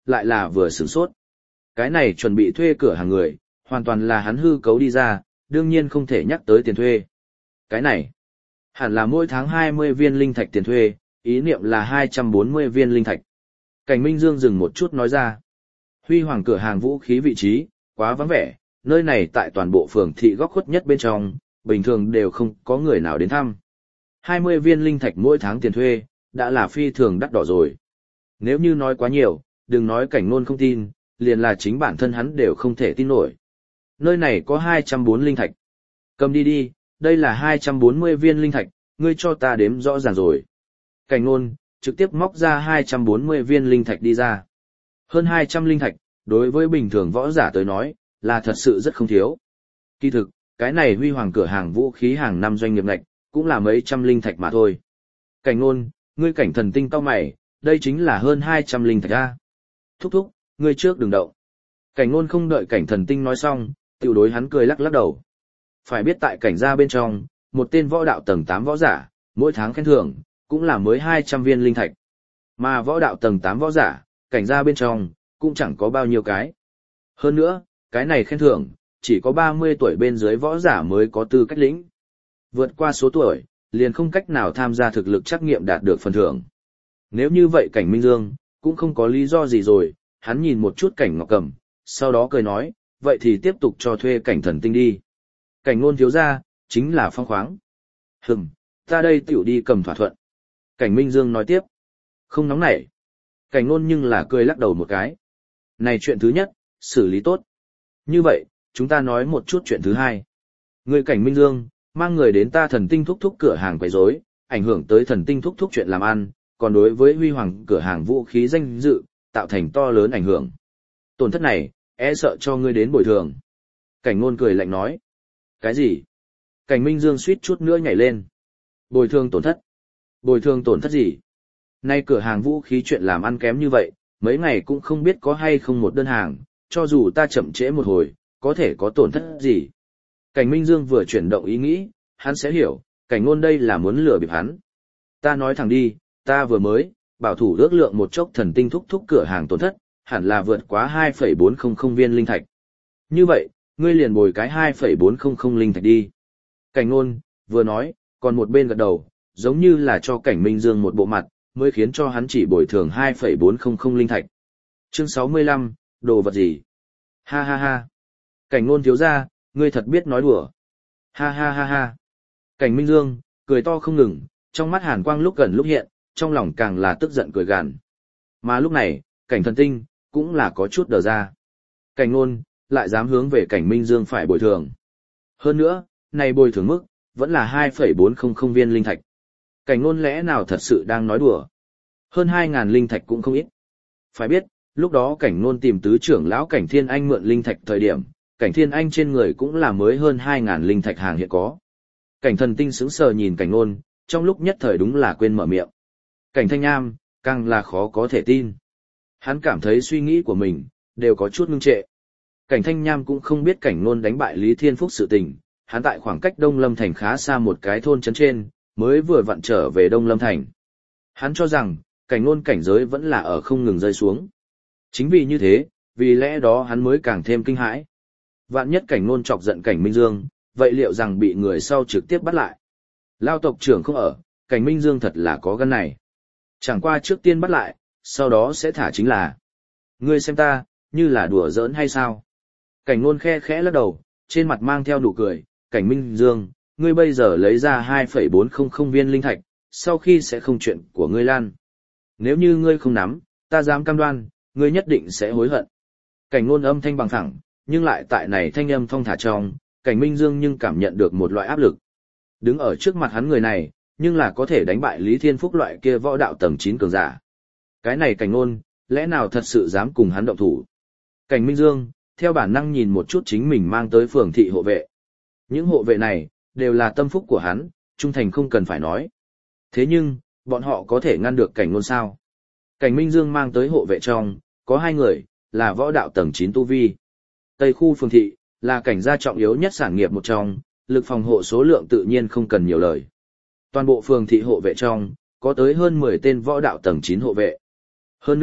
lại là vừa sửng sốt. Cái này chuẩn bị thuê cửa hàng người, hoàn toàn là hắn hư cấu đi ra, đương nhiên không thể nhắc tới tiền thuê. Cái này, hẳn là mỗi tháng hai mươi viên linh thạch tiền thuê, ý niệm là hai trăm bốn mươi viên linh thạch. Cảnh Minh Dương dừng một chút nói ra. Huy Hoàng cửa hàng vũ khí vị trí, quá vắng vẻ, nơi này tại toàn bộ phường thị góc khuất nhất bên trong, bình thường đều không có người nào đến thăm. hai mươi viên linh thạch mỗi tháng tiền thuê, đã là phi thường đắt đỏ rồi. Nếu như nói quá nhiều, đừng nói Cảnh Nôn không tin, liền là chính bản thân hắn đều không thể tin nổi. Nơi này có hai trăm bốn linh thạch. Cầm đi đi, đây là hai trăm bốn mươi viên linh thạch, ngươi cho ta đếm rõ ràng rồi. Cảnh Nôn trực tiếp móc ra hai trăm bốn mươi viên linh thạch đi ra. Hơn hai trăm linh thạch, đối với bình thường võ giả tới nói, là thật sự rất không thiếu. Kỳ thực, cái này Huy Hoàng cửa hàng vũ khí hàng năm doanh nghiệp ngạch, cũng là mấy trăm linh thạch mà thôi. Cảnh Nôn, ngươi cảnh thần tinh cao mày, đây chính là hơn hai trăm linh thạch a. Thúc thúc, ngươi trước đừng động. Cảnh Nôn không đợi cảnh thần tinh nói xong, tiểu đối hắn cười lắc lắc đầu. Phải biết tại cảnh gia bên trong, một tên võ đạo tầng tám võ giả, mỗi tháng khen thưởng, cũng là mới hai trăm viên linh thạch. Mà võ đạo tầng tám võ giả, cảnh gia bên trong, cũng chẳng có bao nhiêu cái. Hơn nữa, cái này khen thưởng, chỉ có ba mươi tuổi bên dưới võ giả mới có tư cách lĩnh. Vượt qua số tuổi, liền không cách nào tham gia thực lực trắc nghiệm đạt được phần thưởng. Nếu như vậy cảnh Minh Dương, cũng không có lý do gì rồi, hắn nhìn một chút cảnh Ngọc Cầm, sau đó cười nói, vậy thì tiếp tục cho thuê cảnh thần tinh đi. Cảnh Nôn thiếu gia, chính là phong khoáng. Hừm, ta đây tiểu đi cầm thỏa thuận. Cảnh Minh Dương nói tiếp. Không nóng nảy. Cảnh Nôn nhưng là cười lắc đầu một cái. Này chuyện thứ nhất, xử lý tốt. Như vậy, chúng ta nói một chút chuyện thứ hai. Người cảnh Minh Dương, mang người đến ta thần tinh thúc thúc cửa hàng quấy rối, ảnh hưởng tới thần tinh thúc thúc chuyện làm ăn, còn đối với Huy Hoàng cửa hàng vũ khí danh dự, tạo thành to lớn ảnh hưởng. Tổn thất này, e sợ cho ngươi đến bồi thường. Cảnh Nôn cười lạnh nói. Cái gì? Cảnh Minh Dương suýt chút nữa nhảy lên. Bồi thường tổn thất? Bồi thường tổn thất gì? Nay cửa hàng vũ khí chuyện làm ăn kém như vậy, mấy ngày cũng không biết có hay không một đơn hàng, cho dù ta chậm trễ một hồi, có thể có tổn thất gì? Cảnh Minh Dương vừa chuyển động ý nghĩ, hắn sẽ hiểu, Cảnh Nôn đây là muốn lừa bịp hắn. Ta nói thẳng đi, ta vừa mới, bảo thủ ước lượng một chốc thần tinh thúc thúc cửa hàng tổn thất, hẳn là vượt quá hai phẩy bốn không không viên linh thạch. Như vậy, ngươi liền bồi cái hai phẩy bốn không không linh thạch đi. Cảnh Nôn, vừa nói, còn một bên gật đầu, giống như là cho Cảnh Minh Dương một bộ mặt, mới khiến cho hắn chỉ bồi thường hai phẩy bốn không không linh thạch. Chương sáu mươi lăm, đồ vật gì? Ha ha ha. Cảnh Nôn thiếu gia, ngươi thật biết nói đùa. Ha ha ha ha. Cảnh Minh Dương, cười to không ngừng, trong mắt hàn quang lúc gần lúc hiện, trong lòng càng là tức giận cười gằn. Mà lúc này, Cảnh thần tinh, cũng là có chút đờ ra. Cảnh Nôn, lại dám hướng về Cảnh Minh Dương phải bồi thường. Hơn nữa, này bồi thường mức, vẫn là hai phẩy bốn không không viên linh thạch. Cảnh Nôn lẽ nào thật sự đang nói đùa? Hơn hai ngàn linh thạch cũng không ít. Phải biết, lúc đó Cảnh Nôn tìm tứ trưởng lão Cảnh Thiên Anh mượn linh thạch thời điểm, Cảnh Thiên Anh trên người cũng là mới hơn hai ngàn linh thạch hàng hiện có. Cảnh thần tinh sững sờ nhìn Cảnh Nôn, trong lúc nhất thời đúng là quên mở miệng. Cảnh Thanh Nham, càng là khó có thể tin. Hắn cảm thấy suy nghĩ của mình, đều có chút ngưng trệ. Cảnh Thanh Nham cũng không biết Cảnh Nôn đánh bại Lý Thiên Phúc sự tình, hắn tại khoảng cách Đông Lâm Thành khá xa một cái thôn trấn trên, mới vừa vặn trở về Đông Lâm Thành. Hắn cho rằng, Cảnh Nôn cảnh giới vẫn là ở không ngừng rơi xuống. Chính vì như thế, vì lẽ đó hắn mới càng thêm kinh hãi. Vạn nhất Cảnh Nôn chọc giận Cảnh Minh Dương, vậy liệu rằng bị người sau trực tiếp bắt lại. Lao tộc trưởng không ở, Cảnh Minh Dương thật là có gan này. Chẳng qua trước tiên bắt lại, sau đó sẽ thả chính là. Ngươi xem ta, như là đùa giỡn hay sao? Cảnh Nôn khe khẽ lắc đầu, trên mặt mang theo nụ cười, Cảnh Minh Dương, ngươi bây giờ lấy ra hai phẩy bốn không không viên linh thạch, sau khi sẽ không chuyện của ngươi lan. Nếu như ngươi không nắm, ta dám cam đoan, ngươi nhất định sẽ hối hận. Cảnh Nôn âm thanh bằng thẳng, nhưng lại tại này thanh âm thong thả trong, Cảnh Minh Dương nhưng cảm nhận được một loại áp lực. Đứng ở trước mặt hắn người này, nhưng là có thể đánh bại Lý Thiên Phúc loại kia võ đạo tầng chín cường giả. Cái này Cảnh Nôn, lẽ nào thật sự dám cùng hắn động thủ? Cảnh Minh Dương, theo bản năng nhìn một chút chính mình mang tới phường thị hộ vệ. Những hộ vệ này, đều là tâm phúc của hắn, trung thành không cần phải nói. Thế nhưng, bọn họ có thể ngăn được Cảnh Nôn sao? Cảnh Minh Dương mang tới hộ vệ trong, có hai người, là võ đạo tầng chín tu vi. Tây khu phường thị, là cảnh gia trọng yếu nhất sản nghiệp một trong, lực phòng hộ số lượng tự nhiên không cần nhiều lời. Toàn bộ phường thị hộ vệ trong, có tới hơn mười tên võ đạo tầng chín hộ vệ. Hơn nữa,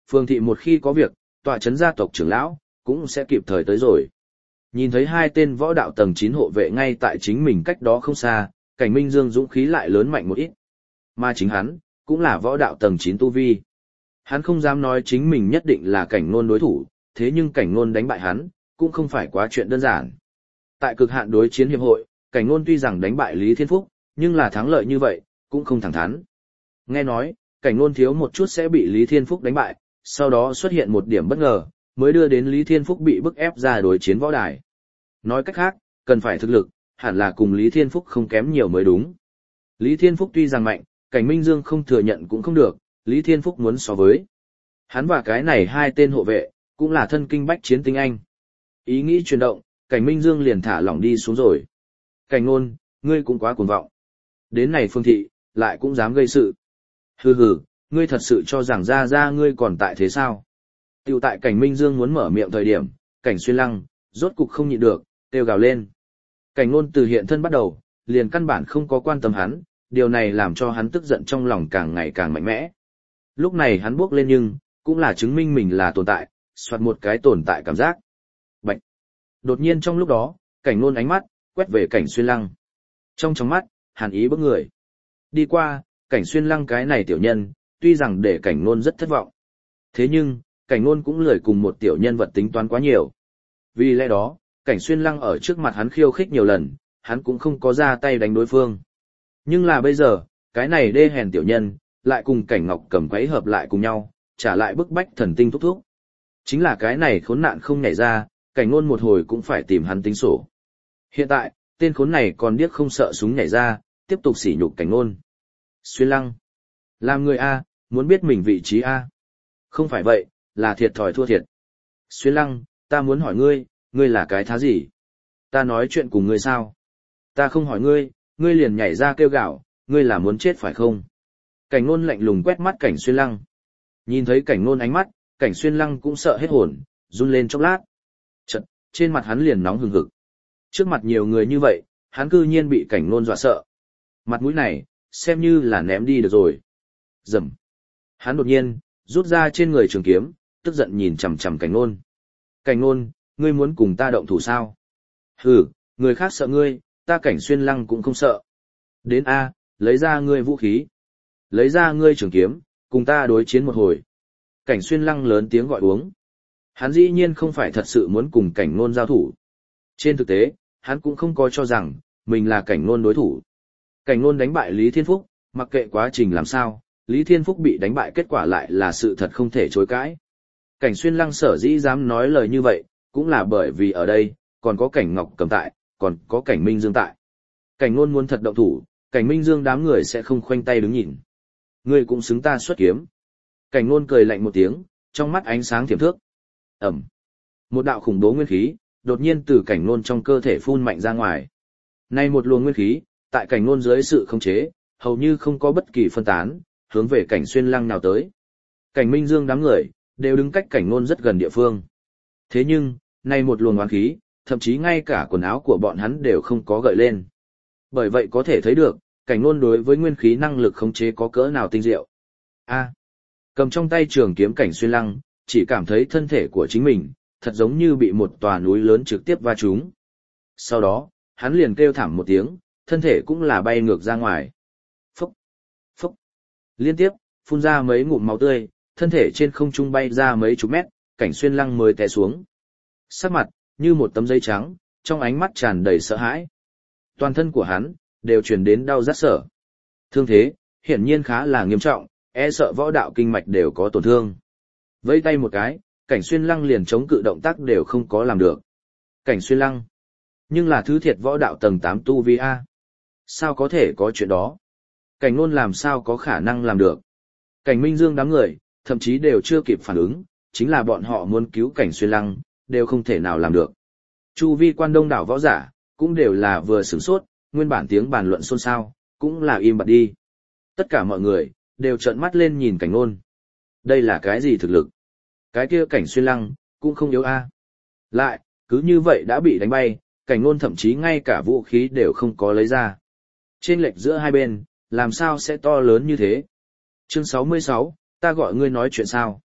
phường thị một khi có việc, tọa trấn gia tộc trưởng lão, cũng sẽ kịp thời tới rồi. Nhìn thấy hai tên võ đạo tầng chín hộ vệ ngay tại chính mình cách đó không xa, Cảnh Minh Dương dũng khí lại lớn mạnh một ít. Mà chính hắn, cũng là võ đạo tầng chín tu vi. Hắn không dám nói chính mình nhất định là Cảnh Nôn đối thủ, thế nhưng Cảnh Nôn đánh bại hắn, cũng không phải quá chuyện đơn giản. Tại cực hạn đối chiến hiệp hội, Cảnh Nôn tuy rằng đánh bại Lý Thiên Phúc, nhưng là thắng lợi như vậy, cũng không thẳng thắn. Nghe nói, Cảnh Nôn thiếu một chút sẽ bị Lý Thiên Phúc đánh bại, sau đó xuất hiện một điểm bất ngờ, mới đưa đến Lý Thiên Phúc bị bức ép ra đối chiến võ đài. Nói cách khác, cần phải thực lực, hẳn là cùng Lý Thiên Phúc không kém nhiều mới đúng. Lý Thiên Phúc tuy rằng mạnh, Cảnh Minh Dương không thừa nhận cũng không được, Lý Thiên Phúc muốn so với. Hắn và cái này hai tên hộ vệ, cũng là thân kinh bách chiến tinh anh. Ý nghĩ chuyển động, Cảnh Minh Dương liền thả lỏng đi xuống rồi. Cảnh Nôn, ngươi cũng quá cuồng vọng. Đến này phương thị, lại cũng dám gây sự. Hừ hừ, ngươi thật sự cho rằng ra ra ngươi còn tại thế sao? Tiểu tại Cảnh Minh Dương muốn mở miệng thời điểm, Cảnh Xuyên Lăng, rốt cục không nhịn được, kêu gào lên. Cảnh Nôn từ hiện thân bắt đầu, liền căn bản không có quan tâm hắn, điều này làm cho hắn tức giận trong lòng càng ngày càng mạnh mẽ. Lúc này hắn bước lên nhưng, cũng là chứng minh mình là tồn tại, soạt một cái tồn tại cảm giác. Bạch. Đột nhiên trong lúc đó, Cảnh Nôn ánh mắt, quét về Cảnh Xuyên Lăng. Trong trong mắt, hàn ý bức người. Đi qua, Cảnh Xuyên Lăng cái này tiểu nhân, tuy rằng để Cảnh Nôn rất thất vọng. Thế nhưng, Cảnh Nôn cũng lười cùng một tiểu nhân vật tính toán quá nhiều. Vì lẽ đó, Cảnh Xuyên Lăng ở trước mặt hắn khiêu khích nhiều lần, hắn cũng không có ra tay đánh đối phương. Nhưng là bây giờ, cái này đê hèn tiểu nhân, lại cùng Cảnh Ngọc Cầm quấy hợp lại cùng nhau, trả lại bức bách thần tinh thúc thúc. Chính là cái này khốn nạn không nhảy ra, Cảnh Nôn một hồi cũng phải tìm hắn tính sổ. Hiện tại, tên khốn này còn điếc không sợ súng nhảy ra, tiếp tục sỉ nhục Cảnh Nôn. Xuyên Lăng. Làm người A, muốn biết mình vị trí A. Không phải vậy, là thiệt thòi thua thiệt. Xuyên Lăng, ta muốn hỏi ngươi, ngươi là cái thá gì? Ta nói chuyện cùng ngươi sao? Ta không hỏi ngươi, ngươi liền nhảy ra kêu gào, ngươi là muốn chết phải không? Cảnh Nôn lạnh lùng quét mắt Cảnh Xuyên Lăng. Nhìn thấy Cảnh Nôn ánh mắt, Cảnh Xuyên Lăng cũng sợ hết hồn, run lên chốc lát. Chật, trên mặt hắn liền nóng hừng hực. Trước mặt nhiều người như vậy, hắn cư nhiên bị Cảnh Nôn dọa sợ. Mặt mũi này, xem như là ném đi được rồi. Rầm. Hắn đột nhiên, rút ra trên người trường kiếm, tức giận nhìn chằm chằm Cảnh Nôn. Cảnh Nôn, ngươi muốn cùng ta động thủ sao? Hừ, người khác sợ ngươi, ta Cảnh Xuyên Lăng cũng không sợ. Đến A, lấy ra ngươi vũ khí. Lấy ra ngươi trường kiếm, cùng ta đối chiến một hồi. Cảnh Xuyên Lăng lớn tiếng gọi uống. Hắn dĩ nhiên không phải thật sự muốn cùng Cảnh Nôn giao thủ. Trên thực tế, hắn cũng không có cho rằng, mình là Cảnh Nôn đối thủ. Cảnh Nôn đánh bại Lý Thiên Phúc, mặc kệ quá trình làm sao, Lý Thiên Phúc bị đánh bại kết quả lại là sự thật không thể chối cãi. Cảnh Xuyên Lăng sở dĩ dám nói lời như vậy, cũng là bởi vì ở đây, còn có Cảnh Ngọc Cầm tại, còn có Cảnh Minh Dương tại. Cảnh Nôn muốn thật động thủ, Cảnh Minh Dương đám người sẽ không khoanh tay đứng nhìn. Ngươi cũng xứng ta xuất kiếm. Cảnh Nôn cười lạnh một tiếng, trong mắt ánh sáng thiểm thước. Ẩm. Một đạo khủng bố nguyên khí, đột nhiên từ Cảnh Nôn trong cơ thể phun mạnh ra ngoài. Nay một luồng nguyên khí, tại Cảnh Nôn dưới sự khống chế, hầu như không có bất kỳ phân tán, hướng về Cảnh Xuyên Lăng nào tới. Cảnh Minh Dương đám người, đều đứng cách Cảnh Nôn rất gần địa phương. Thế nhưng, nay một luồng oán khí, thậm chí ngay cả quần áo của bọn hắn đều không có gợi lên. Bởi vậy có thể thấy được, Cảnh Nôn đối với nguyên khí năng lực khống chế có cỡ nào tinh diệu. A. Cầm trong tay trường kiếm Cảnh Xuyên Lăng, chỉ cảm thấy thân thể của chính mình, thật giống như bị một tòa núi lớn trực tiếp va trúng. Sau đó, hắn liền kêu thảm một tiếng, thân thể cũng là bay ngược ra ngoài. Phốc, phốc. Liên tiếp, phun ra mấy ngụm máu tươi, thân thể trên không trung bay ra mấy chục mét, Cảnh Xuyên Lăng mới té xuống. Sắc mặt, như một tấm giấy trắng, trong ánh mắt tràn đầy sợ hãi. Toàn thân của hắn, đều truyền đến đau rát sở. Thương thế, hiển nhiên khá là nghiêm trọng, e sợ võ đạo kinh mạch đều có tổn thương. Vẫy tay một cái, Cảnh Xuyên Lăng liền chống cự động tác đều không có làm được. Cảnh Xuyên Lăng, nhưng là thứ thiệt võ đạo tầng tám tu vi A. Sao có thể có chuyện đó? Cảnh Nôn làm sao có khả năng làm được? Cảnh Minh Dương đám người, thậm chí đều chưa kịp phản ứng, chính là bọn họ muốn cứu Cảnh Xuyên Lăng, đều không thể nào làm được. Chu vi quan đông đảo võ giả, cũng đều là vừa sửng sốt, nguyên bản tiếng bàn luận xôn xao, cũng là im bặt đi. Tất cả mọi người, đều trợn mắt lên nhìn Cảnh Nôn. Đây là cái gì thực lực? Cái kia Cảnh Xuyên Lăng, cũng không yếu a. Lại, cứ như vậy đã bị đánh bay, Cảnh Nôn thậm chí ngay cả vũ khí đều không có lấy ra. Trên lệch giữa hai bên, làm sao sẽ to lớn như thế? Chương sáu mươi sáu, ta gọi ngươi nói chuyện sao?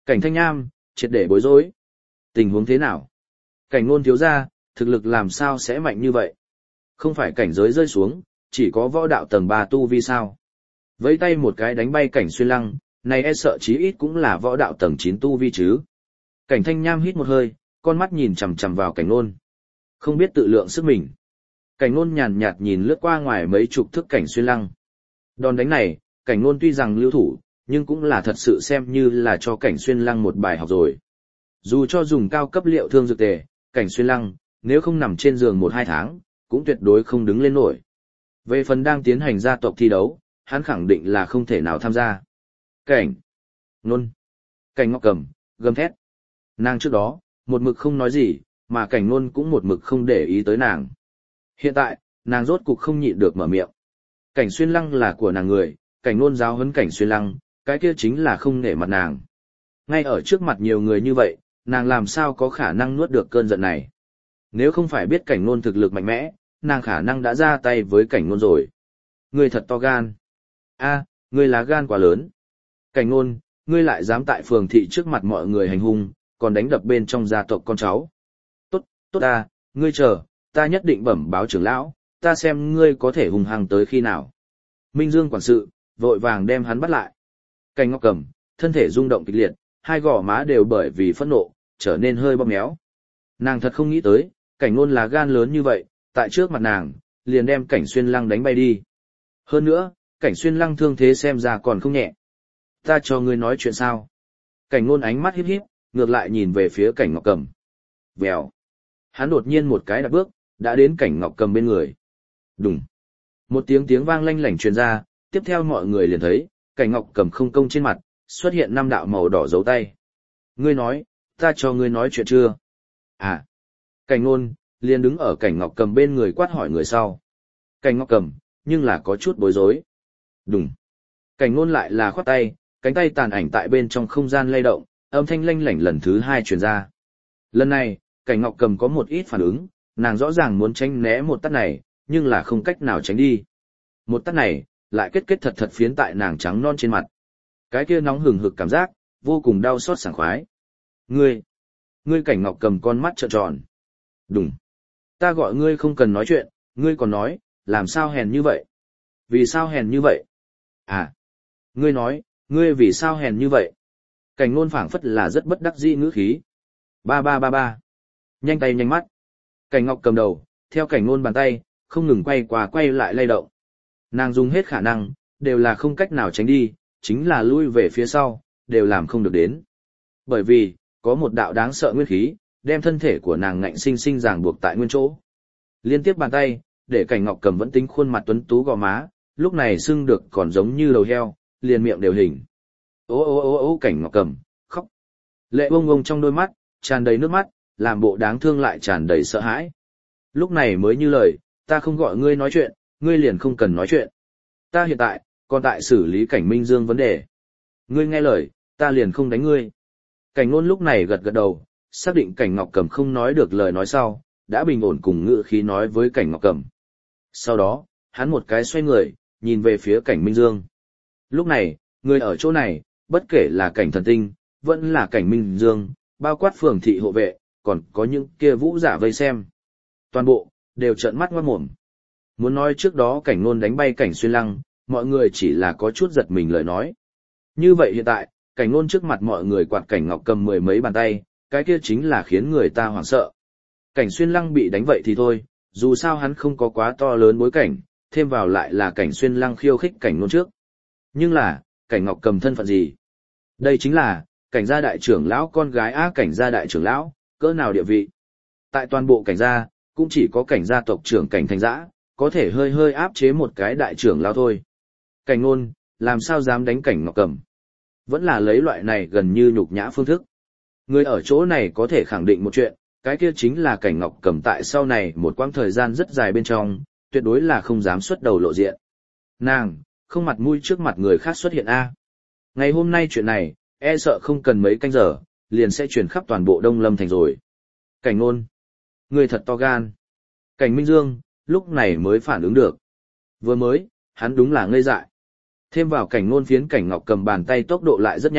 Cảnh Thanh Nham, triệt để bối rối. Tình huống thế nào? Cảnh Nôn thiếu gia, thực lực làm sao sẽ mạnh như vậy? Không phải cảnh giới rơi xuống, chỉ có võ đạo tầng ba tu vi sao? Vẫy tay một cái đánh bay Cảnh Xuyên Lăng, này e sợ chí ít cũng là võ đạo tầng chín tu vi chứ. Cảnh Thanh Nham hít một hơi, con mắt nhìn chằm chằm vào Cảnh Nôn. Không biết tự lượng sức mình. Cảnh Nôn nhàn nhạt nhìn lướt qua ngoài mấy chục thước Cảnh Xuyên Lăng. Đòn đánh này, Cảnh Nôn tuy rằng lưu thủ, nhưng cũng là thật sự xem như là cho Cảnh Xuyên Lăng một bài học rồi. Dù cho dùng cao cấp liệu thương dược tề, Cảnh Xuyên Lăng, nếu không nằm trên giường một hai tháng, cũng tuyệt đối không đứng lên nổi. Về phần đang tiến hành gia tộc thi đấu, hắn khẳng định là không thể nào tham gia. Cảnh Nôn, Cảnh Ngọc Cầm, gầm thét. Nàng trước đó, một mực không nói gì, mà Cảnh Nôn cũng một mực không để ý tới nàng. Hiện tại, nàng rốt cục không nhịn được mở miệng. Cảnh Xuyên Lăng là của nàng người, Cảnh Nôn giáo huấn Cảnh Xuyên Lăng, cái kia chính là không nể mặt nàng. Ngay ở trước mặt nhiều người như vậy, nàng làm sao có khả năng nuốt được cơn giận này. Nếu không phải biết Cảnh Nôn thực lực mạnh mẽ, nàng khả năng đã ra tay với Cảnh Nôn rồi. Ngươi thật to gan. A, ngươi lá gan quá lớn. Cảnh Nôn, ngươi lại dám tại phường thị trước mặt mọi người hành hung, còn đánh đập bên trong gia tộc con cháu. Tốt, tốt ta, ngươi chờ, ta nhất định bẩm báo trưởng lão, ta xem ngươi có thể hung hăng tới khi nào. Minh Dương quản sự, vội vàng đem hắn bắt lại. Cảnh Ngọc Cầm, thân thể rung động kịch liệt, hai gò má đều bởi vì phẫn nộ, trở nên hơi bóp méo. Nàng thật không nghĩ tới, Cảnh Nôn là gan lớn như vậy, tại trước mặt nàng, liền đem Cảnh Xuyên Lăng đánh bay đi. Hơn nữa, Cảnh Xuyên Lăng thương thế xem ra còn không nhẹ. Ta cho ngươi nói chuyện sao? Cảnh Nôn ánh mắt híp híp, ngược lại nhìn về phía Cảnh Ngọc Cầm. Vèo. Hắn đột nhiên một cái đạp bước, đã đến Cảnh Ngọc Cầm bên người. Đùng. Một tiếng tiếng vang lanh lảnh truyền ra, tiếp theo mọi người liền thấy, Cảnh Ngọc Cầm không công trên mặt, xuất hiện năm đạo màu đỏ dấu tay. Ngươi nói, ta cho ngươi nói chuyện chưa? À. Cảnh Nôn, liền đứng ở Cảnh Ngọc Cầm bên người quát hỏi người sau. Cảnh Ngọc Cầm, nhưng là có chút bối rối. Đùng. Cảnh Nôn lại là khoát tay, cánh tay tàn ảnh tại bên trong không gian lay động, âm thanh lanh lảnh lần thứ hai truyền ra. Lần này, Cảnh Ngọc Cầm có một ít phản ứng, nàng rõ ràng muốn tránh né một tát này, nhưng là không cách nào tránh đi. Một tát này, lại kết kết thật thật phiến tại nàng trắng non trên mặt. Cái kia nóng hừng hực cảm giác, vô cùng đau xót sảng khoái. Ngươi, ngươi Cảnh Ngọc Cầm con mắt trợn tròn. Đùng. Ta gọi ngươi không cần nói chuyện, ngươi còn nói, làm sao hèn như vậy? Vì sao hèn như vậy? À, ngươi nói, ngươi vì sao hèn như vậy? Cảnh Nôn phảng phất là rất bất đắc dĩ ngữ khí. Ba ba ba ba. Nhanh tay nhanh mắt. Cảnh Ngọc Cầm đầu, theo Cảnh Nôn bàn tay, không ngừng quay qua quay lại lay động. Nàng dùng hết khả năng, đều là không cách nào tránh đi, chính là lui về phía sau, đều làm không được đến. Bởi vì, có một đạo đáng sợ nguyên khí, đem thân thể của nàng ngạnh sinh sinh ràng buộc tại nguyên chỗ. Liên tiếp bàn tay, để Cảnh Ngọc Cầm vẫn tính khuôn mặt tuấn tú gò má, lúc này sưng được còn giống như đầu heo, liền miệng đều hình. Ô ô ô ô Cảnh Ngọc Cầm, khóc. Lệ bông bông trong đôi mắt, tràn đầy nước mắt, làm bộ đáng thương lại tràn đầy sợ hãi. Lúc này mới như lời, ta không gọi ngươi nói chuyện, ngươi liền không cần nói chuyện. Ta hiện tại, còn tại xử lý Cảnh Minh Dương vấn đề. Ngươi nghe lời, ta liền không đánh ngươi. Cảnh Nôn lúc này gật gật đầu, xác định Cảnh Ngọc Cầm không nói được lời nói sau, đã bình ổn cùng ngữ khí nói với Cảnh Ngọc Cầm. Sau đó, hắn một cái xoay người, nhìn về phía Cảnh Minh Dương. Lúc này, người ở chỗ này, bất kể là Cảnh Thần Tinh, vẫn là Cảnh Minh Dương, bao quát phường thị hộ vệ, còn có những kia vũ giả vây xem. Toàn bộ, đều trợn mắt ngoát mồm. Muốn nói trước đó Cảnh Nôn đánh bay Cảnh Xuyên Lăng, mọi người chỉ là có chút giật mình lời nói. Như vậy hiện tại, Cảnh Nôn trước mặt mọi người quạt Cảnh Ngọc Cầm mười mấy bàn tay, cái kia chính là khiến người ta hoảng sợ. Cảnh Xuyên Lăng bị đánh vậy thì thôi, dù sao hắn không có quá to lớn bối cảnh, thêm vào lại là Cảnh Xuyên Lăng khiêu khích Cảnh Nôn trước. Nhưng là, Cảnh Ngọc Cầm thân phận gì? Đây chính là, Cảnh gia đại trưởng lão con gái á Cảnh gia đại trưởng lão, cỡ nào địa vị? Tại toàn bộ Cảnh gia, cũng chỉ có Cảnh gia tộc trưởng Cảnh Thanh Dã, có thể hơi hơi áp chế một cái đại trưởng lão thôi. Cảnh Nôn, làm sao dám đánh Cảnh Ngọc Cầm? Vẫn là lấy loại này gần như nhục nhã phương thức. Người ở chỗ này có thể khẳng định một chuyện, cái kia chính là Cảnh Ngọc Cầm tại sau này một quãng thời gian rất dài bên trong, tuyệt đối là không dám xuất đầu lộ diện. Nàng, không mặt mũi trước mặt người khác xuất hiện a. Ngày hôm nay chuyện này, e sợ không cần mấy canh giờ, liền sẽ truyền khắp toàn bộ Đông Lâm thành rồi. Cảnh Nôn, người thật to gan. Cảnh Minh Dương, lúc này mới phản ứng được. Vừa mới, hắn đúng là ngây dại. Thêm vào Cảnh Nôn phiến Cảnh Ngọc Cầm bàn tay tốc độ lại rất nhanh,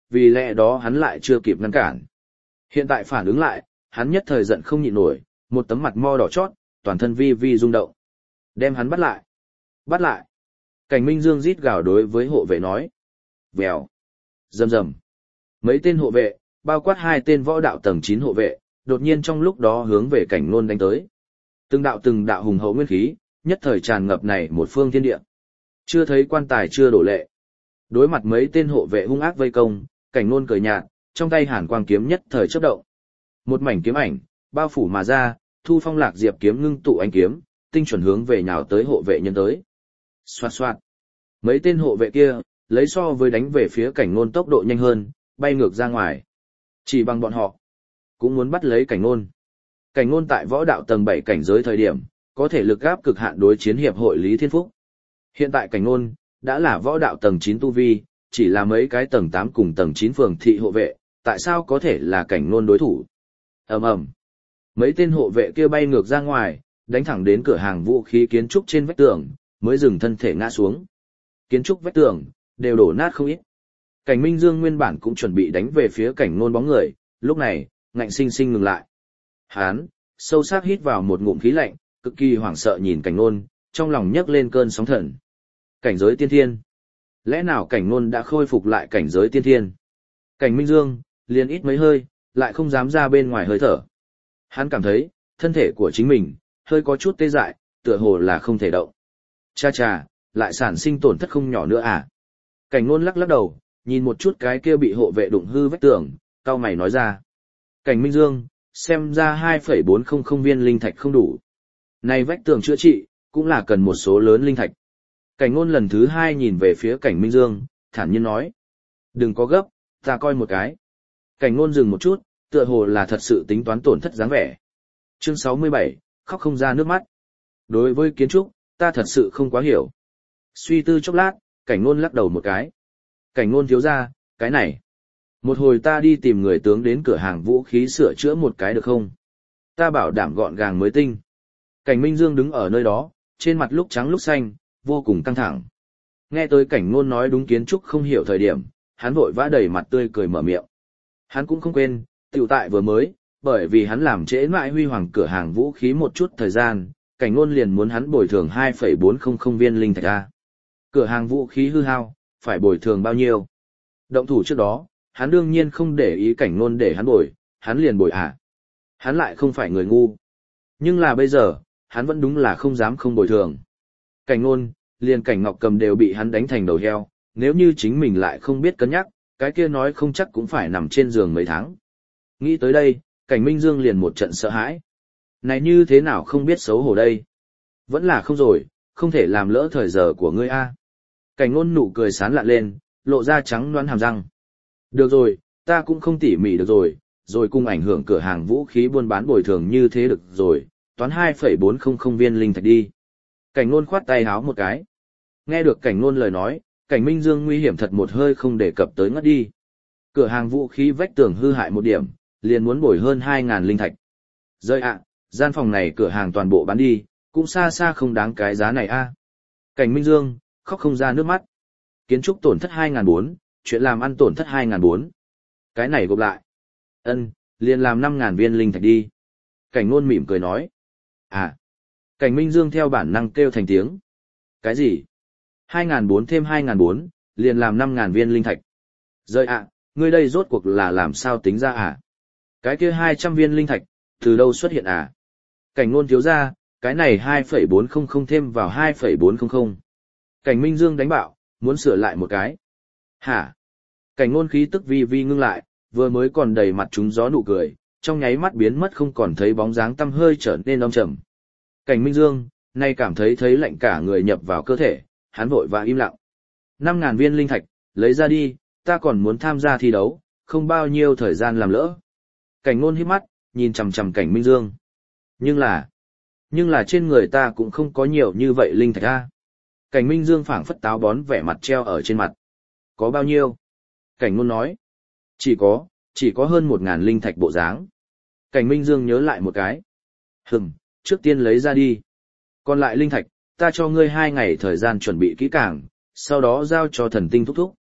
vì lẽ đó hắn lại chưa kịp ngăn cản. Hiện tại phản ứng lại, hắn nhất thời giận không nhịn nổi, một tấm mặt mo đỏ chót, toàn thân vi vi rung động. Đem hắn bắt lại. Bắt lại. Cảnh Minh Dương rít gào đối với hộ vệ nói. Vèo. Rầm rầm. Mấy tên hộ vệ, bao quát hai tên võ đạo tầng chín hộ vệ, đột nhiên trong lúc đó hướng về Cảnh Nôn đánh tới. Từng đạo từng đạo hùng hậu nguyên khí, nhất thời tràn ngập này một phương thiên địa. Chưa thấy quan tài chưa đổ lệ. Đối mặt mấy tên hộ vệ hung ác vây công, Cảnh Nôn cười nhạt, trong tay hàn quang kiếm nhất thời chớp động. Một mảnh kiếm ảnh, bao phủ mà ra, Thu Phong Lạc Diệp kiếm ngưng tụ ánh kiếm, tinh chuẩn hướng về nhào tới hộ vệ nhân tới. Xoạt xoạt. Mấy tên hộ vệ kia, lấy so với đánh về phía Cảnh Nôn tốc độ nhanh hơn, bay ngược ra ngoài. Chỉ bằng bọn họ, cũng muốn bắt lấy Cảnh Nôn. Cảnh Nôn tại võ đạo tầng bảy cảnh giới thời điểm, có thể lực gáp cực hạn đối chiến hiệp hội Lý Thiên Phúc. Hiện tại Cảnh Nôn đã là võ đạo tầng chín tu vi, chỉ là mấy cái tầng tám cùng tầng chín phường thị hộ vệ, tại sao có thể là Cảnh Nôn đối thủ? Ầm ầm. Mấy tên hộ vệ kia bay ngược ra ngoài, đánh thẳng đến cửa hàng vũ khí kiến trúc trên vách tường, mới dừng thân thể ngã xuống. Kiến trúc vách tường đều đổ nát không ít. Cảnh Minh Dương nguyên bản cũng chuẩn bị đánh về phía Cảnh Nôn bóng người, lúc này, ngạnh sinh sinh ngừng lại. Hán, sâu sắc hít vào một ngụm khí lạnh, cực kỳ hoảng sợ nhìn Cảnh Nôn, trong lòng nhấc lên cơn sóng thần. Cảnh giới tiên thiên. Lẽ nào Cảnh Nôn đã khôi phục lại cảnh giới tiên thiên? Cảnh Minh Dương, liền ít mấy hơi, lại không dám ra bên ngoài hơi thở. Hắn cảm thấy, thân thể của chính mình, hơi có chút tê dại, tựa hồ là không thể động. Cha cha, lại sản sinh tổn thất không nhỏ nữa à? Cảnh Nôn lắc lắc đầu, nhìn một chút cái kia bị hộ vệ đụng hư vách tường, cau mày nói ra. Cảnh Minh Dương, xem ra hai phẩy bốn không không viên linh thạch không đủ. Này vách tường chữa trị, cũng là cần một số lớn linh thạch. Cảnh Nôn lần thứ hai nhìn về phía Cảnh Minh Dương, thản nhiên nói. Đừng có gấp, ta coi một cái. Cảnh Nôn dừng một chút, tựa hồ là thật sự tính toán tổn thất dáng vẻ. Chương sáu mươi bảy, khóc không ra nước mắt. Đối với kiến trúc, ta thật sự không quá hiểu. Suy tư chốc lát, Cảnh Nôn lắc đầu một cái. Cảnh Nôn thiếu ra, cái này. Một hồi ta đi tìm người tướng đến cửa hàng vũ khí sửa chữa một cái được không? Ta bảo đảm gọn gàng mới tinh. Cảnh Minh Dương đứng ở nơi đó, trên mặt lúc trắng lúc xanh, vô cùng căng thẳng. Nghe tới Cảnh Nôn nói đúng kiến trúc không hiểu thời điểm, hắn vội vã đầy mặt tươi cười mở miệng. Hắn cũng không quên, tiểu tại vừa mới, bởi vì hắn làm trễ mãi huy hoàng cửa hàng vũ khí một chút thời gian, Cảnh Nôn liền muốn hắn bồi thường hai phẩy bốn không không viên linh thạch a. Cửa hàng vũ khí hư hao, phải bồi thường bao nhiêu? Động thủ trước đó, hắn đương nhiên không để ý Cảnh Nôn để hắn bồi, hắn liền bồi à. Hắn lại không phải người ngu. Nhưng là bây giờ, hắn vẫn đúng là không dám không bồi thường. Cảnh Nôn, liền Cảnh Ngọc Cầm đều bị hắn đánh thành đầu heo, nếu như chính mình lại không biết cân nhắc, cái kia nói không chắc cũng phải nằm trên giường mấy tháng. Nghĩ tới đây, Cảnh Minh Dương liền một trận sợ hãi. Này như thế nào không biết xấu hổ đây? Vẫn là không rồi, không thể làm lỡ thời giờ của ngươi a. Cảnh Nôn nụ cười sán lạ lên, lộ ra trắng đoán hàm răng. Được rồi, ta cũng không tỉ mỉ được rồi, rồi cùng ảnh hưởng cửa hàng vũ khí buôn bán bồi thường như thế được rồi, toán hai phẩy bốn không không viên linh thạch đi. Cảnh Nôn khoát tay háo một cái. Nghe được Cảnh Nôn lời nói, Cảnh Minh Dương nguy hiểm thật một hơi không đề cập tới ngất đi. Cửa hàng vũ khí vách tường hư hại một điểm, liền muốn bồi hơn hai ngàn linh thạch. Rơi ạ, gian phòng này cửa hàng toàn bộ bán đi, cũng xa xa không đáng cái giá này a. Cảnh Minh Dương, khóc không ra nước mắt. Kiến trúc tổn thất hai ngàn bốn, chuyện làm ăn tổn thất hai ngàn bốn. Cái này gộp lại. Ân, liền làm năm ngàn viên linh thạch đi. Cảnh Nôn mỉm cười nói. À. Cảnh Minh Dương theo bản năng kêu thành tiếng. Cái gì? hai ngàn bốn thêm hai ngàn bốn, liền làm năm ngàn viên linh thạch. Rơi ạ, ngươi đây rốt cuộc là làm sao tính ra à? Cái kia hai trăm viên linh thạch, từ đâu xuất hiện à? Cảnh Nôn thiếu ra, cái này hai phẩy bốn không không thêm vào hai phẩy bốn không không. Cảnh Minh Dương đánh bạo, muốn sửa lại một cái. Hả? Cảnh Nôn khí tức vi vi ngưng lại, vừa mới còn đầy mặt trúng gió nụ cười, trong nháy mắt biến mất không còn thấy bóng dáng tăm hơi trở nên âm trầm. Cảnh Minh Dương, nay cảm thấy thấy lạnh cả người nhập vào cơ thể, hắn vội và im lặng. Năm ngàn viên linh thạch, lấy ra đi, ta còn muốn tham gia thi đấu, không bao nhiêu thời gian làm lỡ. Cảnh Nôn híp mắt, nhìn chằm chằm Cảnh Minh Dương. Nhưng là, nhưng là trên người ta cũng không có nhiều như vậy linh thạch a. Cảnh Minh Dương phảng phất táo bón vẻ mặt treo ở trên mặt. Có bao nhiêu? Cảnh Nôn nói. Chỉ có, chỉ có hơn một ngàn linh thạch bộ dáng. Cảnh Minh Dương nhớ lại một cái. Hừm, trước tiên lấy ra đi. Còn lại linh thạch, ta cho ngươi hai ngày thời gian chuẩn bị kỹ càng, sau đó giao cho thần tinh thúc thúc.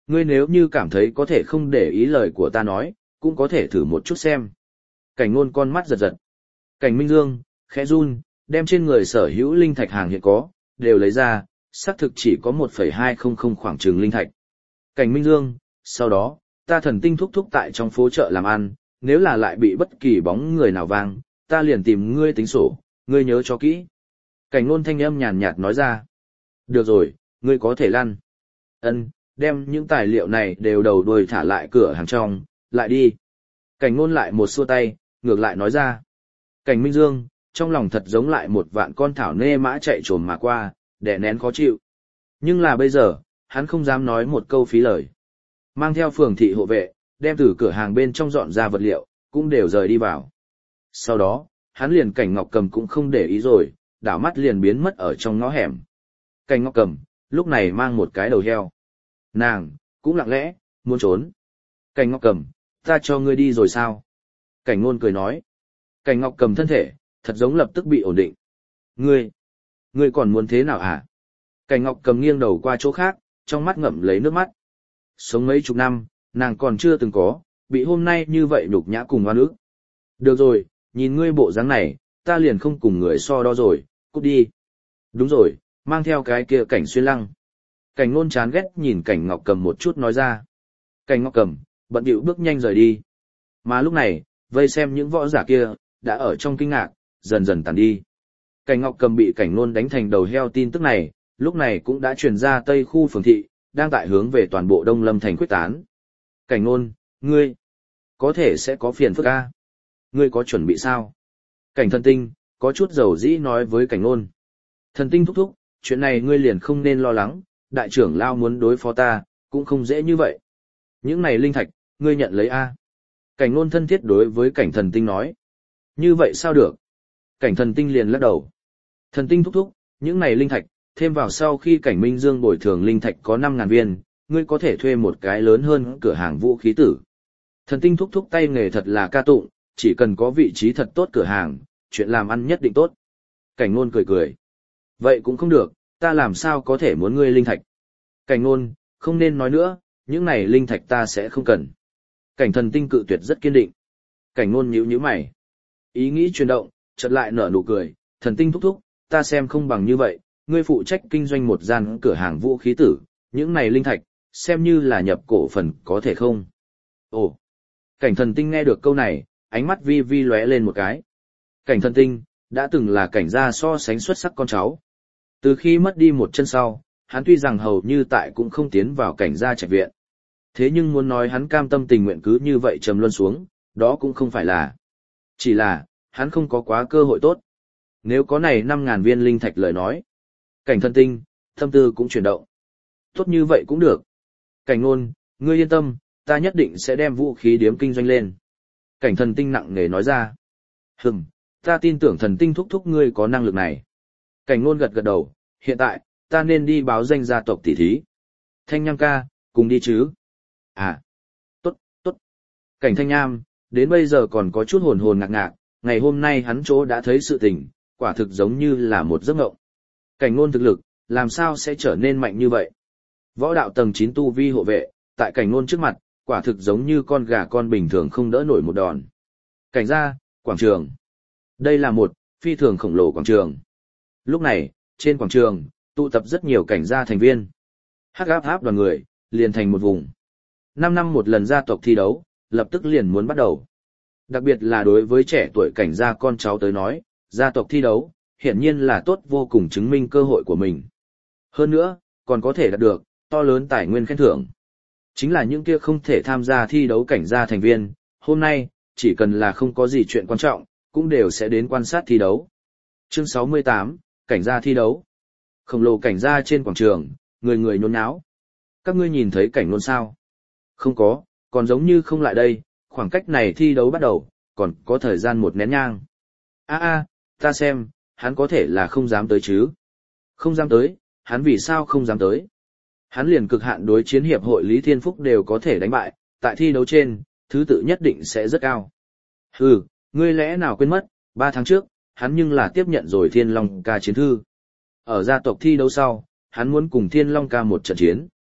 Ngươi nếu như cảm thấy có thể không để ý lời của ta nói, cũng có thể thử một chút xem. Cảnh Nôn con mắt giật giật. Cảnh Minh Dương, khẽ run, đem trên người sở hữu linh thạch hàng hiện có, đều lấy ra, xác thực chỉ có một phẩy hai không không khoảng chừng linh thạch. Cảnh Minh Dương, sau đó, ta thần tinh thúc thúc tại trong phố chợ làm ăn, nếu là lại bị bất kỳ bóng người nào vang, ta liền tìm ngươi tính sổ, ngươi nhớ cho kỹ. Cảnh Nôn thanh âm nhàn nhạt nói ra. Được rồi, ngươi có thể lăn. Ân, đem những tài liệu này đều đầu đuôi thả lại cửa hàng trong, lại đi. Cảnh Nôn lại một xua tay, ngược lại nói ra. Cảnh Minh Dương, trong lòng thật giống lại một vạn con thảo nê mã chạy trồm mà qua, đè nén khó chịu. Nhưng là bây giờ, hắn không dám nói một câu phí lời. Mang theo phường thị hộ vệ, đem từ cửa hàng bên trong dọn ra vật liệu, cũng đều rời đi vào. Sau đó, hắn liền Cảnh Ngọc Cầm cũng không để ý rồi, đảo mắt liền biến mất ở trong ngõ hẻm. Cảnh Ngọc Cầm, lúc này mang một cái đầu heo. Nàng, cũng lặng lẽ, muốn trốn. Cảnh Ngọc Cầm, ta cho ngươi đi rồi sao? Cảnh Nôn cười nói. Cảnh Ngọc Cầm thân thể, thật giống lập tức bị ổn định. Ngươi, ngươi còn muốn thế nào hả? Cảnh Ngọc Cầm nghiêng đầu qua chỗ khác, trong mắt ngậm lấy nước mắt. Sống mấy chục năm, nàng còn chưa từng có, bị hôm nay như vậy nhục nhã cùng oan ức. Được rồi, nhìn ngươi bộ dáng này, ta liền không cùng người so đo rồi, cút đi. Đúng rồi, mang theo cái kia Cảnh Xuyên Lăng. Cảnh Nôn chán ghét nhìn Cảnh Ngọc Cầm một chút nói ra. Cảnh Ngọc Cầm, bận bịu bước nhanh rời đi. Mà lúc này, vây xem những võ giả kia, đã ở trong kinh ngạc, dần dần tàn đi. Cảnh Ngọc Cầm bị Cảnh Nôn đánh thành đầu heo tin tức này, lúc này cũng đã truyền ra Tây khu phường thị, đang tại hướng về toàn bộ Đông Lâm thành quyết tán. Cảnh Nôn, ngươi, có thể sẽ có phiền phức a. Ngươi có chuẩn bị sao? Cảnh Thần Tinh, có chút dầu dĩ nói với Cảnh Nôn. Thần Tinh thúc thúc, chuyện này ngươi liền không nên lo lắng, đại trưởng lao muốn đối phó ta, cũng không dễ như vậy. Những này linh thạch, ngươi nhận lấy a. Cảnh Nôn thân thiết đối với Cảnh Thần Tinh nói. Như vậy sao được? Cảnh Thần Tinh liền lắc đầu. Thần Tinh thúc thúc, những này linh thạch, thêm vào sau khi Cảnh Minh Dương bồi thường linh thạch có năm ngàn viên, ngươi có thể thuê một cái lớn hơn cửa hàng vũ khí tử. Thần Tinh thúc thúc tay nghề thật là ca tụng, chỉ cần có vị trí thật tốt cửa hàng, chuyện làm ăn nhất định tốt. Cảnh Nôn cười cười. Vậy cũng không được, ta làm sao có thể muốn ngươi linh thạch? Cảnh Nôn, không nên nói nữa, những này linh thạch ta sẽ không cần. Cảnh Thần Tinh cự tuyệt rất kiên định. Cảnh Nôn nhíu nhíu mày. Ý nghĩ chuyển động, chợt lại nở nụ cười, Thần Tinh thúc thúc, ta xem không bằng như vậy, ngươi phụ trách kinh doanh một gian cửa hàng vũ khí tử, những này linh thạch, xem như là nhập cổ phần có thể không? Ồ! Cảnh Thần Tinh nghe được câu này, ánh mắt vi vi lóe lên một cái. Cảnh Thần Tinh, đã từng là cảnh gia so sánh xuất sắc con cháu. Từ khi mất đi một chân sau, hắn tuy rằng hầu như tại cũng không tiến vào cảnh gia trạch viện. Thế nhưng muốn nói hắn cam tâm tình nguyện cứ như vậy trầm luân xuống, đó cũng không phải là. Chỉ là, hắn không có quá cơ hội tốt. Nếu có này năm ngàn viên linh thạch lời nói. Cảnh Thần Tinh, tâm tư cũng chuyển động. Tốt như vậy cũng được. Cảnh Nôn, ngươi yên tâm, ta nhất định sẽ đem vũ khí điếm kinh doanh lên. Cảnh Thần Tinh nặng nề nói ra. Hừm, ta tin tưởng Thần Tinh thúc thúc ngươi có năng lực này. Cảnh Nôn gật gật đầu, hiện tại, ta nên đi báo danh gia tộc tỷ thí. Thanh Nham ca, cùng đi chứ? À, tốt, tốt. Cảnh Thanh Nham, đến bây giờ còn có chút hồn hồn ngạc ngạc, ngày hôm nay hắn chỗ đã thấy sự tình, quả thực giống như là một giấc mộng. Cảnh Nôn thực lực, làm sao sẽ trở nên mạnh như vậy? Võ đạo tầng chín tu vi hộ vệ, tại Cảnh Nôn trước mặt, quả thực giống như con gà con bình thường không đỡ nổi một đòn. Cảnh gia, quảng trường. Đây là một phi thường khổng lồ quảng trường. Lúc này, trên quảng trường, tụ tập rất nhiều cảnh gia thành viên. Hắc áp áp đoàn người, liền thành một vùng. Năm năm một lần gia tộc thi đấu, lập tức liền muốn bắt đầu. Đặc biệt là đối với trẻ tuổi cảnh gia con cháu tới nói, gia tộc thi đấu, hiển nhiên là tốt vô cùng chứng minh cơ hội của mình. Hơn nữa, còn có thể đạt được to lớn tài nguyên khen thưởng. Chính là những kia không thể tham gia thi đấu cảnh gia thành viên, hôm nay, chỉ cần là không có gì chuyện quan trọng, cũng đều sẽ đến quan sát thi đấu. Chương sáu mươi tám, cảnh gia thi đấu. Khổng lồ cảnh gia trên quảng trường, người người nhốn nháo. Các ngươi nhìn thấy Cảnh Nôn sao? Không có, còn giống như không lại đây, khoảng cách này thi đấu bắt đầu, còn có thời gian một nén nhang. A a, ta xem, hắn có thể là không dám tới chứ? Không dám tới, hắn vì sao không dám tới? Hắn liền cực hạn đối chiến hiệp hội Lý Thiên Phúc đều có thể đánh bại, tại thi đấu trên, thứ tự nhất định sẽ rất cao. Hừ, ngươi lẽ nào quên mất, ba tháng trước, hắn nhưng là tiếp nhận rồi Thiên Long ca chiến thư. Ở gia tộc thi đấu sau, hắn muốn cùng Thiên Long ca một trận chiến.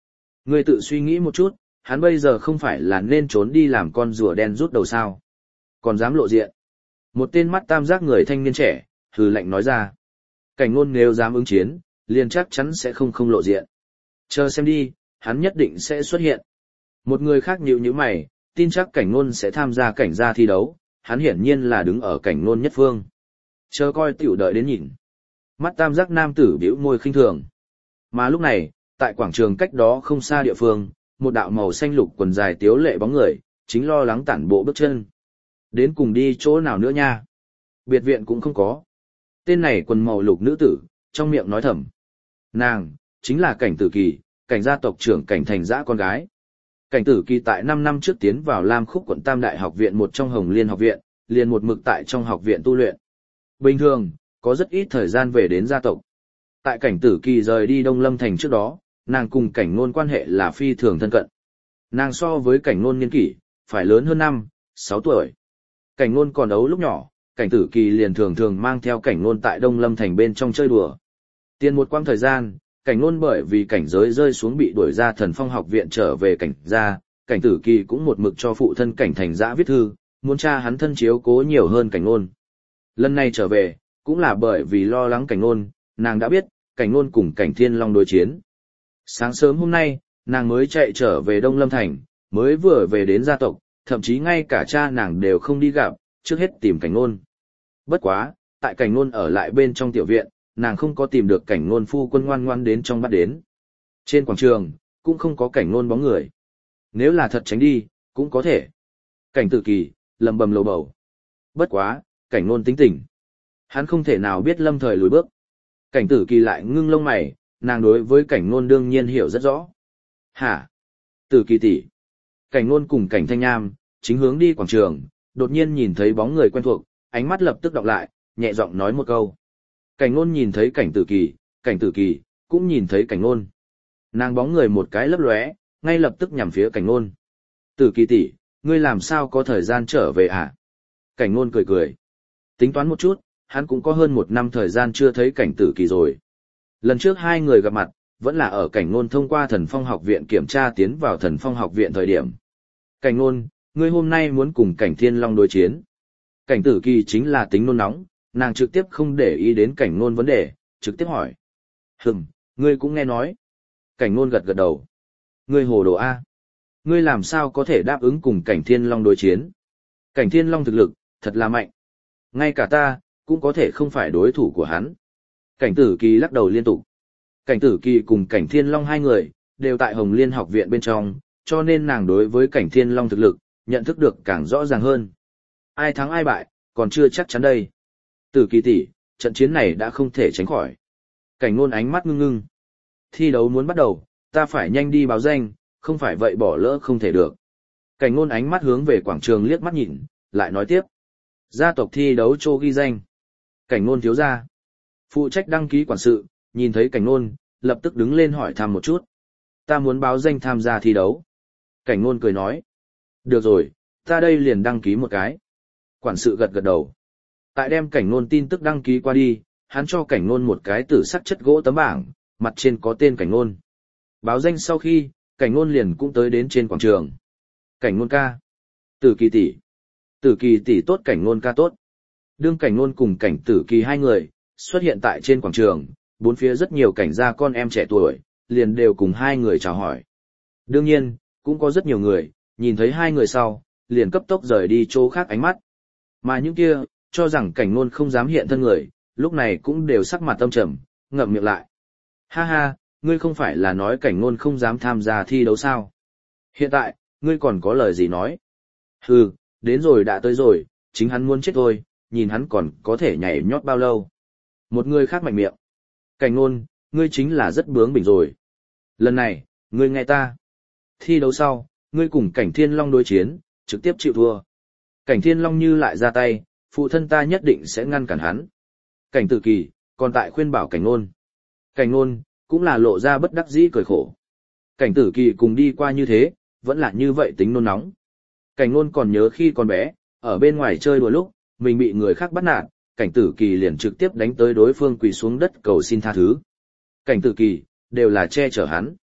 Ngươi tự suy nghĩ một chút, hắn bây giờ không phải là nên trốn đi làm con rùa đen rút đầu sao. Còn dám lộ diện. Một tên mắt tam giác người thanh niên trẻ, hừ lạnh nói ra. Cảnh Ngôn nếu dám ứng chiến, liền chắc chắn sẽ không không lộ diện. Chờ xem đi, hắn nhất định sẽ xuất hiện. Một người khác nhíu nhíu mày, tin chắc Cảnh Ngôn sẽ tham gia cảnh gia thi đấu, hắn hiển nhiên là đứng ở Cảnh Ngôn nhất phương. Chờ coi tiểu đợi đến nhìn. Mắt tam giác nam tử bĩu môi khinh thường. Mà lúc này, tại quảng trường cách đó không xa địa phương, một đạo màu xanh lục quần dài tiếu lệ bóng người, chính lo lắng tản bộ bước chân. Đến cùng đi chỗ nào nữa nha? Biệt viện cũng không có. Tên này quần màu lục nữ tử, trong miệng nói thầm. Nàng, chính là Cảnh Tử Kỳ, cảnh gia tộc trưởng Cảnh Thành Dã con gái. Cảnh Tử Kỳ tại năm năm trước tiến vào Lam Khúc quận Tam Đại học viện một trong Hồng Liên học viện, liền một mực tại trong học viện tu luyện. Bình thường, có rất ít thời gian về đến gia tộc. Tại Cảnh Tử Kỳ rời đi Đông Lâm thành trước đó, nàng cùng Cảnh Ngôn quan hệ là phi thường thân cận. Nàng so với Cảnh Ngôn niên kỷ, phải lớn hơn năm, sáu tuổi. Cảnh Ngôn còn ấu lúc nhỏ, Cảnh Tử Kỳ liền thường thường mang theo Cảnh Ngôn tại Đông Lâm thành bên trong chơi đùa. Tiên một quãng thời gian, Cảnh Ngôn bởi vì cảnh giới rơi xuống bị đuổi ra Thần Phong học viện trở về cảnh gia, Cảnh Tử Kỳ cũng một mực cho phụ thân Cảnh Thành Dã viết thư, muốn cha hắn thân chiếu cố nhiều hơn Cảnh Ngôn. Lần này trở về, cũng là bởi vì lo lắng Cảnh Ngôn, nàng đã biết, Cảnh Ngôn cùng Cảnh Thiên Long đối chiến. Sáng sớm hôm nay, nàng mới chạy trở về Đông Lâm thành, mới vừa về đến gia tộc, thậm chí ngay cả cha nàng đều không đi gặp, trước hết tìm Cảnh Ngôn. Bất quá, tại Cảnh Ngôn ở lại bên trong tiểu viện, nàng không có tìm được Cảnh Ngôn phu quân ngoan ngoan đến trong bắt đến. Trên quảng trường, cũng không có Cảnh Ngôn bóng người. Nếu là thật tránh đi, cũng có thể. Cảnh Tử Kỳ, lầm bầm lầu bầu. Bất quá, Cảnh Ngôn tính tình. Hắn không thể nào biết lâm thời lùi bước. Cảnh Tử Kỳ lại ngưng lông mày, nàng đối với Cảnh Ngôn đương nhiên hiểu rất rõ. Hả? Tử Kỳ tỷ. Cảnh Ngôn cùng Cảnh Thanh Nham, chính hướng đi quảng trường, đột nhiên nhìn thấy bóng người quen thuộc, ánh mắt lập tức đọc lại, nhẹ giọng nói một câu. Cảnh Ngôn nhìn thấy Cảnh Tử Kỳ, Cảnh Tử Kỳ cũng nhìn thấy Cảnh Ngôn. Nàng bóng người một cái lấp lóe, ngay lập tức nhằm phía Cảnh Ngôn. Tử Kỳ tỷ, ngươi làm sao có thời gian trở về hả? Cảnh Ngôn cười cười. Tính toán một chút, hắn cũng có hơn một năm thời gian chưa thấy Cảnh Tử Kỳ rồi. Lần trước hai người gặp mặt, vẫn là ở Cảnh Ngôn thông qua Thần Phong học viện kiểm tra tiến vào Thần Phong học viện thời điểm. Cảnh Ngôn, ngươi hôm nay muốn cùng Cảnh Thiên Long đối chiến. Cảnh Tử Kỳ chính là tính nôn nóng, nàng trực tiếp không để ý đến Cảnh Ngôn vấn đề, trực tiếp hỏi. Hừm, ngươi cũng nghe nói. Cảnh Ngôn gật gật đầu. Ngươi hồ đồ A. Ngươi làm sao có thể đáp ứng cùng Cảnh Thiên Long đối chiến? Cảnh Thiên Long thực lực, thật là mạnh. Ngay cả ta, cũng có thể không phải đối thủ của hắn. Cảnh Tử Kỳ lắc đầu liên tục. Cảnh Tử Kỳ cùng Cảnh Thiên Long hai người, đều tại Hồng Liên học viện bên trong, cho nên nàng đối với Cảnh Thiên Long thực lực, nhận thức được càng rõ ràng hơn. Ai thắng ai bại, còn chưa chắc chắn đây. Tử Kỳ tỷ, trận chiến này đã không thể tránh khỏi. Cảnh Ngôn ánh mắt ngưng ngưng. Thi đấu muốn bắt đầu, ta phải nhanh đi báo danh, không phải vậy bỏ lỡ không thể được. Cảnh Ngôn ánh mắt hướng về quảng trường liếc mắt nhìn, lại nói tiếp. Gia tộc thi đấu chỗ ghi danh. Cảnh Ngôn thiếu gia. Phụ trách đăng ký quản sự, nhìn thấy Cảnh Ngôn, lập tức đứng lên hỏi thăm một chút. Ta muốn báo danh tham gia thi đấu. Cảnh Ngôn cười nói. Được rồi, ta đây liền đăng ký một cái. Quản sự gật gật đầu. Tại đem Cảnh Ngôn tin tức đăng ký qua đi, hắn cho Cảnh Ngôn một cái tử sắc chất gỗ tấm bảng, mặt trên có tên Cảnh Ngôn. Báo danh sau khi, Cảnh Ngôn liền cũng tới đến trên quảng trường. Cảnh Ngôn ca. Tử Kỳ tỷ. Tử Kỳ tỷ tốt, Cảnh Ngôn ca tốt. Đương Cảnh Ngôn cùng Cảnh Tử Kỳ hai người xuất hiện tại trên quảng trường, bốn phía rất nhiều cảnh gia con em trẻ tuổi, liền đều cùng hai người chào hỏi. Đương nhiên, cũng có rất nhiều người, nhìn thấy hai người sau, liền cấp tốc rời đi chỗ khác ánh mắt. Mà những kia, cho rằng Cảnh Ngôn không dám hiện thân người, lúc này cũng đều sắc mặt tâm trầm, ngậm miệng lại. Ha ha, ngươi không phải là nói Cảnh Ngôn không dám tham gia thi đấu sao? Hiện tại, ngươi còn có lời gì nói? Hừ, đến rồi đã tới rồi, chính hắn muốn chết thôi, nhìn hắn còn có thể nhảy nhót bao lâu. Một người khác mạnh miệng. Cảnh Ngôn, ngươi chính là rất bướng bỉnh rồi. Lần này, ngươi nghe ta. Thi đấu sau, ngươi cùng Cảnh Thiên Long đối chiến, trực tiếp chịu thua. Cảnh Thiên Long như lại ra tay, phụ thân ta nhất định sẽ ngăn cản hắn. Cảnh Tử Kỳ, còn tại khuyên bảo Cảnh Ngôn. Cảnh Ngôn, cũng là lộ ra bất đắc dĩ cười khổ. Cảnh Tử Kỳ cùng đi qua như thế, vẫn là như vậy tính nôn nóng. Cảnh Ngôn còn nhớ khi còn bé, ở bên ngoài chơi đùa lúc, mình bị người khác bắt nạt, Cảnh Tử Kỳ liền trực tiếp đánh tới đối phương quỳ xuống đất cầu xin tha thứ. Cảnh Tử Kỳ, đều là che chở hắn.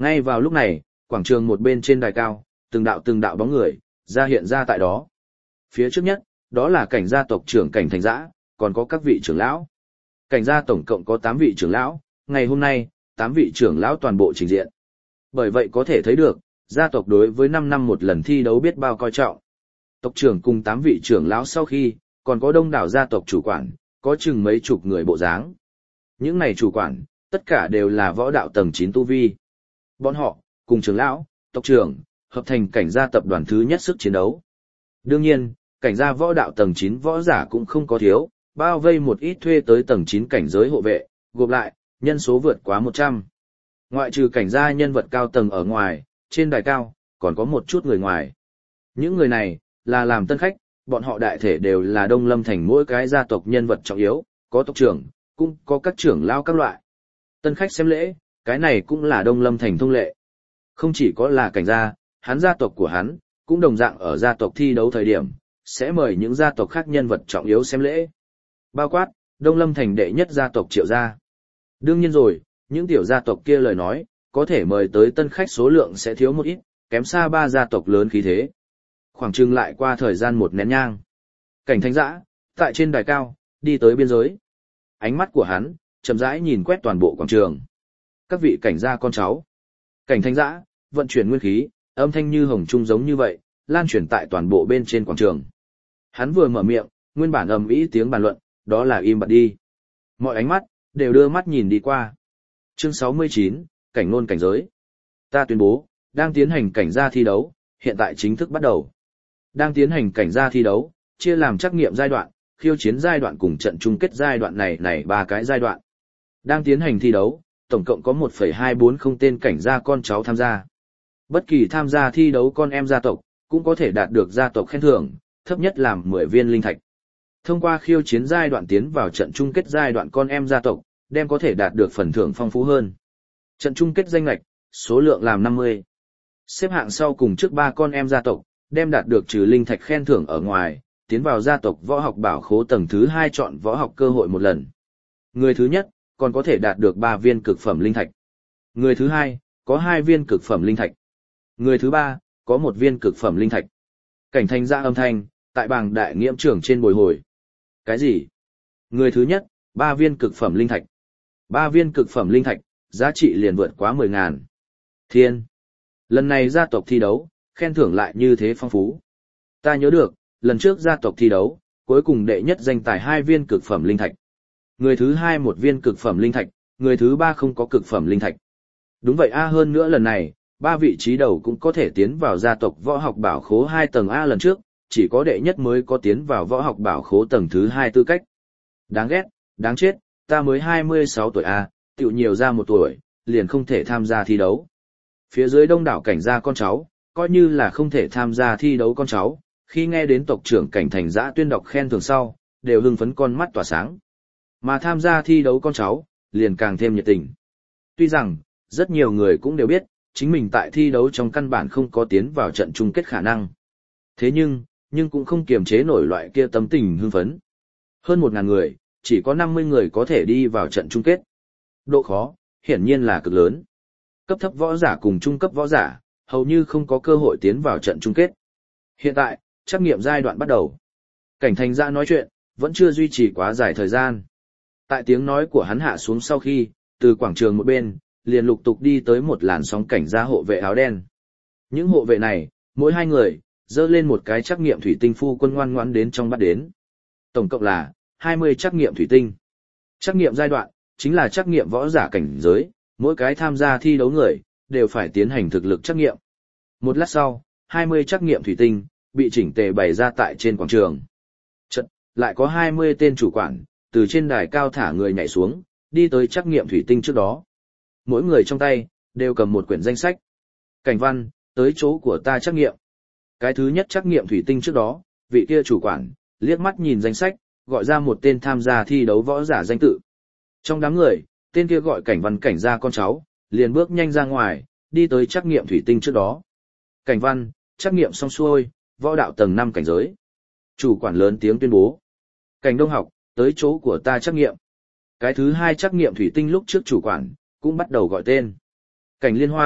Ngay vào lúc này, quảng trường một bên trên đài cao, từng đạo từng đạo bóng người, ra hiện ra tại đó. Phía trước nhất, đó là cảnh gia tộc trưởng Cảnh Thành Dã, còn có các vị trưởng lão. Cảnh gia tổng cộng có tám vị trưởng lão, ngày hôm nay, tám vị trưởng lão toàn bộ trình diện. Bởi vậy có thể thấy được, gia tộc đối với năm năm một lần thi đấu biết bao coi trọng. Tộc trưởng cùng tám vị trưởng lão sau khi, còn có đông đảo gia tộc chủ quản, có chừng mấy chục người bộ dáng. Những này chủ quản, tất cả đều là võ đạo tầng chín tu vi. Bọn họ, cùng trưởng lão, tộc trưởng, hợp thành cảnh gia tập đoàn thứ nhất sức chiến đấu. Đương nhiên, cảnh gia võ đạo tầng chín võ giả cũng không có thiếu, bao vây một ít thuê tới tầng chín cảnh giới hộ vệ, gộp lại, nhân số vượt quá một trăm. Ngoại trừ cảnh gia nhân vật cao tầng ở ngoài, trên đài cao, còn có một chút người ngoài. Những người này, là làm tân khách, bọn họ đại thể đều là Đông Lâm Thành mỗi cái gia tộc nhân vật trọng yếu, có tộc trưởng, cũng có các trưởng lao các loại. Tân khách xem lễ, cái này cũng là Đông Lâm Thành thông lệ. Không chỉ có là cảnh gia, hắn gia tộc của hắn, cũng đồng dạng ở gia tộc thi đấu thời điểm, sẽ mời những gia tộc khác nhân vật trọng yếu xem lễ. Bao quát, Đông Lâm Thành đệ nhất gia tộc Triệu gia. Đương nhiên rồi, những tiểu gia tộc kia lời nói, có thể mời tới tân khách số lượng sẽ thiếu một ít, kém xa ba gia tộc lớn khí thế. Khoảng chừng lại qua thời gian một nén nhang. Cảnh Thành Dã, tại trên đài cao, đi tới biên giới. Ánh mắt của hắn, chậm rãi nhìn quét toàn bộ quảng trường. Các vị cảnh gia con cháu. Cảnh Thành Dã, vận chuyển nguyên khí, âm thanh như hồng trung giống như vậy, lan truyền tại toàn bộ bên trên quảng trường. Hắn vừa mở miệng, nguyên bản ầm ĩ tiếng bàn luận, đó là im bặt đi. Mọi ánh mắt, đều đưa mắt nhìn đi qua. Chương sáu mươi chín, cảnh ngôn cảnh giới. Ta tuyên bố, đang tiến hành cảnh gia thi đấu, hiện tại chính thức bắt đầu. Đang tiến hành cảnh gia thi đấu, chia làm trắc nghiệm giai đoạn, khiêu chiến giai đoạn cùng trận chung kết giai đoạn này này ba cái giai đoạn. Đang tiến hành thi đấu, tổng cộng có một phẩy hai bốn không tên cảnh gia con cháu tham gia. Bất kỳ tham gia thi đấu con em gia tộc, cũng có thể đạt được gia tộc khen thưởng, thấp nhất làm mười viên linh thạch. Thông qua khiêu chiến giai đoạn tiến vào trận chung kết giai đoạn con em gia tộc, đem có thể đạt được phần thưởng phong phú hơn. Trận chung kết danh lệch, số lượng làm năm mươi. Xếp hạng sau cùng trước ba con em gia tộc, đem đạt được trừ linh thạch khen thưởng ở ngoài, tiến vào gia tộc võ học bảo khố tầng thứ hai chọn võ học cơ hội một lần. Người thứ nhất, còn có thể đạt được ba viên cực phẩm linh thạch. Người thứ hai, có hai viên cực phẩm linh thạch. Người thứ ba, có một viên cực phẩm linh thạch. Cảnh Thành Dã âm thanh, tại bảng đại nghiễm trưởng trên bồi hồi. Cái gì? Người thứ nhất, ba viên cực phẩm linh thạch. Ba viên cực phẩm linh thạch, giá trị liền vượt quá mười ngàn. Thiên! Lần này gia tộc thi đấu, khen thưởng lại như thế phong phú. Ta nhớ được, lần trước gia tộc thi đấu, cuối cùng đệ nhất danh tài hai viên cực phẩm linh thạch. Người thứ hai một viên cực phẩm linh thạch, người thứ ba không có cực phẩm linh thạch. Đúng vậy a, hơn nữa lần này, ba vị trí đầu cũng có thể tiến vào gia tộc võ học bảo khố hai tầng A lần trước, chỉ có đệ nhất mới có tiến vào võ học bảo khố tầng thứ hai tư cách. Đáng ghét, đáng chết, ta mới hai mươi sáu tuổi A, tiểu nhiều ra một tuổi, liền không thể tham gia thi đấu. Phía dưới đông đảo cảnh gia con cháu, coi như là không thể tham gia thi đấu con cháu, khi nghe đến tộc trưởng Cảnh Thành Dã tuyên đọc khen thưởng sau, đều hưng phấn con mắt tỏa sáng. Mà tham gia thi đấu con cháu, liền càng thêm nhiệt tình. Tuy rằng, rất nhiều người cũng đều biết, chính mình tại thi đấu trong căn bản không có tiến vào trận chung kết khả năng. Thế nhưng, nhưng cũng không kiềm chế nổi loại kia tâm tình hưng phấn. Hơn một ngàn người, chỉ có năm mươi người có thể đi vào trận chung kết. Độ khó, hiển nhiên là cực lớn. Cấp thấp võ giả cùng trung cấp võ giả, hầu như không có cơ hội tiến vào trận chung kết. Hiện tại, trắc nghiệm giai đoạn bắt đầu. Cảnh Thành Dã nói chuyện, vẫn chưa duy trì quá dài thời gian. Tại tiếng nói của hắn hạ xuống sau khi, từ quảng trường một bên, liền lục tục đi tới một làn sóng cảnh gia hộ vệ áo đen. Những hộ vệ này, mỗi hai người, dơ lên một cái trắc nghiệm thủy tinh phu quân ngoan ngoãn đến trong bắt đến. Tổng cộng là hai mươi trắc nghiệm thủy tinh. Trắc nghiệm giai đoạn, chính là trắc nghiệm võ giả cảnh giới, mỗi cái tham gia thi đấu người, đều phải tiến hành thực lực trắc nghiệm. Một lát sau, hai mươi trắc nghiệm thủy tinh, bị chỉnh tề bày ra tại trên quảng trường. Chật, lại có hai mươi tên chủ quản, từ trên đài cao thả người nhảy xuống, đi tới trắc nghiệm thủy tinh trước đó. Mỗi người trong tay, đều cầm một quyển danh sách. Cảnh Văn, tới chỗ của ta trắc nghiệm. Cái thứ nhất trắc nghiệm thủy tinh trước đó, vị kia chủ quản, liếc mắt nhìn danh sách, gọi ra một tên tham gia thi đấu võ giả danh tự. Trong đám người, tên kia gọi Cảnh Văn cảnh gia con cháu, liền bước nhanh ra ngoài, đi tới trắc nghiệm thủy tinh trước đó. Cảnh Văn, trắc nghiệm xong xuôi, võ đạo tầng năm cảnh giới. Chủ quản lớn tiếng tuyên bố. Cảnh Đông học, tới chỗ của ta trắc nghiệm. Cái thứ hai trắc nghiệm thủy tinh lúc trước chủ quản, cũng bắt đầu gọi tên. Cảnh Liên Hoa,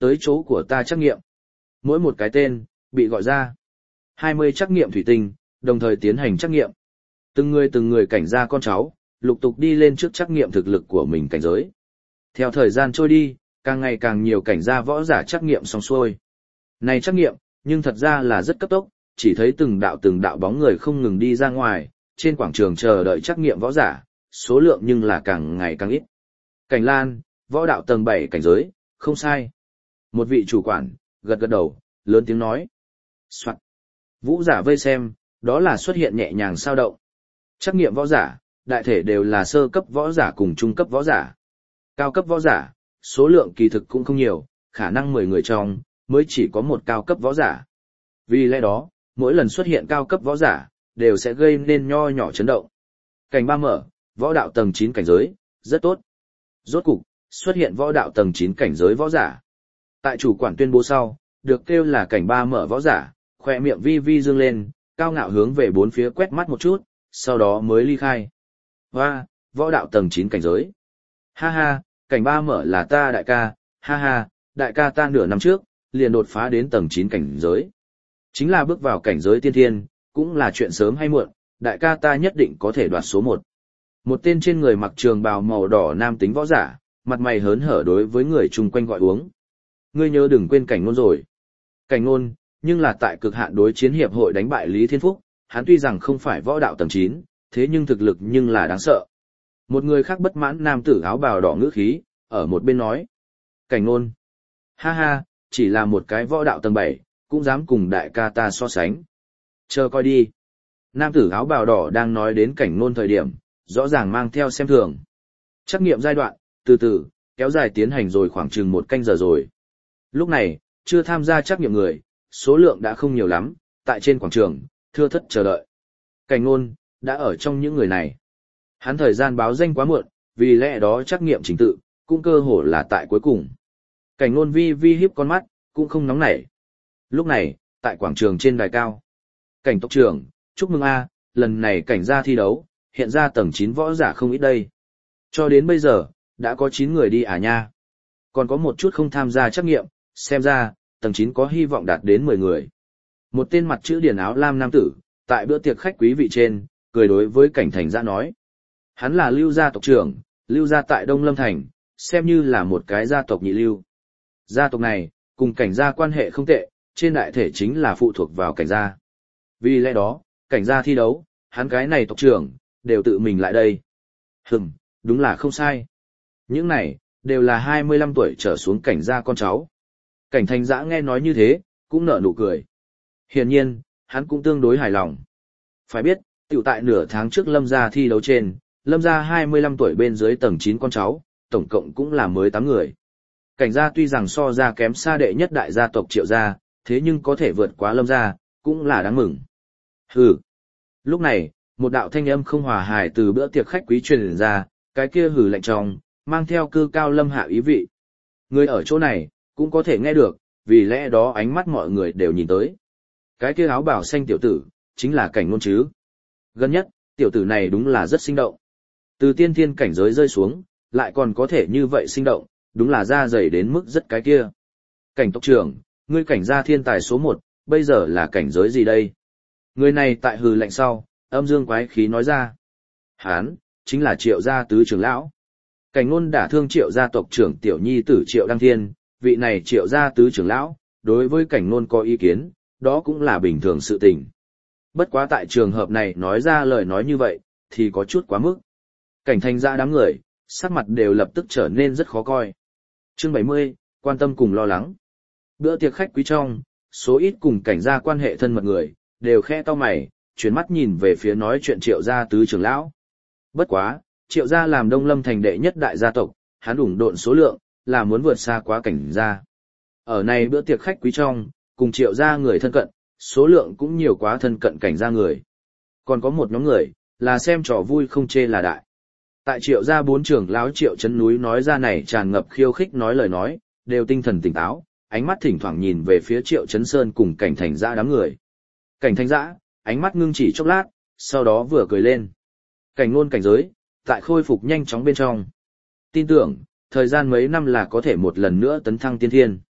tới chỗ của ta trắc nghiệm. Mỗi một cái tên, bị gọi ra. hai mươi trắc nghiệm thủy tinh, đồng thời tiến hành trắc nghiệm. Từng người từng người cảnh gia con cháu, lục tục đi lên trước trắc nghiệm thực lực của mình cảnh giới. Theo thời gian trôi đi, càng ngày càng nhiều cảnh gia võ giả trắc nghiệm xong xuôi. Này trắc nghiệm, nhưng thật ra là rất cấp tốc, chỉ thấy từng đạo từng đạo bóng người không ngừng đi ra ngoài, trên quảng trường chờ đợi trắc nghiệm võ giả, số lượng nhưng là càng ngày càng ít. Cảnh Lan, võ đạo tầng bảy cảnh giới, không sai. Một vị chủ quản, gật gật đầu, lớn tiếng nói. Soạn. Vũ giả vây xem, đó là xuất hiện nhẹ nhàng sao động. Trắc nghiệm võ giả, đại thể đều là sơ cấp võ giả cùng trung cấp võ giả. Cao cấp võ giả, số lượng kỳ thực cũng không nhiều, khả năng mười người trong, mới chỉ có một cao cấp võ giả. Vì lẽ đó, mỗi lần xuất hiện cao cấp võ giả, đều sẽ gây nên nho nhỏ chấn động. Cảnh ba mở, võ đạo tầng chín cảnh giới, rất tốt. Rốt cục, xuất hiện võ đạo tầng chín cảnh giới võ giả. Tại chủ quản tuyên bố sau, được kêu là cảnh ba mở võ giả, khỏe miệng vi vi dương lên, cao ngạo hướng về bốn phía quét mắt một chút, sau đó mới ly khai. Hoa, võ đạo tầng chín cảnh giới. Ha ha, cảnh ba mở là ta đại ca, ha ha, đại ca ta nửa năm trước, liền đột phá đến tầng chín cảnh giới. Chính là bước vào cảnh giới tiên thiên, cũng là chuyện sớm hay muộn, đại ca ta nhất định có thể đoạt số một. Một tên trên người mặc trường bào màu đỏ nam tính võ giả, mặt mày hớn hở đối với người chung quanh gọi uống. Ngươi nhớ đừng quên cảnh ngôn rồi. Cảnh ngôn, nhưng là tại cực hạn đối chiến hiệp hội đánh bại Lý Thiên Phúc, hắn tuy rằng không phải võ đạo tầng chín, thế nhưng thực lực nhưng là đáng sợ. Một người khác bất mãn nam tử áo bào đỏ ngữ khí, ở một bên nói. Cảnh ngôn. Ha ha, chỉ là một cái võ đạo tầng bảy, cũng dám cùng đại ca ta so sánh. Chờ coi đi. Nam tử áo bào đỏ đang nói đến cảnh ngôn thời điểm, rõ ràng mang theo xem thường. Trắc nghiệm giai đoạn, từ từ, kéo dài tiến hành rồi khoảng chừng một canh giờ rồi. Lúc này, chưa tham gia trắc nghiệm người, số lượng đã không nhiều lắm, tại trên quảng trường, thưa thất chờ đợi. Cảnh ngôn, đã ở trong những người này. Hắn thời gian báo danh quá muộn, vì lẽ đó trắc nghiệm trình tự, cũng cơ hồ là tại cuối cùng. Cảnh ngôn vi vi hiếp con mắt, cũng không nóng nảy. Lúc này, tại quảng trường trên đài cao. Cảnh tộc trưởng, chúc mừng a, lần này cảnh gia thi đấu, hiện ra tầng chín võ giả không ít đây. Cho đến bây giờ, đã có chín người đi à nha. Còn có một chút không tham gia trắc nghiệm, xem ra, tầng chín có hy vọng đạt đến mười người. Một tên mặt chữ điển áo lam nam tử, tại bữa tiệc khách quý vị trên, cười đối với cảnh thành gia nói. Hắn là Lưu gia tộc trưởng, Lưu gia tại Đông Lâm Thành, xem như là một cái gia tộc nhị lưu. Gia tộc này, cùng cảnh gia quan hệ không tệ, trên đại thể chính là phụ thuộc vào cảnh gia. Vì lẽ đó, cảnh gia thi đấu, hắn cái này tộc trưởng, đều tự mình lại đây. Hừm, đúng là không sai. Những này, đều là hai mươi lăm tuổi trở xuống cảnh gia con cháu. Cảnh thành giã nghe nói như thế, cũng nở nụ cười. Hiển nhiên, hắn cũng tương đối hài lòng. Phải biết, tiểu tại nửa tháng trước Lâm gia thi đấu trên, Lâm gia hai mươi lăm tuổi bên dưới tầng chín con cháu, tổng cộng cũng là mới tám người. Cảnh gia tuy rằng so ra kém xa đệ nhất đại gia tộc Triệu gia, thế nhưng có thể vượt quá Lâm gia, cũng là đáng mừng. Hừ. Lúc này, một đạo thanh âm không hòa hài từ bữa tiệc khách quý truyền ra, cái kia hừ lạnh trong, mang theo cư cao lâm hạ ý vị. Người ở chỗ này, cũng có thể nghe được, vì lẽ đó ánh mắt mọi người đều nhìn tới. Cái kia áo bảo xanh tiểu tử, chính là cảnh ngôn chứ. Gần nhất, tiểu tử này đúng là rất sinh động. Từ tiên thiên cảnh giới rơi xuống, lại còn có thể như vậy sinh động, đúng là da dày đến mức rất cái kia. Cảnh tộc trưởng, ngươi cảnh gia thiên tài số một, bây giờ là cảnh giới gì đây? Người này tại hừ lạnh sau, âm dương quái khí nói ra. Hán, chính là Triệu gia tứ trưởng lão. Cảnh ngôn đả thương Triệu gia tộc trưởng tiểu nhi tử Triệu Đăng Thiên, vị này Triệu gia tứ trưởng lão, đối với cảnh ngôn có ý kiến, đó cũng là bình thường sự tình. Bất quá tại trường hợp này nói ra lời nói như vậy, thì có chút quá mức. Cảnh thành ra đám người, sắc mặt đều lập tức trở nên rất khó coi. Chương bảy mươi, quan tâm cùng lo lắng. Bữa tiệc khách quý trong, số ít cùng cảnh gia quan hệ thân mật người, đều khẽ to mày, chuyển mắt nhìn về phía nói chuyện Triệu gia tứ trưởng lão. Bất quá, Triệu gia làm Đông Lâm thành đệ nhất đại gia tộc, hắn ủng độn số lượng, là muốn vượt xa quá cảnh gia. Ở này bữa tiệc khách quý trong, cùng Triệu gia người thân cận, số lượng cũng nhiều quá thân cận cảnh gia người. Còn có một nhóm người, là xem trò vui không chê là đại. Tại Triệu gia bốn trưởng lão Triệu Chấn Núi nói ra này tràn ngập khiêu khích nói lời nói, đều tinh thần tỉnh táo, ánh mắt thỉnh thoảng nhìn về phía Triệu Chấn Sơn cùng cảnh thành gia đám người. Cảnh thành giã, ánh mắt ngưng chỉ chốc lát, sau đó vừa cười lên. Cảnh ngôn cảnh giới, tại khôi phục nhanh chóng bên trong. Tin tưởng, thời gian mấy năm là có thể một lần nữa tấn thăng tiên thiên.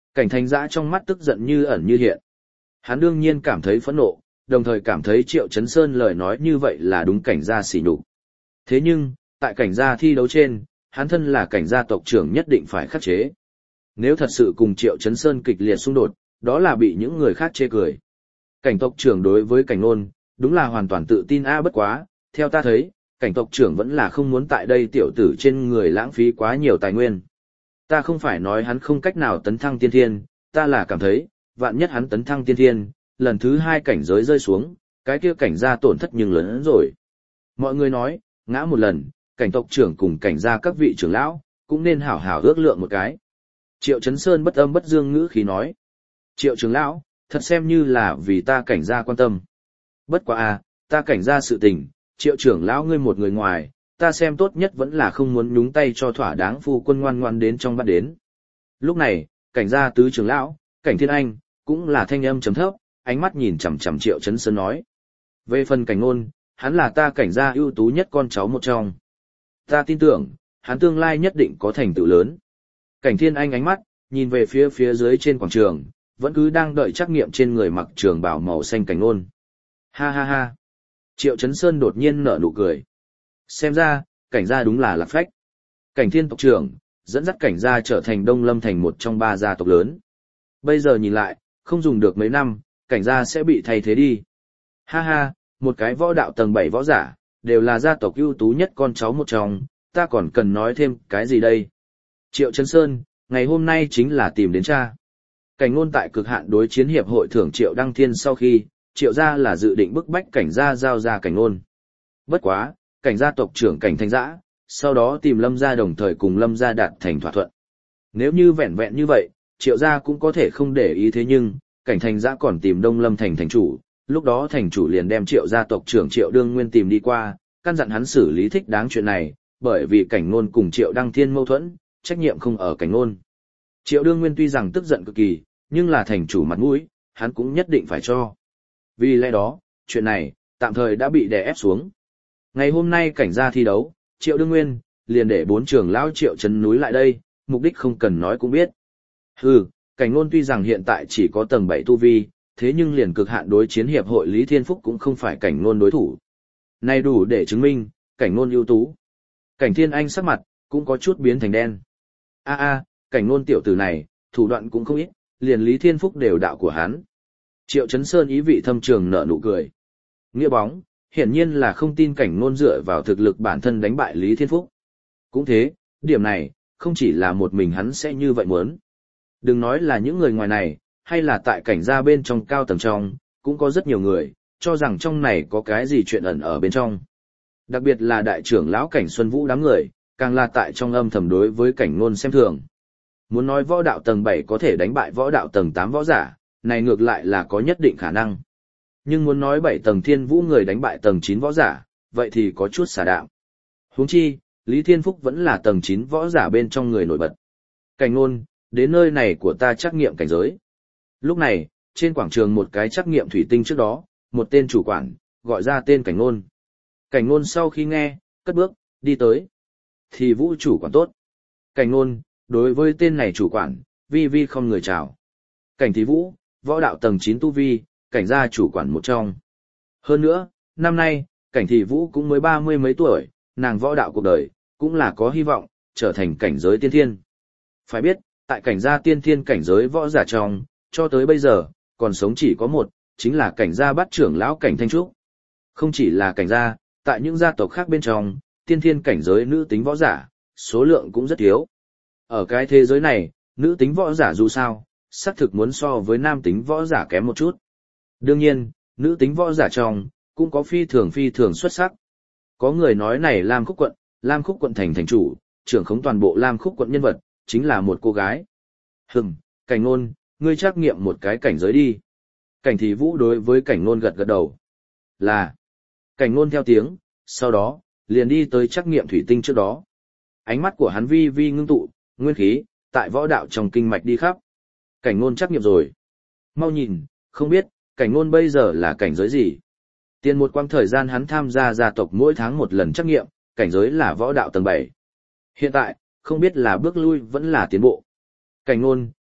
Cảnh Thành Dã trong mắt tức giận như ẩn như hiện. Hắn đương nhiên cảm thấy phẫn nộ, đồng thời cảm thấy Triệu Chấn Sơn lời nói như vậy là đúng cảnh gia sỉ nhục. Thế nhưng, tại cảnh gia thi đấu trên, hắn thân là cảnh gia tộc trưởng nhất định phải khắc chế. Nếu thật sự cùng Triệu Chấn Sơn kịch liệt xung đột, đó là bị những người khác chê cười. Cảnh tộc trưởng đối với cảnh nôn, đúng là hoàn toàn tự tin a bất quá, theo ta thấy, cảnh tộc trưởng vẫn là không muốn tại đây tiểu tử trên người lãng phí quá nhiều tài nguyên. Ta không phải nói hắn không cách nào tấn thăng tiên thiên, ta là cảm thấy, vạn nhất hắn tấn thăng tiên thiên, lần thứ hai cảnh giới rơi xuống, cái kia cảnh gia tổn thất nhưng lớn hơn rồi. Mọi người nói, ngã một lần, cảnh tộc trưởng cùng cảnh gia các vị trưởng lão, cũng nên hảo hảo ước lượng một cái. Triệu Chấn Sơn bất âm bất dương ngữ khí nói. Triệu trưởng lão, thật xem như là vì ta cảnh gia quan tâm. Bất quá à, ta cảnh gia sự tình, Triệu trưởng lão ngươi một người ngoài, ta xem tốt nhất vẫn là không muốn nhúng tay cho thỏa đáng phu quân ngoan ngoan đến trong bắt đến. Lúc này, cảnh gia tứ trưởng lão, cảnh thiên anh, cũng là thanh âm chấm thấp, ánh mắt nhìn chằm chằm Triệu Chấn Sơn nói. Về phần cảnh ngôn, hắn là ta cảnh gia ưu tú nhất con cháu một trong. Ta tin tưởng, hắn tương lai nhất định có thành tựu lớn. Cảnh thiên anh ánh mắt, nhìn về phía phía dưới trên quảng trường, vẫn cứ đang đợi trắc nghiệm trên người mặc trường bào màu xanh cảnh ngôn. Ha ha ha. Triệu Chấn Sơn đột nhiên nở nụ cười. Xem ra, cảnh gia đúng là lạc phách. Cảnh thiên tộc trưởng, dẫn dắt cảnh gia trở thành Đông Lâm thành một trong ba gia tộc lớn. Bây giờ nhìn lại, không dùng được mấy năm, cảnh gia sẽ bị thay thế đi. Ha ha, một cái võ đạo tầng bảy võ giả, đều là gia tộc ưu tú nhất con cháu một trong, ta còn cần nói thêm cái gì đây? Triệu Chấn Sơn, ngày hôm nay chính là tìm đến cha. Cảnh ngôn tại cực hạn đối chiến hiệp hội thưởng Triệu Đăng Thiên sau khi, Triệu gia là dự định bức bách cảnh gia giao ra cảnh ngôn. Bất quá, cảnh gia tộc trưởng cảnh Thanh Dã, sau đó tìm Lâm gia đồng thời cùng Lâm gia đạt thành thỏa thuận. Nếu như vẹn vẹn như vậy, Triệu gia cũng có thể không để ý thế nhưng, cảnh Thanh Dã còn tìm Đông Lâm thành thành chủ, lúc đó thành chủ liền đem Triệu gia tộc trưởng Triệu Đương Nguyên tìm đi qua, căn dặn hắn xử lý thích đáng chuyện này, bởi vì cảnh ngôn cùng Triệu Đăng Thiên mâu thuẫn, trách nhiệm không ở cảnh ngôn. Triệu Đương Nguyên tuy rằng tức giận cực kỳ, nhưng là thành chủ mặt mũi, hắn cũng nhất định phải cho. Vì lẽ đó, chuyện này, tạm thời đã bị đè ép xuống. Ngày hôm nay cảnh gia thi đấu, Triệu Đương Nguyên, liền để bốn trưởng lão Triệu Trấn núi lại đây, mục đích không cần nói cũng biết. Hừ, cảnh ngôn tuy rằng hiện tại chỉ có tầng bảy tu vi, thế nhưng liền cực hạn đối chiến hiệp hội Lý Thiên Phúc cũng không phải cảnh ngôn đối thủ. Này đủ để chứng minh, cảnh ngôn ưu tú. Cảnh Thiên Anh sắc mặt, cũng có chút biến thành đen. A a, cảnh ngôn tiểu tử này, thủ đoạn cũng không ít, liền Lý Thiên Phúc đều đạo của hắn. Triệu Chấn Sơn ý vị thâm trường nở nụ cười. Nghĩa bóng, hiển nhiên là không tin cảnh ngôn dựa vào thực lực bản thân đánh bại Lý Thiên Phúc. Cũng thế, điểm này, không chỉ là một mình hắn sẽ như vậy muốn. Đừng nói là những người ngoài này, hay là tại cảnh gia bên trong cao tầng trong, cũng có rất nhiều người, cho rằng trong này có cái gì chuyện ẩn ở bên trong. Đặc biệt là đại trưởng lão cảnh Xuân Vũ đám người, càng là tại trong âm thầm đối với cảnh ngôn xem thường. Muốn nói võ đạo tầng bảy có thể đánh bại võ đạo tầng tám võ giả, này ngược lại là có nhất định khả năng. Nhưng muốn nói bảy tầng thiên vũ người đánh bại tầng chín võ giả, vậy thì có chút xả đạo. Huống chi, Lý Thiên Phúc vẫn là tầng chín võ giả bên trong người nổi bật. Cảnh ngôn, đến nơi này của ta trắc nghiệm cảnh giới. Lúc này, trên quảng trường một cái trắc nghiệm thủy tinh trước đó, một tên chủ quản, gọi ra tên cảnh ngôn. Cảnh ngôn sau khi nghe, cất bước, đi tới. Thì vũ chủ quản tốt. Cảnh ngôn, đối với tên này chủ quản, vi vi không người chào. Cảnh thì vũ, võ đạo tầng chín tu vi, cảnh gia chủ quản một trong. Hơn nữa, năm nay, cảnh thị vũ cũng mới ba mươi mấy tuổi, nàng võ đạo cuộc đời, cũng là có hy vọng, trở thành cảnh giới tiên thiên. Phải biết, tại cảnh gia tiên thiên cảnh giới võ giả trong, cho tới bây giờ, còn sống chỉ có một, chính là cảnh gia bát trưởng lão cảnh Thanh Trúc. Không chỉ là cảnh gia, tại những gia tộc khác bên trong, tiên thiên cảnh giới nữ tính võ giả, số lượng cũng rất thiếu. Ở cái thế giới này, nữ tính võ giả dù sao, xác thực muốn so với nam tính võ giả kém một chút. Đương nhiên, nữ tính võ giả trong, cũng có phi thường phi thường xuất sắc. Có người nói này Lam Khúc quận, Lam Khúc quận thành thành chủ, trưởng khống toàn bộ Lam Khúc quận nhân vật, chính là một cô gái. Hừm, cảnh ngôn, ngươi trắc nghiệm một cái cảnh giới đi. Cảnh thị vũ đối với cảnh ngôn gật gật đầu. Là, cảnh ngôn theo tiếng, sau đó, liền đi tới trắc nghiệm thủy tinh trước đó. Ánh mắt của hắn vi vi ngưng tụ, nguyên khí, tại võ đạo trong kinh mạch đi khắp. Cảnh ngôn trắc nghiệm rồi. Mau nhìn, không biết, cảnh ngôn bây giờ là cảnh giới gì? Tiền một quãng thời gian hắn tham gia gia tộc mỗi tháng một lần trắc nghiệm, cảnh giới là võ đạo tầng bảy. Hiện tại, không biết là bước lui vẫn là tiến bộ. Cảnh ngôn,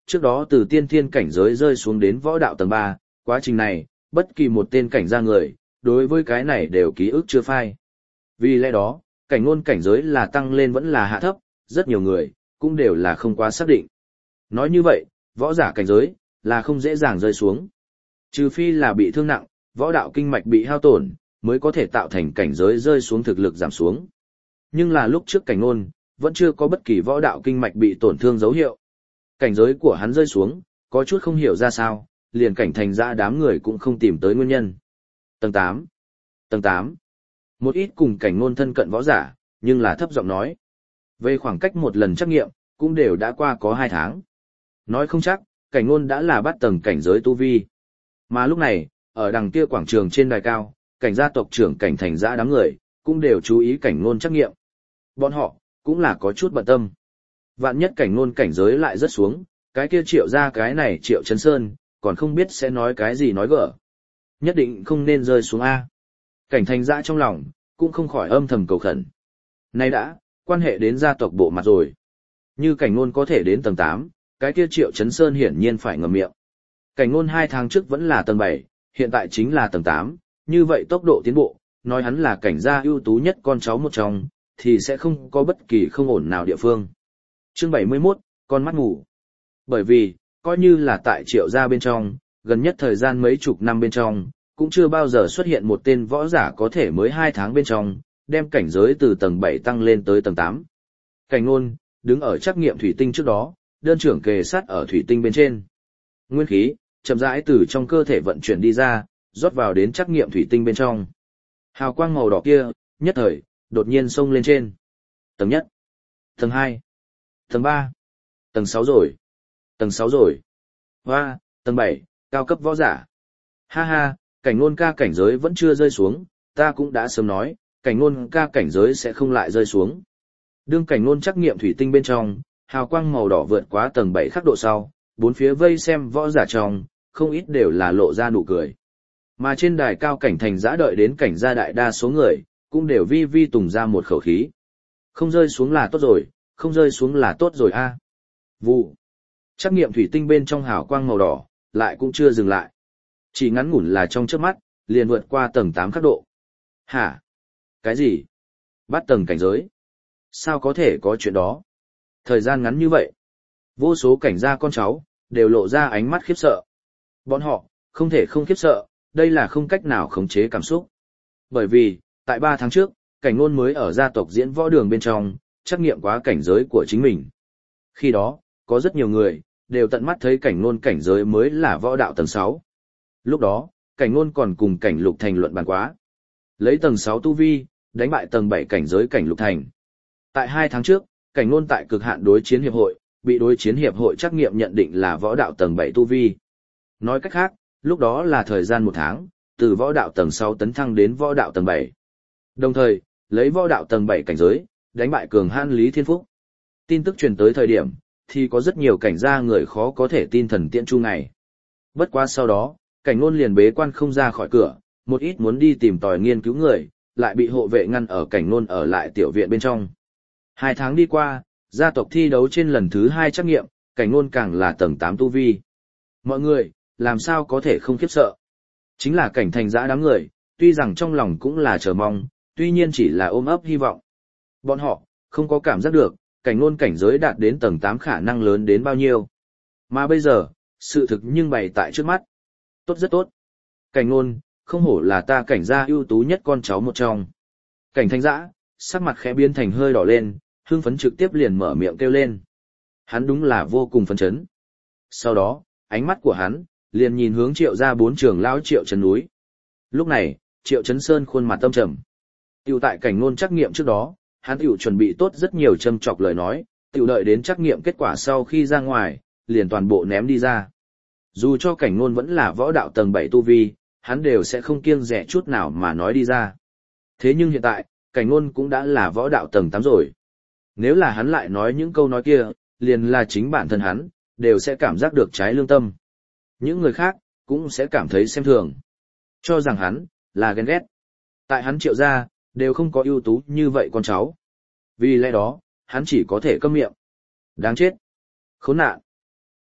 trước đó từ tiên thiên cảnh giới rơi xuống đến võ đạo tầng ba, quá trình này, bất kỳ một tên cảnh gia người, đối với cái này đều ký ức chưa phai. Vì lẽ đó, cảnh ngôn cảnh giới là tăng lên vẫn là hạ thấp, rất nhiều người, cũng đều là không quá xác định. Nói như vậy, võ giả cảnh giới, là không dễ dàng rơi xuống. Trừ phi là bị thương nặng, võ đạo kinh mạch bị hao tổn, mới có thể tạo thành cảnh giới rơi xuống thực lực giảm xuống. Nhưng là lúc trước cảnh ngôn, vẫn chưa có bất kỳ võ đạo kinh mạch bị tổn thương dấu hiệu. Cảnh giới của hắn rơi xuống, có chút không hiểu ra sao, liền cảnh thành ra đám người cũng không tìm tới nguyên nhân. Tầng tám. Tầng tám. Một ít cùng cảnh ngôn thân cận võ giả, nhưng là thấp giọng nói. Về khoảng cách một lần trắc nghiệm, cũng đều đã qua có hai tháng. Nói không chắc, cảnh ngôn đã là bắt tầng cảnh giới tu vi. Mà lúc này, ở đằng kia quảng trường trên đài cao, cảnh gia tộc trưởng cảnh thành giã đám người, cũng đều chú ý cảnh ngôn trắc nghiệm. Bọn họ, cũng là có chút bận tâm. Vạn nhất cảnh ngôn cảnh giới lại rất xuống, cái kia triệu ra cái này triệu chấn sơn, còn không biết sẽ nói cái gì nói gỡ. Nhất định không nên rơi xuống A. Cảnh thành giã trong lòng, cũng không khỏi âm thầm cầu khẩn. Nay đã, quan hệ đến gia tộc bộ mặt rồi. Như cảnh ngôn có thể đến tầng tám, cái kia triệu chấn sơn hiển nhiên phải ngậm miệng. Cảnh ngôn hai tháng trước vẫn là tầng bảy, hiện tại chính là tầng tám, như vậy tốc độ tiến bộ, nói hắn là cảnh gia ưu tú nhất con cháu một trong, thì sẽ không có bất kỳ không ổn nào địa phương. Chương bảy mươi mốt, con mắt ngủ. Bởi vì, coi như là tại triệu gia bên trong, gần nhất thời gian mấy chục năm bên trong, cũng chưa bao giờ xuất hiện một tên võ giả có thể mới hai tháng bên trong, đem cảnh giới từ tầng bảy tăng lên tới tầng tám. Cảnh ngôn, đứng ở trắc nghiệm thủy tinh trước đó, đơn trưởng kề sát ở thủy tinh bên trên. Nguyên khí, chậm rãi từ trong cơ thể vận chuyển đi ra, rót vào đến trắc nghiệm thủy tinh bên trong. Hào quang màu đỏ kia, nhất thời, đột nhiên xông lên trên. Tầng nhất, tầng hai, tầng ba, tầng sáu rồi, tầng sáu rồi. Hoa, tầng bảy, cao cấp võ giả. Ha ha, cảnh ngôn ca cảnh giới vẫn chưa rơi xuống, ta cũng đã sớm nói, cảnh ngôn ca cảnh giới sẽ không lại rơi xuống. Đương cảnh ngôn trắc nghiệm thủy tinh bên trong, hào quang màu đỏ vượt quá tầng bảy khắc độ sau, bốn phía vây xem võ giả trong, không ít đều là lộ ra nụ cười. Mà trên đài cao cảnh thành giã đợi đến cảnh gia đại đa số người, cũng đều vi vi tùng ra một khẩu khí. Không rơi xuống là tốt rồi, không rơi xuống là tốt rồi a. À. Vụ. Trắc nghiệm thủy tinh bên trong hào quang màu đỏ, lại cũng chưa dừng lại. Chỉ ngắn ngủn là trong chớp mắt, liền vượt qua tầng tám khắc độ. Hả? Cái gì? Bắt tầng cảnh giới? Sao có thể có chuyện đó? Thời gian ngắn như vậy, vô số cảnh gia con cháu, đều lộ ra ánh mắt khiếp sợ. Bọn họ, không thể không khiếp sợ, đây là không cách nào khống chế cảm xúc. Bởi vì, tại ba tháng trước, cảnh ngôn mới ở gia tộc diễn võ đường bên trong, trắc nghiệm quá cảnh giới của chính mình. Khi đó, có rất nhiều người, đều tận mắt thấy cảnh ngôn cảnh giới mới là võ đạo tầng sáu. Lúc đó, cảnh ngôn còn cùng cảnh lục thành luận bàn quá. Lấy tầng sáu tu vi, đánh bại tầng bảy cảnh giới cảnh lục thành. Tại hai tháng trước, cảnh ngôn tại cực hạn đối chiến hiệp hội, bị đối chiến hiệp hội trắc nghiệm nhận định là võ đạo tầng bảy tu vi. Nói cách khác, lúc đó là thời gian một tháng, từ võ đạo tầng sáu tấn thăng đến võ đạo tầng bảy. Đồng thời, lấy võ đạo tầng bảy cảnh giới, đánh bại cường hãn Lý Thiên Phúc. Tin tức truyền tới thời điểm, thì có rất nhiều cảnh gia người khó có thể tin thần tiễn chu ngày. Bất quá sau đó, cảnh ngôn liền bế quan không ra khỏi cửa, một ít muốn đi tìm tòi nghiên cứu người, lại bị hộ vệ ngăn ở cảnh ngôn ở lại tiểu viện bên trong. Hai tháng đi qua, gia tộc thi đấu trên lần thứ hai trắc nghiệm, cảnh ngôn càng là tầng tám tu vi. Mọi người, làm sao có thể không khiếp sợ? Chính là cảnh thành giã đám người, tuy rằng trong lòng cũng là chờ mong, tuy nhiên chỉ là ôm ấp hy vọng. Bọn họ, không có cảm giác được, cảnh ngôn cảnh giới đạt đến tầng tám khả năng lớn đến bao nhiêu. Mà bây giờ, sự thực nhưng bày tại trước mắt. Tốt rất tốt. Cảnh ngôn, không hổ là ta cảnh gia ưu tú nhất con cháu một trong. Cảnh thành giã, sắc mặt khẽ biến thành hơi đỏ lên, hưng phấn trực tiếp liền mở miệng kêu lên. Hắn đúng là vô cùng phấn chấn. Sau đó, ánh mắt của hắn, liền nhìn hướng triệu gia bốn trưởng lão triệu trấn núi. Lúc này, triệu trấn sơn khuôn mặt tâm trầm. Tiểu tại cảnh ngôn trắc nghiệm trước đó, hắn tiểu chuẩn bị tốt rất nhiều châm chọc lời nói, tiểu đợi đến trắc nghiệm kết quả sau khi ra ngoài, liền toàn bộ ném đi ra. Dù cho cảnh ngôn vẫn là võ đạo tầng bảy tu vi, hắn đều sẽ không kiêng dè chút nào mà nói đi ra. Thế nhưng hiện tại, cảnh ngôn cũng đã là võ đạo tầng tám rồi. Nếu là hắn lại nói những câu nói kia, liền là chính bản thân hắn, đều sẽ cảm giác được trái lương tâm. Những người khác, cũng sẽ cảm thấy xem thường. Cho rằng hắn, là ghen ghét. Tại hắn triệu gia, đều không có ưu tú như vậy con cháu. Vì lẽ đó, hắn chỉ có thể câm miệng. Đáng chết. Khốn nạn.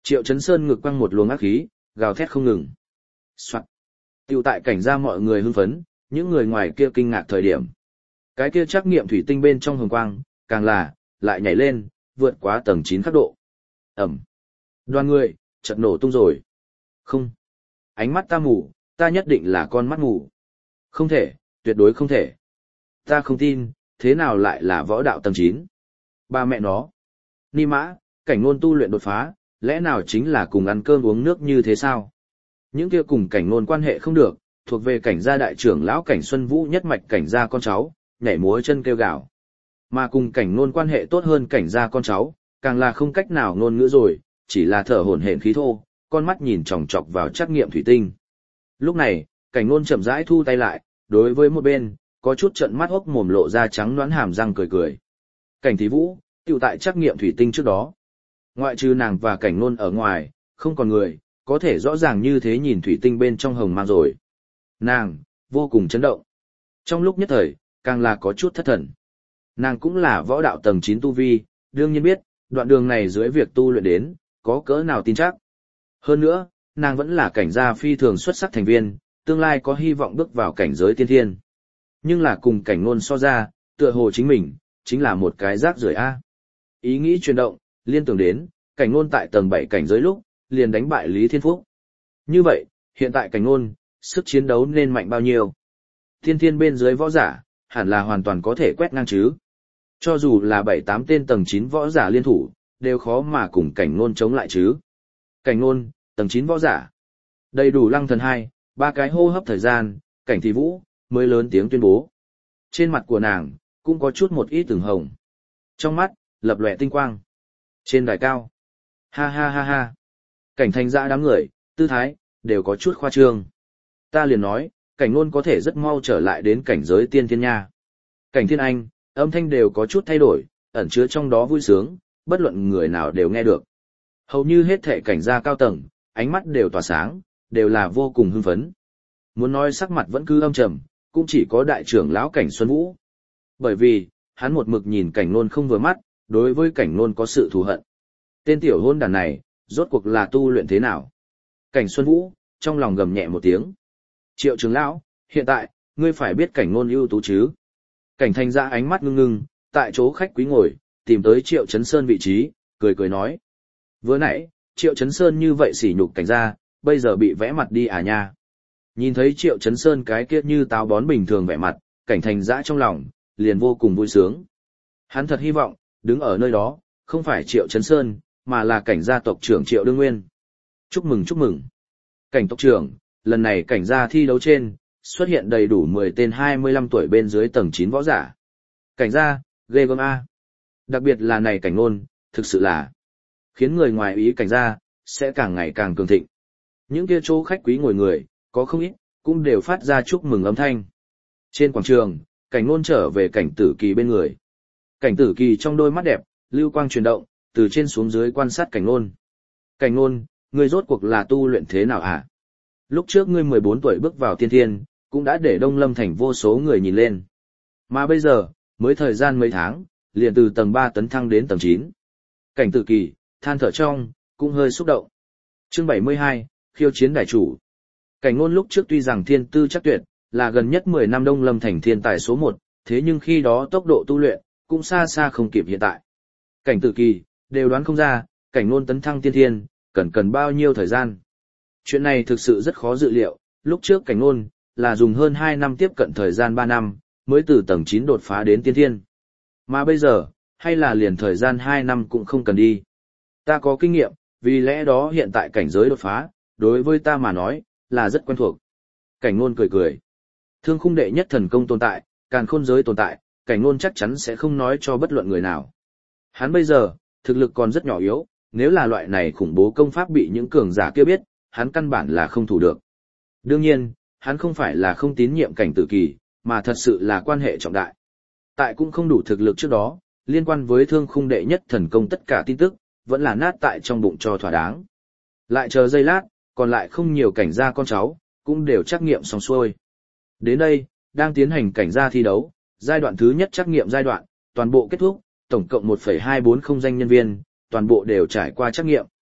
Triệu Chấn Sơn ngực quăng một luồng ác khí, gào thét không ngừng. Soạt. Tiểu tại cảnh ra mọi người hưng phấn, những người ngoài kia kinh ngạc thời điểm. Cái kia trắc nghiệm thủy tinh bên trong hồng quang, càng là, lại nhảy lên, vượt quá tầng chín khắc độ. Ẩm. Đoàn người, chợt nổ tung rồi. Không. Ánh mắt ta mù, ta nhất định là con mắt mù. Không thể, tuyệt đối không thể. Ta không tin, thế nào lại là võ đạo tầng chín? Ba mẹ nó. Ni mã, cảnh ngôn tu luyện đột phá, lẽ nào chính là cùng ăn cơm uống nước như thế sao? Những kia cùng cảnh ngôn quan hệ không được, thuộc về cảnh gia đại trưởng lão cảnh Xuân Vũ nhất mạch cảnh gia con cháu, nhảy múa chân kêu gào. Mà cùng cảnh ngôn quan hệ tốt hơn cảnh gia con cháu, càng là không cách nào ngôn ngữ rồi, chỉ là thở hổn hển khí thô, con mắt nhìn chòng chọc vào trắc nghiệm thủy tinh. Lúc này, cảnh ngôn chậm rãi thu tay lại, đối với một bên, có chút trận mắt hốc mồm lộ ra trắng nõn hàm răng cười cười. Cảnh Thí Vũ, tiểu tại trắc nghiệm thủy tinh trước đó. Ngoại trừ nàng và cảnh ngôn ở ngoài, không còn người, có thể rõ ràng như thế nhìn thủy tinh bên trong hồng mang rồi. Nàng, vô cùng chấn động. Trong lúc nhất thời, càng là có chút thất thần. Nàng cũng là võ đạo tầng chín tu vi, đương nhiên biết, đoạn đường này dưới việc tu luyện đến, có cỡ nào tin chắc. Hơn nữa, nàng vẫn là cảnh gia phi thường xuất sắc thành viên, tương lai có hy vọng bước vào cảnh giới tiên thiên. Nhưng là cùng cảnh ngôn so ra, tựa hồ chính mình, chính là một cái rác rưởi A. Ý nghĩ chuyển động, liên tưởng đến, cảnh ngôn tại tầng bảy cảnh giới lúc, liền đánh bại Lý Thiên Phúc. Như vậy, hiện tại cảnh ngôn, sức chiến đấu nên mạnh bao nhiêu? Tiên thiên bên dưới võ giả, hẳn là hoàn toàn có thể quét ngang chứ. Cho dù là bảy tám tên tầng chín võ giả liên thủ, đều khó mà cùng cảnh ngôn chống lại chứ. Cảnh ngôn, tầng chín võ giả. Đầy đủ lăng thần hai, ba cái hô hấp thời gian, cảnh Thị Vũ, mới lớn tiếng tuyên bố. Trên mặt của nàng, cũng có chút một ít từng hồng. Trong mắt, lập lòe tinh quang. Trên đài cao. Ha ha ha ha. Cảnh Thành Dã đám người, tư thái, đều có chút khoa trương. Ta liền nói, cảnh ngôn có thể rất mau trở lại đến cảnh giới tiên thiên nha. Cảnh Thiên Anh, âm thanh đều có chút thay đổi, ẩn chứa trong đó vui sướng, bất luận người nào đều nghe được. Hầu như hết thể cảnh gia cao tầng, ánh mắt đều tỏa sáng, đều là vô cùng hưng phấn. Muốn nói sắc mặt vẫn cứ âm trầm, cũng chỉ có đại trưởng lão cảnh Xuân Vũ. Bởi vì, hắn một mực nhìn cảnh ngôn không vừa mắt, đối với cảnh ngôn có sự thù hận. Tên tiểu hôn đàn này, rốt cuộc là tu luyện thế nào? Cảnh Xuân Vũ, trong lòng gầm nhẹ một tiếng. Triệu trưởng lão, hiện tại, ngươi phải biết cảnh ngôn ưu tú chứ? Cảnh Thành Dã ánh mắt ngưng ngưng, tại chỗ khách quý ngồi, tìm tới Triệu Chấn Sơn vị trí, cười cười nói. Vừa nãy, Triệu Chấn Sơn như vậy sỉ nhục cảnh gia, bây giờ bị vẽ mặt đi à nha. Nhìn thấy Triệu Chấn Sơn cái kia như táo bón bình thường vẻ mặt, Cảnh Thành Dã trong lòng, liền vô cùng vui sướng. Hắn thật hy vọng, đứng ở nơi đó, không phải Triệu Chấn Sơn, mà là cảnh gia tộc trưởng Triệu Đương Nguyên. Chúc mừng chúc mừng. Cảnh tộc trưởng, lần này cảnh gia thi đấu trên, xuất hiện đầy đủ mười tên hai mươi lăm tuổi bên dưới tầng chín võ giả. Cảnh gia, ghê gớm A. Đặc biệt là này cảnh ngôn, thực sự là khiến người ngoài ý cảnh gia, sẽ càng ngày càng cường thịnh. Những kia chỗ khách quý ngồi người, có không ít, cũng đều phát ra chúc mừng âm thanh. Trên quảng trường, cảnh ngôn trở về cảnh tử kỳ bên người. Cảnh tử kỳ trong đôi mắt đẹp, lưu quang chuyển động, từ trên xuống dưới quan sát cảnh ngôn. Cảnh ngôn, ngươi rốt cuộc là tu luyện thế nào hả? Lúc trước ngươi mười bốn tuổi bước vào tiên thiên, cũng đã để Đông Lâm thành vô số người nhìn lên. Mà bây giờ, mới thời gian mấy tháng, liền từ tầng ba tấn thăng đến tầng chín. Cảnh tử kỳ, than thở trong, cũng hơi xúc động. Chương bảy mươi hai, khiêu chiến đại chủ. Cảnh ngôn lúc trước tuy rằng thiên tư chắc tuyệt, là gần nhất mười năm Đông Lâm thành thiên tài số một, thế nhưng khi đó tốc độ tu luyện, cũng xa xa không kịp hiện tại. Cảnh tử kỳ, đều đoán không ra, cảnh ngôn tấn thăng tiên thiên, cần cần bao nhiêu thời gian. Chuyện này thực sự rất khó dự liệu, lúc trước cảnh ngôn, là dùng hơn hai năm tiếp cận thời gian ba năm, mới từ tầng chín đột phá đến tiên thiên. Mà bây giờ, hay là liền thời gian hai năm cũng không cần đi. Ta có kinh nghiệm, vì lẽ đó hiện tại cảnh giới đột phá, đối với ta mà nói, là rất quen thuộc. Cảnh ngôn cười cười. Thương khung đệ nhất thần công tồn tại, càn khôn giới tồn tại, cảnh ngôn chắc chắn sẽ không nói cho bất luận người nào. Hắn bây giờ, thực lực còn rất nhỏ yếu, nếu là loại này khủng bố công pháp bị những cường giả kia biết, hắn căn bản là không thủ được. Đương nhiên, hắn không phải là không tín nhiệm cảnh tử kỳ, mà thật sự là quan hệ trọng đại. Tại cũng không đủ thực lực trước đó, liên quan với thương khung đệ nhất thần công tất cả tin tức, vẫn là nát tại trong bụng cho thỏa đáng. Lại chờ giây lát, còn lại không nhiều cảnh gia con cháu, cũng đều trắc nghiệm xong xuôi. Đến đây, đang tiến hành cảnh gia thi đấu, giai đoạn thứ nhất trắc nghiệm giai đoạn, toàn bộ kết thúc, tổng cộng một phẩy hai bốn không danh nhân viên, toàn bộ đều trải qua trắc nghiệm.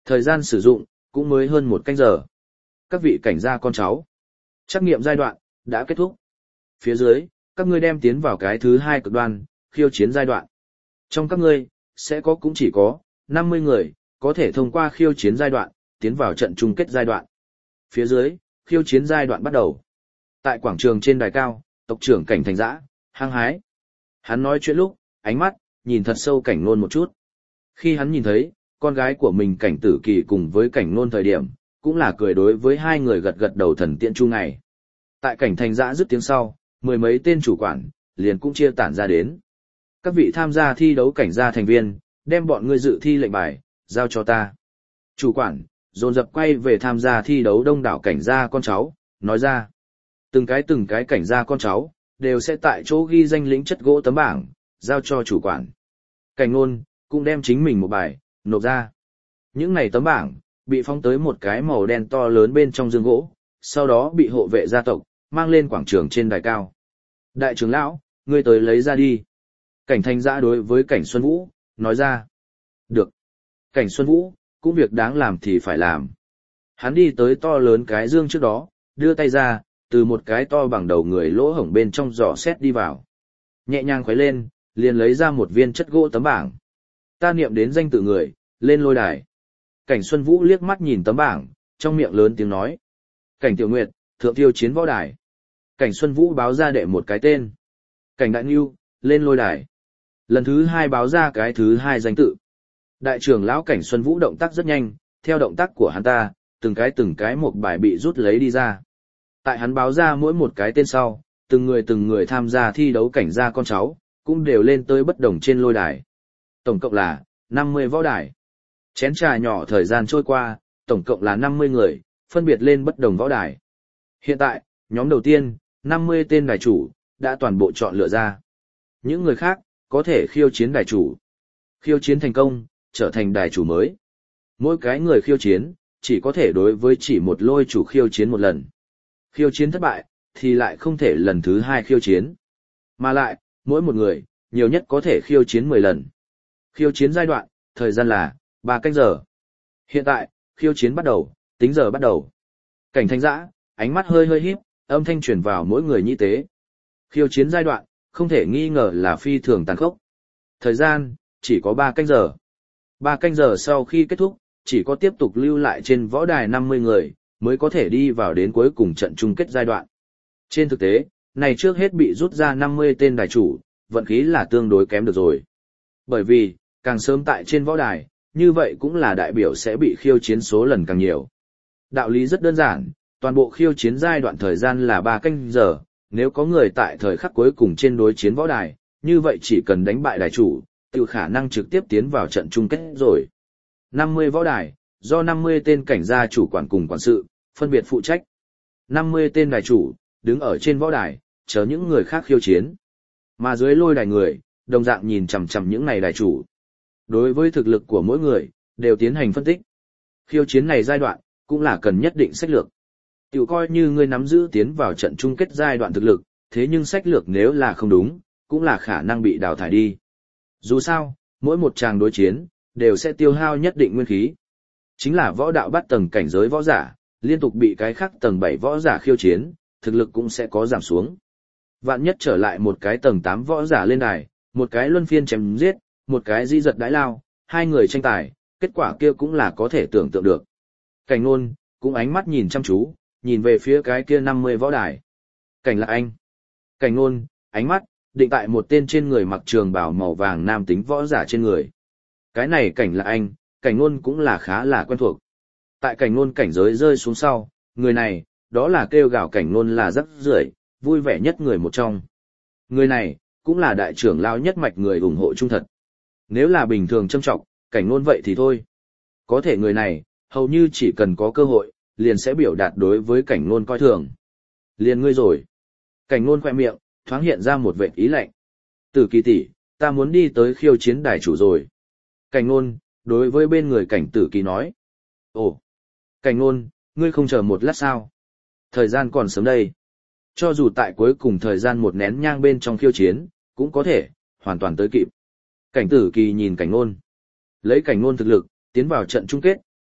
Thời gian sử dụng, cũng mới hơn một canh giờ. Các vị cảnh gia con cháu. Trắc nghiệm giai đoạn, đã kết thúc. Phía dưới, các ngươi đem tiến vào cái thứ hai cực đoan, khiêu chiến giai đoạn. Trong các ngươi, sẽ có cũng chỉ có năm mươi người, có thể thông qua khiêu chiến giai đoạn, tiến vào trận chung kết giai đoạn. Phía dưới, khiêu chiến giai đoạn bắt đầu. Tại quảng trường trên đài cao, tộc trưởng Cảnh Thành Dã, hăng hái. Hắn nói chuyện lúc, ánh mắt, nhìn thật sâu Cảnh Nôn một chút. Khi hắn nhìn thấy, con gái của mình Cảnh Tử Kỳ cùng với Cảnh Nôn thời điểm, cũng là cười đối với hai người gật gật đầu thần tiện chu ngày. Tại Cảnh Thành Dã dứt tiếng sau, mười mấy tên chủ quản, liền cũng chia tản ra đến. Các vị tham gia thi đấu cảnh gia thành viên, đem bọn ngươi dự thi lệnh bài, giao cho ta. Chủ quản, dồn dập quay về tham gia thi đấu đông đảo cảnh gia con cháu, nói ra. Từng cái từng cái cảnh gia con cháu, đều sẽ tại chỗ ghi danh lĩnh chất gỗ tấm bảng, giao cho chủ quản. Cảnh Nôn, cũng đem chính mình một bài, nộp ra. Những này tấm bảng, bị phóng tới một cái màu đen to lớn bên trong giường gỗ, sau đó bị hộ vệ gia tộc, mang lên quảng trường trên đài cao. Đại trưởng lão, ngươi tới lấy ra đi. Cảnh Thành Dã đối với Cảnh Xuân Vũ, nói ra. Được. Cảnh Xuân Vũ, cũng việc đáng làm thì phải làm. Hắn đi tới to lớn cái dương trước đó, đưa tay ra, từ một cái to bằng đầu người lỗ hổng bên trong giỏ xét đi vào. Nhẹ nhàng khuấy lên, liền lấy ra một viên chất gỗ tấm bảng. Ta niệm đến danh tự người, lên lôi đài. Cảnh Xuân Vũ liếc mắt nhìn tấm bảng, trong miệng lớn tiếng nói. Cảnh Tiểu Nguyệt, thượng tiêu chiến võ đài. Cảnh Xuân Vũ báo ra đệ một cái tên. Cảnh Đại Nưu, lên lôi đài. Lần thứ hai báo ra cái thứ hai danh tự. Đại trưởng lão Cảnh Xuân Vũ động tác rất nhanh, theo động tác của hắn ta, từng cái từng cái một bài bị rút lấy đi ra. Tại hắn báo ra mỗi một cái tên sau, từng người từng người tham gia thi đấu cảnh gia con cháu, cũng đều lên tới bất đồng trên lôi đài. Tổng cộng là năm mươi võ đài. Chén trà nhỏ thời gian trôi qua, tổng cộng là năm mươi người, phân biệt lên bất đồng võ đài. Hiện tại, nhóm đầu tiên, năm mươi tên đài chủ, đã toàn bộ chọn lựa ra. Những người khác, có thể khiêu chiến đài chủ. Khiêu chiến thành công, trở thành đài chủ mới. Mỗi cái người khiêu chiến, chỉ có thể đối với chỉ một lôi chủ khiêu chiến một lần. Khiêu chiến thất bại, thì lại không thể lần thứ hai khiêu chiến. Mà lại, mỗi một người, nhiều nhất có thể khiêu chiến mười lần. Khiêu chiến giai đoạn, thời gian là ba canh giờ. Hiện tại, khiêu chiến bắt đầu, tính giờ bắt đầu. Cảnh Thành Dã, ánh mắt hơi hơi híp, âm thanh truyền vào mỗi người nhĩ tế. Khiêu chiến giai đoạn, không thể nghi ngờ là phi thường tàn khốc. Thời gian, chỉ có ba canh giờ. ba canh giờ sau khi kết thúc, chỉ có tiếp tục lưu lại trên võ đài năm mươi người, mới có thể đi vào đến cuối cùng trận chung kết giai đoạn. Trên thực tế, này trước hết bị rút ra năm mươi tên đài chủ, vận khí là tương đối kém được rồi. Bởi vì, càng sớm tại trên võ đài, như vậy cũng là đại biểu sẽ bị khiêu chiến số lần càng nhiều. Đạo lý rất đơn giản, toàn bộ khiêu chiến giai đoạn thời gian là ba canh giờ, nếu có người tại thời khắc cuối cùng trên đối chiến võ đài, như vậy chỉ cần đánh bại đài chủ, tự khả năng trực tiếp tiến vào trận chung kết rồi. năm mươi võ đài, do năm mươi tên cảnh gia chủ quản cùng quản sự, phân biệt phụ trách. năm mươi tên đài chủ, đứng ở trên võ đài, chờ những người khác khiêu chiến. Mà dưới lôi đài người, đồng dạng nhìn chằm chằm những này đài chủ. Đối với thực lực của mỗi người, đều tiến hành phân tích. Khiêu chiến này giai đoạn, cũng là cần nhất định sách lược. Tiểu coi như ngươi nắm giữ tiến vào trận chung kết giai đoạn thực lực, thế nhưng sách lược nếu là không đúng, cũng là khả năng bị đào thải đi. Dù sao, mỗi một tràng đối chiến, đều sẽ tiêu hao nhất định nguyên khí. Chính là võ đạo bắt tầng cảnh giới võ giả, liên tục bị cái khác tầng bảy võ giả khiêu chiến, thực lực cũng sẽ có giảm xuống. Vạn nhất trở lại một cái tầng tám võ giả lên đài, một cái luân phiên chém giết, một cái di giật đái lao, hai người tranh tài, kết quả kia cũng là có thể tưởng tượng được. Cảnh Nôn, cũng ánh mắt nhìn chăm chú, nhìn về phía cái kia năm mươi võ đài. Cảnh Lạc Anh. Cảnh Nôn, ánh mắt, định tại một tên trên người mặc trường bào màu vàng nam tính võ giả trên người. Cái này Cảnh Lạc Anh, Cảnh Nôn cũng là khá là quen thuộc. Tại Cảnh Nôn cảnh giới rơi xuống sau, người này, đó là kêu gào Cảnh Nôn là rất rưởi, vui vẻ nhất người một trong. Người này, cũng là đại trưởng lão nhất mạch người ủng hộ trung thật. Nếu là bình thường châm trọng, Cảnh Nôn vậy thì thôi. Có thể người này, hầu như chỉ cần có cơ hội, liền sẽ biểu đạt đối với Cảnh Nôn coi thường. Liền ngươi rồi. Cảnh Nôn khoe miệng, thoáng hiện ra một vệt ý lạnh. Tử Kỳ tỷ, ta muốn đi tới khiêu chiến đài chủ rồi. Cảnh Nôn, đối với bên người Cảnh Tử Kỳ nói. Ồ, Cảnh Nôn, ngươi không chờ một lát sao? Thời gian còn sớm đây. Cho dù tại cuối cùng thời gian một nén nhang bên trong khiêu chiến, cũng có thể, hoàn toàn tới kịp. Cảnh Tử Kỳ nhìn Cảnh Nôn. Lấy Cảnh Nôn thực lực, tiến vào trận chung kết,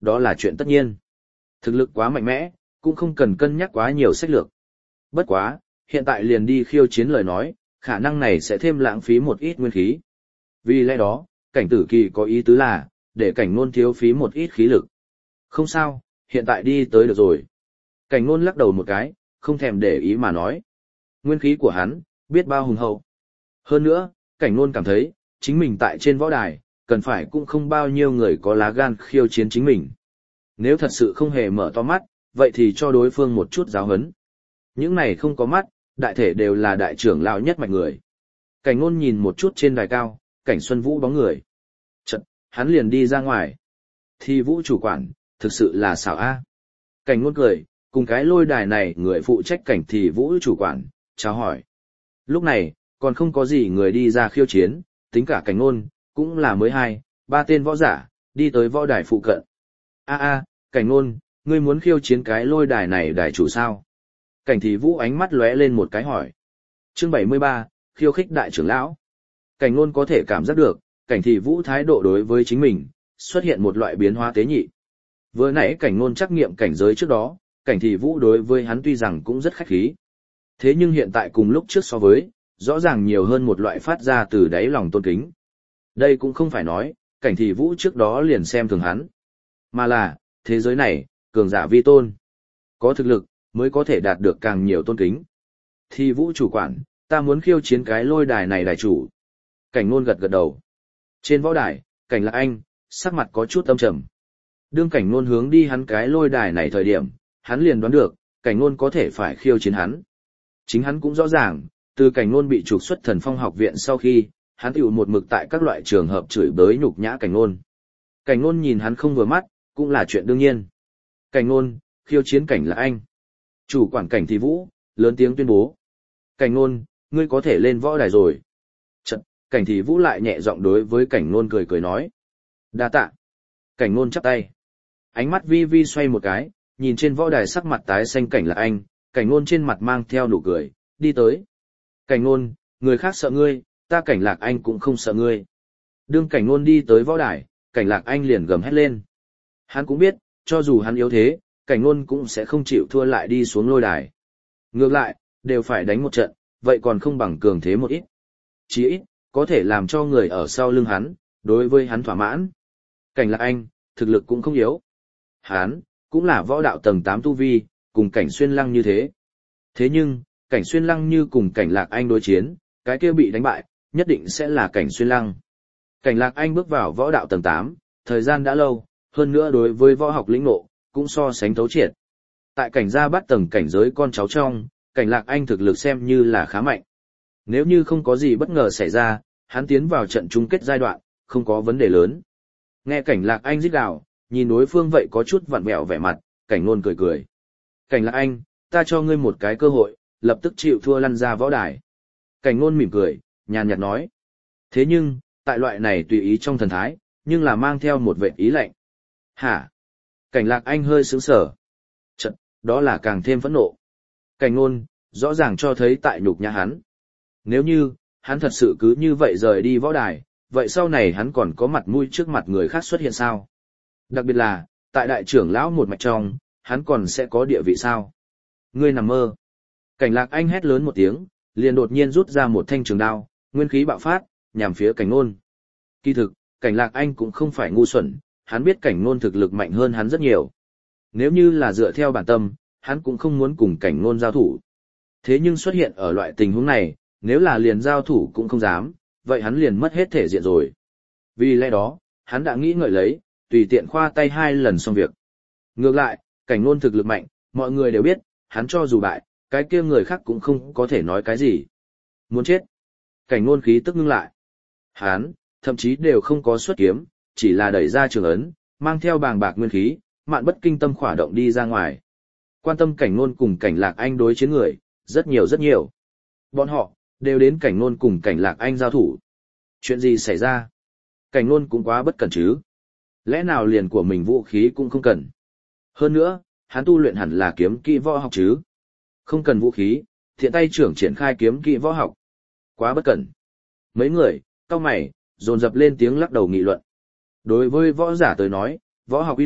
đó là chuyện tất nhiên. Thực lực quá mạnh mẽ, cũng không cần cân nhắc quá nhiều sách lược. Bất quá, hiện tại liền đi khiêu chiến lời nói, khả năng này sẽ thêm lãng phí một ít nguyên khí. Vì lẽ đó, cảnh tử kỳ có ý tứ là, để cảnh ngôn thiếu phí một ít khí lực. Không sao, hiện tại đi tới được rồi. Cảnh ngôn lắc đầu một cái, không thèm để ý mà nói. Nguyên khí của hắn, biết bao hùng hậu. Hơn nữa, cảnh ngôn cảm thấy, chính mình tại trên võ đài, cần phải cũng không bao nhiêu người có lá gan khiêu chiến chính mình. Nếu thật sự không hề mở to mắt, vậy thì cho đối phương một chút giáo huấn. Những này không có mắt, đại thể đều là đại trưởng lão nhất mạch người. Cảnh ngôn nhìn một chút trên đài cao, cảnh Xuân Vũ bóng người. Chật, hắn liền đi ra ngoài. Thì Vũ chủ quản, thực sự là xảo a. Cảnh ngôn cười, cùng cái lôi đài này người phụ trách cảnh thì Vũ chủ quản, chào hỏi. Lúc này, còn không có gì người đi ra khiêu chiến, tính cả cảnh ngôn, cũng là mới hai, ba tên võ giả, đi tới võ đài phụ cận. A a, cảnh ngôn, ngươi muốn khiêu chiến cái lôi đài này đài chủ sao? Cảnh thì Vũ ánh mắt lóe lên một cái hỏi. Chương bảy mươi ba, khiêu khích đại trưởng lão. Cảnh ngôn có thể cảm giác được, cảnh thì Vũ thái độ đối với chính mình, xuất hiện một loại biến hóa tế nhị. Vừa nãy cảnh ngôn trắc nghiệm cảnh giới trước đó, cảnh thì Vũ đối với hắn tuy rằng cũng rất khách khí. Thế nhưng hiện tại cùng lúc trước so với, rõ ràng nhiều hơn một loại phát ra từ đáy lòng tôn kính. Đây cũng không phải nói, cảnh thì Vũ trước đó liền xem thường hắn. Mà là, thế giới này, cường giả vi tôn. Có thực lực, mới có thể đạt được càng nhiều tôn kính. Thì Vũ chủ quản, ta muốn khiêu chiến cái lôi đài này đài chủ. Cảnh ngôn gật gật đầu. Trên võ đài, cảnh Lạc Anh, sắc mặt có chút âm trầm. Đương cảnh ngôn hướng đi hắn cái lôi đài này thời điểm, hắn liền đoán được, cảnh ngôn có thể phải khiêu chiến hắn. Chính hắn cũng rõ ràng, từ cảnh ngôn bị trục xuất Thần Phong học viện sau khi, hắn tiểu một mực tại các loại trường hợp chửi bới nhục nhã cảnh ngôn. Cảnh ngôn nhìn hắn không vừa mắt, cũng là chuyện đương nhiên. Cảnh ngôn, khiêu chiến cảnh Lạc Anh. Chủ quản cảnh thì Vũ, lớn tiếng tuyên bố. Cảnh ngôn, ngươi có thể lên võ đài rồi. Chật, cảnh thì Vũ lại nhẹ giọng đối với cảnh ngôn cười cười nói. Đa tạ. Cảnh ngôn chắp tay. Ánh mắt vi vi xoay một cái, nhìn trên võ đài sắc mặt tái xanh cảnh Lạc Anh, cảnh ngôn trên mặt mang theo nụ cười, đi tới. Cảnh ngôn, người khác sợ ngươi, ta cảnh Lạc Anh cũng không sợ ngươi. Đương cảnh ngôn đi tới võ đài, cảnh Lạc Anh liền gầm hét lên. Hắn cũng biết, cho dù hắn yếu thế, cảnh ngôn cũng sẽ không chịu thua lại đi xuống lôi đài. Ngược lại, đều phải đánh một trận, vậy còn không bằng cường thế một ít. Chỉ ít, có thể làm cho người ở sau lưng hắn, đối với hắn thỏa mãn. Cảnh Lạc Anh, thực lực cũng không yếu. Hắn, cũng là võ đạo tầng tám tu vi, cùng cảnh Xuyên Lăng như thế. Thế nhưng, cảnh Xuyên Lăng như cùng cảnh Lạc Anh đối chiến, cái kia bị đánh bại, nhất định sẽ là cảnh Xuyên Lăng. Cảnh Lạc Anh bước vào võ đạo tầng tám, thời gian đã lâu, hơn nữa đối với võ học lĩnh ngộ, cũng so sánh thấu triệt. Tại cảnh gia bắt tầng cảnh giới con cháu trong, cảnh Lạc Anh thực lực xem như là khá mạnh. Nếu như không có gì bất ngờ xảy ra, hắn tiến vào trận chung kết giai đoạn, không có vấn đề lớn. Nghe cảnh Lạc Anh rít gào, nhìn đối phương vậy có chút vặn vẹo vẻ mặt, cảnh ngôn cười cười. Cảnh Lạc Anh, ta cho ngươi một cái cơ hội, lập tức chịu thua lăn ra võ đài. Cảnh ngôn mỉm cười, nhàn nhạt nói. Thế nhưng, tại loại này tùy ý trong thần thái, nhưng là mang theo một vệ ý lạnh. Hả? Cảnh Lạc Anh hơi sững sờ. Chật, đó là càng thêm phẫn nộ. Cảnh ngôn, rõ ràng cho thấy tại nhục nhã hắn. Nếu như, hắn thật sự cứ như vậy rời đi võ đài, vậy sau này hắn còn có mặt mũi trước mặt người khác xuất hiện sao? Đặc biệt là, tại đại trưởng lão một mạch trong, hắn còn sẽ có địa vị sao? Ngươi nằm mơ. Cảnh Lạc Anh hét lớn một tiếng, liền đột nhiên rút ra một thanh trường đao, nguyên khí bạo phát, nhằm phía cảnh ngôn. Kỳ thực, cảnh Lạc Anh cũng không phải ngu xuẩn, hắn biết cảnh ngôn thực lực mạnh hơn hắn rất nhiều. Nếu như là dựa theo bản tâm, hắn cũng không muốn cùng cảnh ngôn giao thủ. Thế nhưng xuất hiện ở loại tình huống này, nếu là liền giao thủ cũng không dám, vậy hắn liền mất hết thể diện rồi. Vì lẽ đó, hắn đã nghĩ ngợi lấy, tùy tiện khoa tay hai lần xong việc. Ngược lại, cảnh ngôn thực lực mạnh, mọi người đều biết, hắn cho dù bại, cái kia người khác cũng không có thể nói cái gì. Muốn chết. Cảnh ngôn khí tức ngưng lại. Hắn, thậm chí đều không có xuất kiếm, chỉ là đẩy ra trường ấn, mang theo bàng bạc nguyên khí, mạn bất kinh tâm khỏa động đi ra ngoài. Quan tâm cảnh ngôn cùng cảnh Lạc Anh đối chiến người, rất nhiều rất nhiều. Bọn họ, đều đến cảnh ngôn cùng cảnh Lạc Anh giao thủ. Chuyện gì xảy ra? Cảnh ngôn cũng quá bất cẩn chứ. Lẽ nào liền của mình vũ khí cũng không cần. Hơn nữa, hắn tu luyện hẳn là kiếm kỹ võ học chứ. Không cần vũ khí, thiện tay trưởng triển khai kiếm kỹ võ học. Quá bất cẩn. Mấy người, cau mày, dồn dập lên tiếng lắc đầu nghị luận. Đối với võ giả tới nói, võ học uy lực,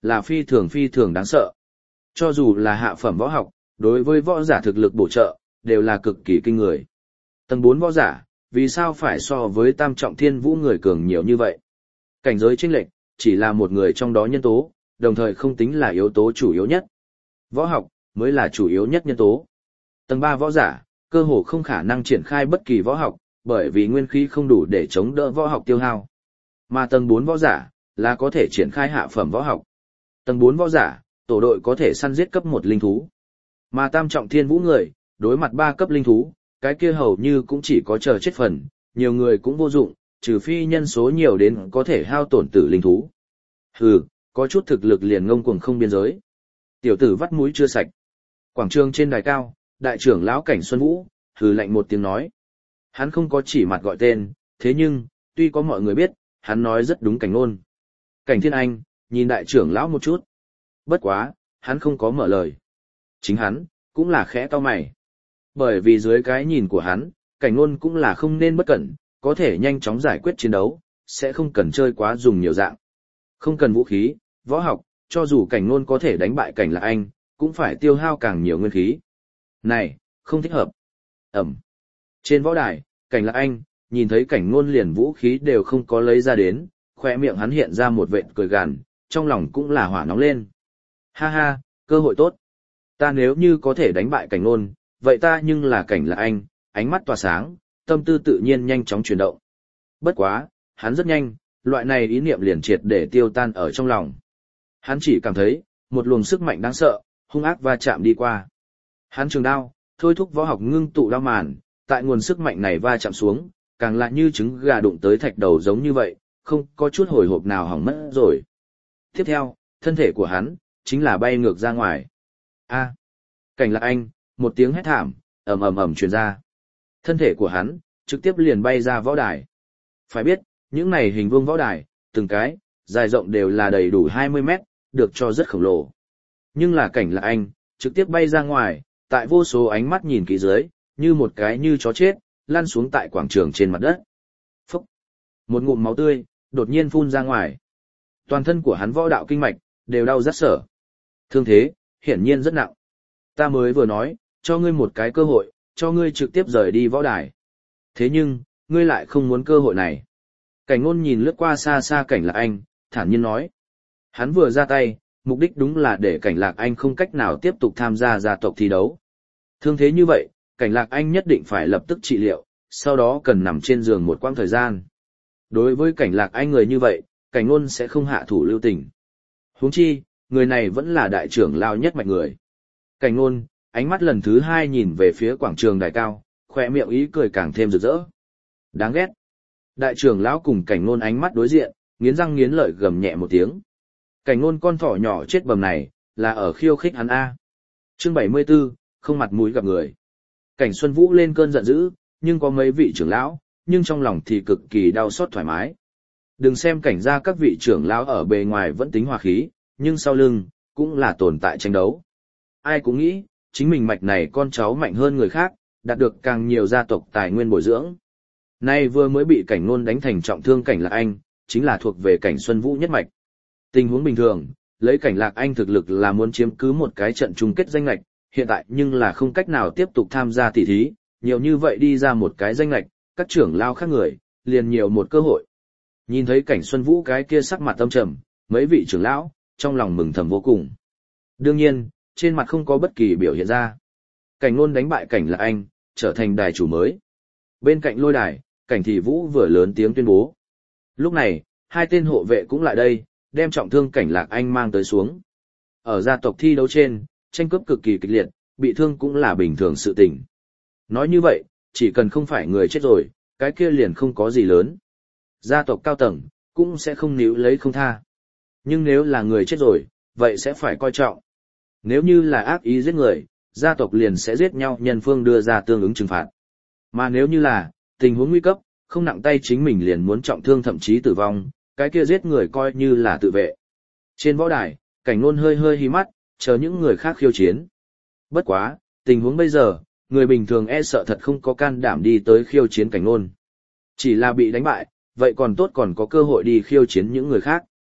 là phi thường phi thường đáng sợ. Cho dù là hạ phẩm võ học, đối với võ giả thực lực bổ trợ, đều là cực kỳ kinh người. Tầng bốn võ giả, vì sao phải so với tam trọng thiên vũ người cường nhiều như vậy? Cảnh giới chênh lệch, chỉ là một người trong đó nhân tố, đồng thời không tính là yếu tố chủ yếu nhất. Võ học, mới là chủ yếu nhất nhân tố. Tầng ba võ giả, cơ hồ không khả năng triển khai bất kỳ võ học, bởi vì nguyên khí không đủ để chống đỡ võ học tiêu hao. Mà tầng bốn võ giả, là có thể triển khai hạ phẩm võ học. Tầng bốn võ giả, tổ đội có thể săn giết cấp một linh thú. Mà tam trọng thiên vũ người, đối mặt ba cấp linh thú, cái kia hầu như cũng chỉ có chờ chết phần, nhiều người cũng vô dụng, trừ phi nhân số nhiều đến có thể hao tổn tử linh thú. Hừ, có chút thực lực liền ngông cuồng không biên giới. Tiểu tử vắt mũi chưa sạch. Quảng trường trên đài cao, đại trưởng lão Cảnh Xuân Vũ, hừ lạnh một tiếng nói. Hắn không có chỉ mặt gọi tên, thế nhưng, tuy có mọi người biết, hắn nói rất đúng Cảnh Nôn. Cảnh Thiên Anh, nhìn đại trưởng lão một chút. Bất quá, hắn không có mở lời. Chính hắn, cũng là khẽ cau mày. Bởi vì dưới cái nhìn của hắn, Cảnh Nôn cũng là không nên bất cẩn, có thể nhanh chóng giải quyết chiến đấu, sẽ không cần chơi quá dùng nhiều dạng. Không cần vũ khí, võ học, cho dù Cảnh Nôn có thể đánh bại Cảnh Lạc Anh, cũng phải tiêu hao càng nhiều nguyên khí. Này, không thích hợp. Ẩm. Trên võ đài, Cảnh Lạc Anh, nhìn thấy Cảnh Nôn liền vũ khí đều không có lấy ra đến, khoe miệng hắn hiện ra một vệt cười gằn, trong lòng cũng là hỏa nóng lên. Ha ha, cơ hội tốt. Ta nếu như có thể đánh bại Cảnh Nôn, vậy ta nhưng là Cảnh Lạc Anh, ánh mắt tỏa sáng, tâm tư tự nhiên nhanh chóng chuyển động. Bất quá, hắn rất nhanh, loại này ý niệm liền triệt để tiêu tan ở trong lòng. Hắn chỉ cảm thấy, một luồng sức mạnh đáng sợ, hung ác va chạm đi qua. Hắn trường đao, thôi thúc võ học ngưng tụ đao màn, tại nguồn sức mạnh này va chạm xuống, càng lại như trứng gà đụng tới thạch đầu giống như vậy, không có chút hồi hộp nào hỏng mất rồi. Tiếp theo, thân thể của hắn, chính là bay ngược ra ngoài. A, Cảnh Lạc Anh, một tiếng hét thảm, ầm ầm ầm truyền ra. Thân thể của hắn, trực tiếp liền bay ra võ đài. Phải biết, những này hình vuông võ đài, từng cái, dài rộng đều là đầy đủ hai mươi mét, được cho rất khổng lồ. Nhưng là Cảnh Lạc Anh, trực tiếp bay ra ngoài, tại vô số ánh mắt nhìn kỹ dưới, như một cái như chó chết, lăn xuống tại quảng trường trên mặt đất. Phúc! Một ngụm máu tươi, đột nhiên phun ra ngoài. Toàn thân của hắn võ đạo kinh mạch, đều đau rát sở. Thương thế, hiển nhiên rất nặng. Ta mới vừa nói, cho ngươi một cái cơ hội, cho ngươi trực tiếp rời đi võ đài. Thế nhưng, ngươi lại không muốn cơ hội này. Cảnh Ngôn nhìn lướt qua xa xa Cảnh Lạc Anh, thản nhiên nói. Hắn vừa ra tay, mục đích đúng là để Cảnh Lạc Anh không cách nào tiếp tục tham gia gia tộc thi đấu. Thương thế như vậy, Cảnh Lạc Anh nhất định phải lập tức trị liệu, sau đó cần nằm trên giường một quãng thời gian. Đối với Cảnh Lạc Anh người như vậy, Cảnh Ngôn sẽ không hạ thủ lưu tình. Huống chi, người này vẫn là đại trưởng lao nhất mạch người. Cảnh Ngôn, ánh mắt lần thứ hai nhìn về phía quảng trường đài cao, khóe miệng ý cười càng thêm rực rỡ. Đáng ghét. Đại trưởng lão cùng Cảnh Ngôn ánh mắt đối diện, nghiến răng nghiến lợi gầm nhẹ một tiếng. Cảnh Ngôn con thỏ nhỏ chết bầm này, là ở khiêu khích hắn a. Chương bảy mươi 74, không mặt mũi gặp người. Cảnh Xuân Vũ lên cơn giận dữ, nhưng có mấy vị trưởng lão, nhưng trong lòng thì cực kỳ đau xót thoải mái. Đừng xem Cảnh gia các vị trưởng lão ở bề ngoài vẫn tính hòa khí, nhưng sau lưng, cũng là tồn tại tranh đấu. Ai cũng nghĩ, chính mình mạch này con cháu mạnh hơn người khác, đạt được càng nhiều gia tộc tài nguyên bồi dưỡng. Nay vừa mới bị Cảnh Ngôn đánh thành trọng thương Cảnh Lạc Anh, chính là thuộc về Cảnh Xuân Vũ nhất mạch. Tình huống bình thường, lấy Cảnh Lạc Anh thực lực là muốn chiếm cứ một cái trận chung kết danh lệch, hiện tại nhưng là không cách nào tiếp tục tham gia tỷ thí, nhiều như vậy đi ra một cái danh lệch, các trưởng lao khác người, liền nhiều một cơ hội. Nhìn thấy Cảnh Xuân Vũ cái kia sắc mặt âm trầm, mấy vị trưởng lão, trong lòng mừng thầm vô cùng. Đương nhiên, trên mặt không có bất kỳ biểu hiện ra. Cảnh Ngôn đánh bại Cảnh Lạc Anh, trở thành đài chủ mới. Bên cạnh lôi đài, Cảnh Thị Vũ vừa lớn tiếng tuyên bố. Lúc này, hai tên hộ vệ cũng lại đây, đem trọng thương Cảnh Lạc Anh mang tới xuống. Ở gia tộc thi đấu trên, tranh cướp cực kỳ kịch liệt, bị thương cũng là bình thường sự tình. Nói như vậy, chỉ cần không phải người chết rồi, cái kia liền không có gì lớn. Gia tộc cao tầng, cũng sẽ không níu lấy không tha. Nhưng nếu là người chết rồi, vậy sẽ phải coi trọng. Nếu như là ác ý giết người, gia tộc liền sẽ giết nhau nhân phương đưa ra tương ứng trừng phạt. Mà nếu như là tình huống nguy cấp, không nặng tay chính mình liền muốn trọng thương thậm chí tử vong, cái kia giết người coi như là tự vệ. Trên võ đài, Cảnh Ngôn hơi hơi hí mắt, chờ những người khác khiêu chiến. Bất quá, tình huống bây giờ, người bình thường e sợ thật không có can đảm đi tới khiêu chiến Cảnh Ngôn. Chỉ là bị đánh bại, vậy còn tốt còn có cơ hội đi khiêu chiến những người khác.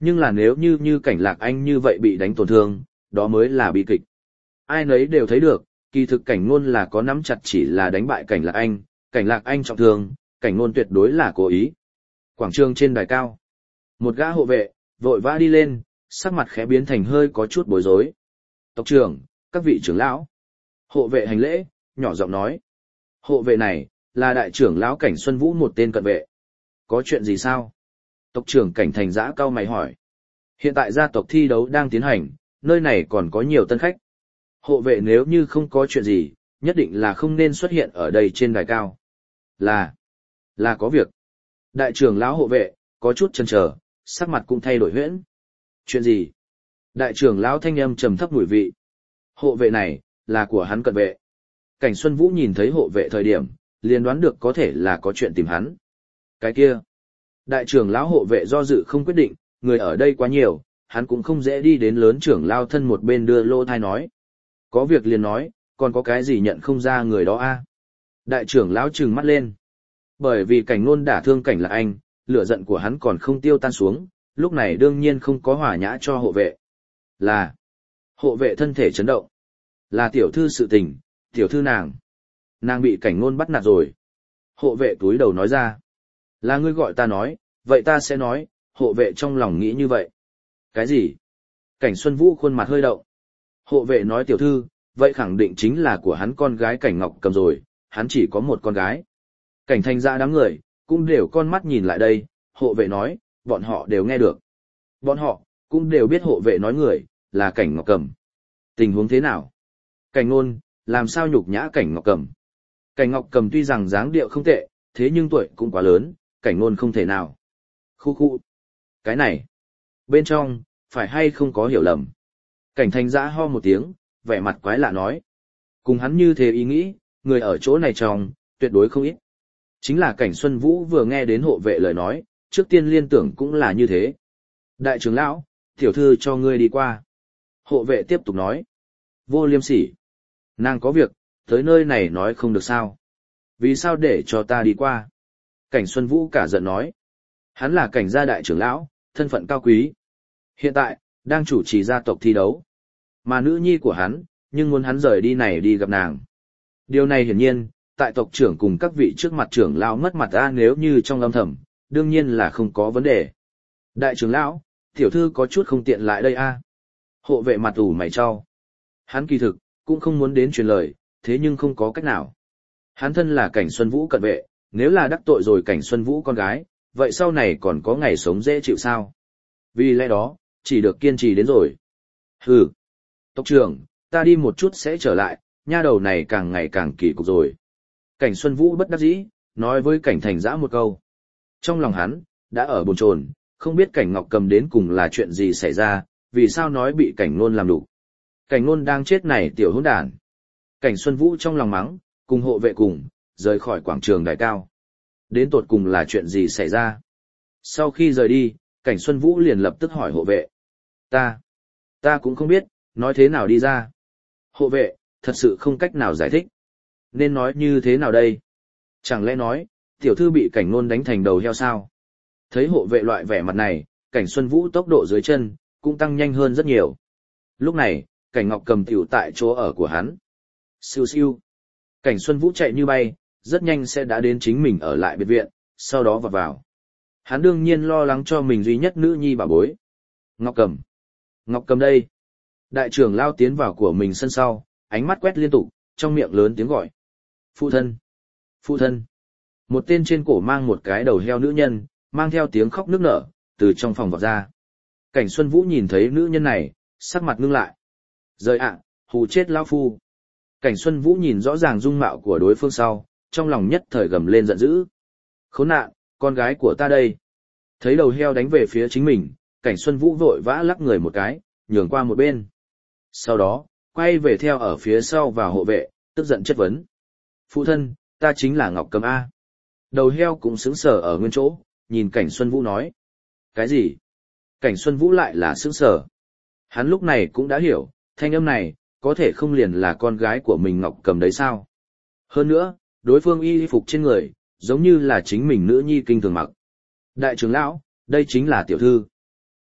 Nhưng là nếu như như Cảnh Lạc Anh như vậy bị đánh tổn thương, đó mới là bi kịch. Ai nấy đều thấy được, kỳ thực Cảnh Nôn là có nắm chặt chỉ là đánh bại Cảnh Lạc Anh, Cảnh Lạc Anh trọng thương, Cảnh Nôn tuyệt đối là cố ý. Quảng trường trên đài cao, một gã hộ vệ, vội vã đi lên, sắc mặt khẽ biến thành hơi có chút bối rối. Tộc trưởng, các vị trưởng lão. Hộ vệ hành lễ, nhỏ giọng nói. Hộ vệ này, là đại trưởng lão Cảnh Xuân Vũ một tên cận vệ. Có chuyện gì sao? Tộc trưởng Cảnh Thành Giã cao mày hỏi. Hiện tại gia tộc thi đấu đang tiến hành, nơi này còn có nhiều tân khách. Hộ vệ nếu như không có chuyện gì, nhất định là không nên xuất hiện ở đây trên đài cao. Là, là có việc. Đại trưởng lão hộ vệ, có chút chần chờ, sắc mặt cũng thay đổi huyễn. Chuyện gì? Đại trưởng lão thanh âm trầm thấp mùi vị. Hộ vệ này, là của hắn cận vệ. Cảnh Xuân Vũ nhìn thấy hộ vệ thời điểm, liền đoán được có thể là có chuyện tìm hắn. Cái kia. Đại trưởng lão hộ vệ do dự không quyết định, người ở đây quá nhiều, hắn cũng không dễ đi đến lớn trưởng lão thân một bên đưa lô thai nói. Có việc liền nói, còn có cái gì nhận không ra người đó a? Đại trưởng lão trừng mắt lên. Bởi vì Cảnh Nôn đả thương Cảnh Lạc Anh, lửa giận của hắn còn không tiêu tan xuống, lúc này đương nhiên không có hỏa nhã cho hộ vệ. Là, hộ vệ thân thể chấn động. Là tiểu thư sự tình, tiểu thư nàng. Nàng bị Cảnh Nôn bắt nạt rồi. Hộ vệ túi đầu nói ra. Là ngươi gọi ta nói, vậy ta sẽ nói, hộ vệ trong lòng nghĩ như vậy. Cái gì? Cảnh Xuân Vũ khuôn mặt hơi động. Hộ vệ nói tiểu thư, vậy khẳng định chính là của hắn con gái Cảnh Ngọc Cầm rồi, hắn chỉ có một con gái. Cảnh Thành Giã đám người, cũng đều con mắt nhìn lại đây, hộ vệ nói, bọn họ đều nghe được. Bọn họ, cũng đều biết hộ vệ nói người, là Cảnh Ngọc Cầm. Tình huống thế nào? Cảnh Nôn, làm sao nhục nhã Cảnh Ngọc Cầm? Cảnh Ngọc Cầm tuy rằng dáng điệu không tệ, thế nhưng tuổi cũng quá lớn, Cảnh Nôn không thể nào. Khu khu. Cái này. Bên trong, phải hay không có hiểu lầm. Cảnh Thành Giã ho một tiếng, vẻ mặt quái lạ nói. Cùng hắn như thế ý nghĩ, người ở chỗ này trong, tuyệt đối không ít. Chính là Cảnh Xuân Vũ vừa nghe đến hộ vệ lời nói, trước tiên liên tưởng cũng là như thế. Đại trưởng lão, tiểu thư cho ngươi đi qua. Hộ vệ tiếp tục nói. Vô liêm sỉ. Nàng có việc, tới nơi này nói không được sao. Vì sao để cho ta đi qua? Cảnh Xuân Vũ cả giận nói. Hắn là Cảnh gia đại trưởng lão, thân phận cao quý. Hiện tại, đang chủ trì gia tộc thi đấu. Mà nữ nhi của hắn, nhưng muốn hắn rời đi này đi gặp nàng. Điều này hiển nhiên, tại tộc trưởng cùng các vị trước mặt trưởng lão mất mặt ra nếu như trong âm thầm, đương nhiên là không có vấn đề. Đại trưởng lão, tiểu thư có chút không tiện lại đây a. Hộ vệ mặt ủ mày cho. Hắn kỳ thực, cũng không muốn đến truyền lời, thế nhưng không có cách nào. Hắn thân là Cảnh Xuân Vũ cận vệ, nếu là đắc tội rồi Cảnh Xuân Vũ con gái, vậy sau này còn có ngày sống dễ chịu sao? Vì lẽ đó, chỉ được kiên trì đến rồi. Hừ. Tộc trưởng, ta đi một chút sẽ trở lại, nha đầu này càng ngày càng kỳ cục rồi. Cảnh Xuân Vũ bất đắc dĩ, nói với Cảnh Thành Giã một câu. Trong lòng hắn, đã ở bồn chồn, không biết Cảnh Ngọc Cầm đến cùng là chuyện gì xảy ra, vì sao nói bị Cảnh Nôn làm đủ. Cảnh Nôn đang chết này tiểu hỗn đản. Cảnh Xuân Vũ trong lòng mắng, cùng hộ vệ cùng, rời khỏi quảng trường đài cao. Đến tột cùng là chuyện gì xảy ra? Sau khi rời đi, Cảnh Xuân Vũ liền lập tức hỏi hộ vệ. Ta, ta cũng không biết, nói thế nào đi ra. Hộ vệ, thật sự không cách nào giải thích. Nên nói như thế nào đây? Chẳng lẽ nói, tiểu thư bị Cảnh Nôn đánh thành đầu heo sao? Thấy hộ vệ loại vẻ mặt này, Cảnh Xuân Vũ tốc độ dưới chân, cũng tăng nhanh hơn rất nhiều. Lúc này, Cảnh Ngọc Cầm tiểu tại chỗ ở của hắn. Siêu siêu. Cảnh Xuân Vũ chạy như bay, rất nhanh sẽ đã đến chính mình ở lại biệt viện, sau đó vào vào. Hắn đương nhiên lo lắng cho mình duy nhất nữ nhi bà bối. Ngọc Cầm. Ngọc Cầm đây. Đại trưởng lao tiến vào của mình sân sau, ánh mắt quét liên tục, trong miệng lớn tiếng gọi. Phụ thân. Phụ thân. Một tên trên cổ mang một cái đầu heo nữ nhân, mang theo tiếng khóc nức nở, từ trong phòng vọt ra. Cảnh Xuân Vũ nhìn thấy nữ nhân này, sắc mặt ngưng lại. Rời ạ, hù chết lão phu. Cảnh Xuân Vũ nhìn rõ ràng dung mạo của đối phương sau, trong lòng nhất thời gầm lên giận dữ. Khốn nạn, con gái của ta đây. Thấy đầu heo đánh về phía chính mình, Cảnh Xuân Vũ vội vã lắc người một cái, nhường qua một bên. Sau đó, quay về theo ở phía sau vào hộ vệ, tức giận chất vấn. Phụ thân, ta chính là Ngọc Cầm A. Đầu heo cũng sững sờ ở nguyên chỗ, nhìn Cảnh Xuân Vũ nói. Cái gì? Cảnh Xuân Vũ lại là sững sờ. Hắn lúc này cũng đã hiểu, thanh âm này, có thể không liền là con gái của mình Ngọc Cầm đấy sao? Hơn nữa, đối phương y phục trên người, giống như là chính mình nữ nhi kinh thường mặc. Đại trưởng lão, đây chính là tiểu thư.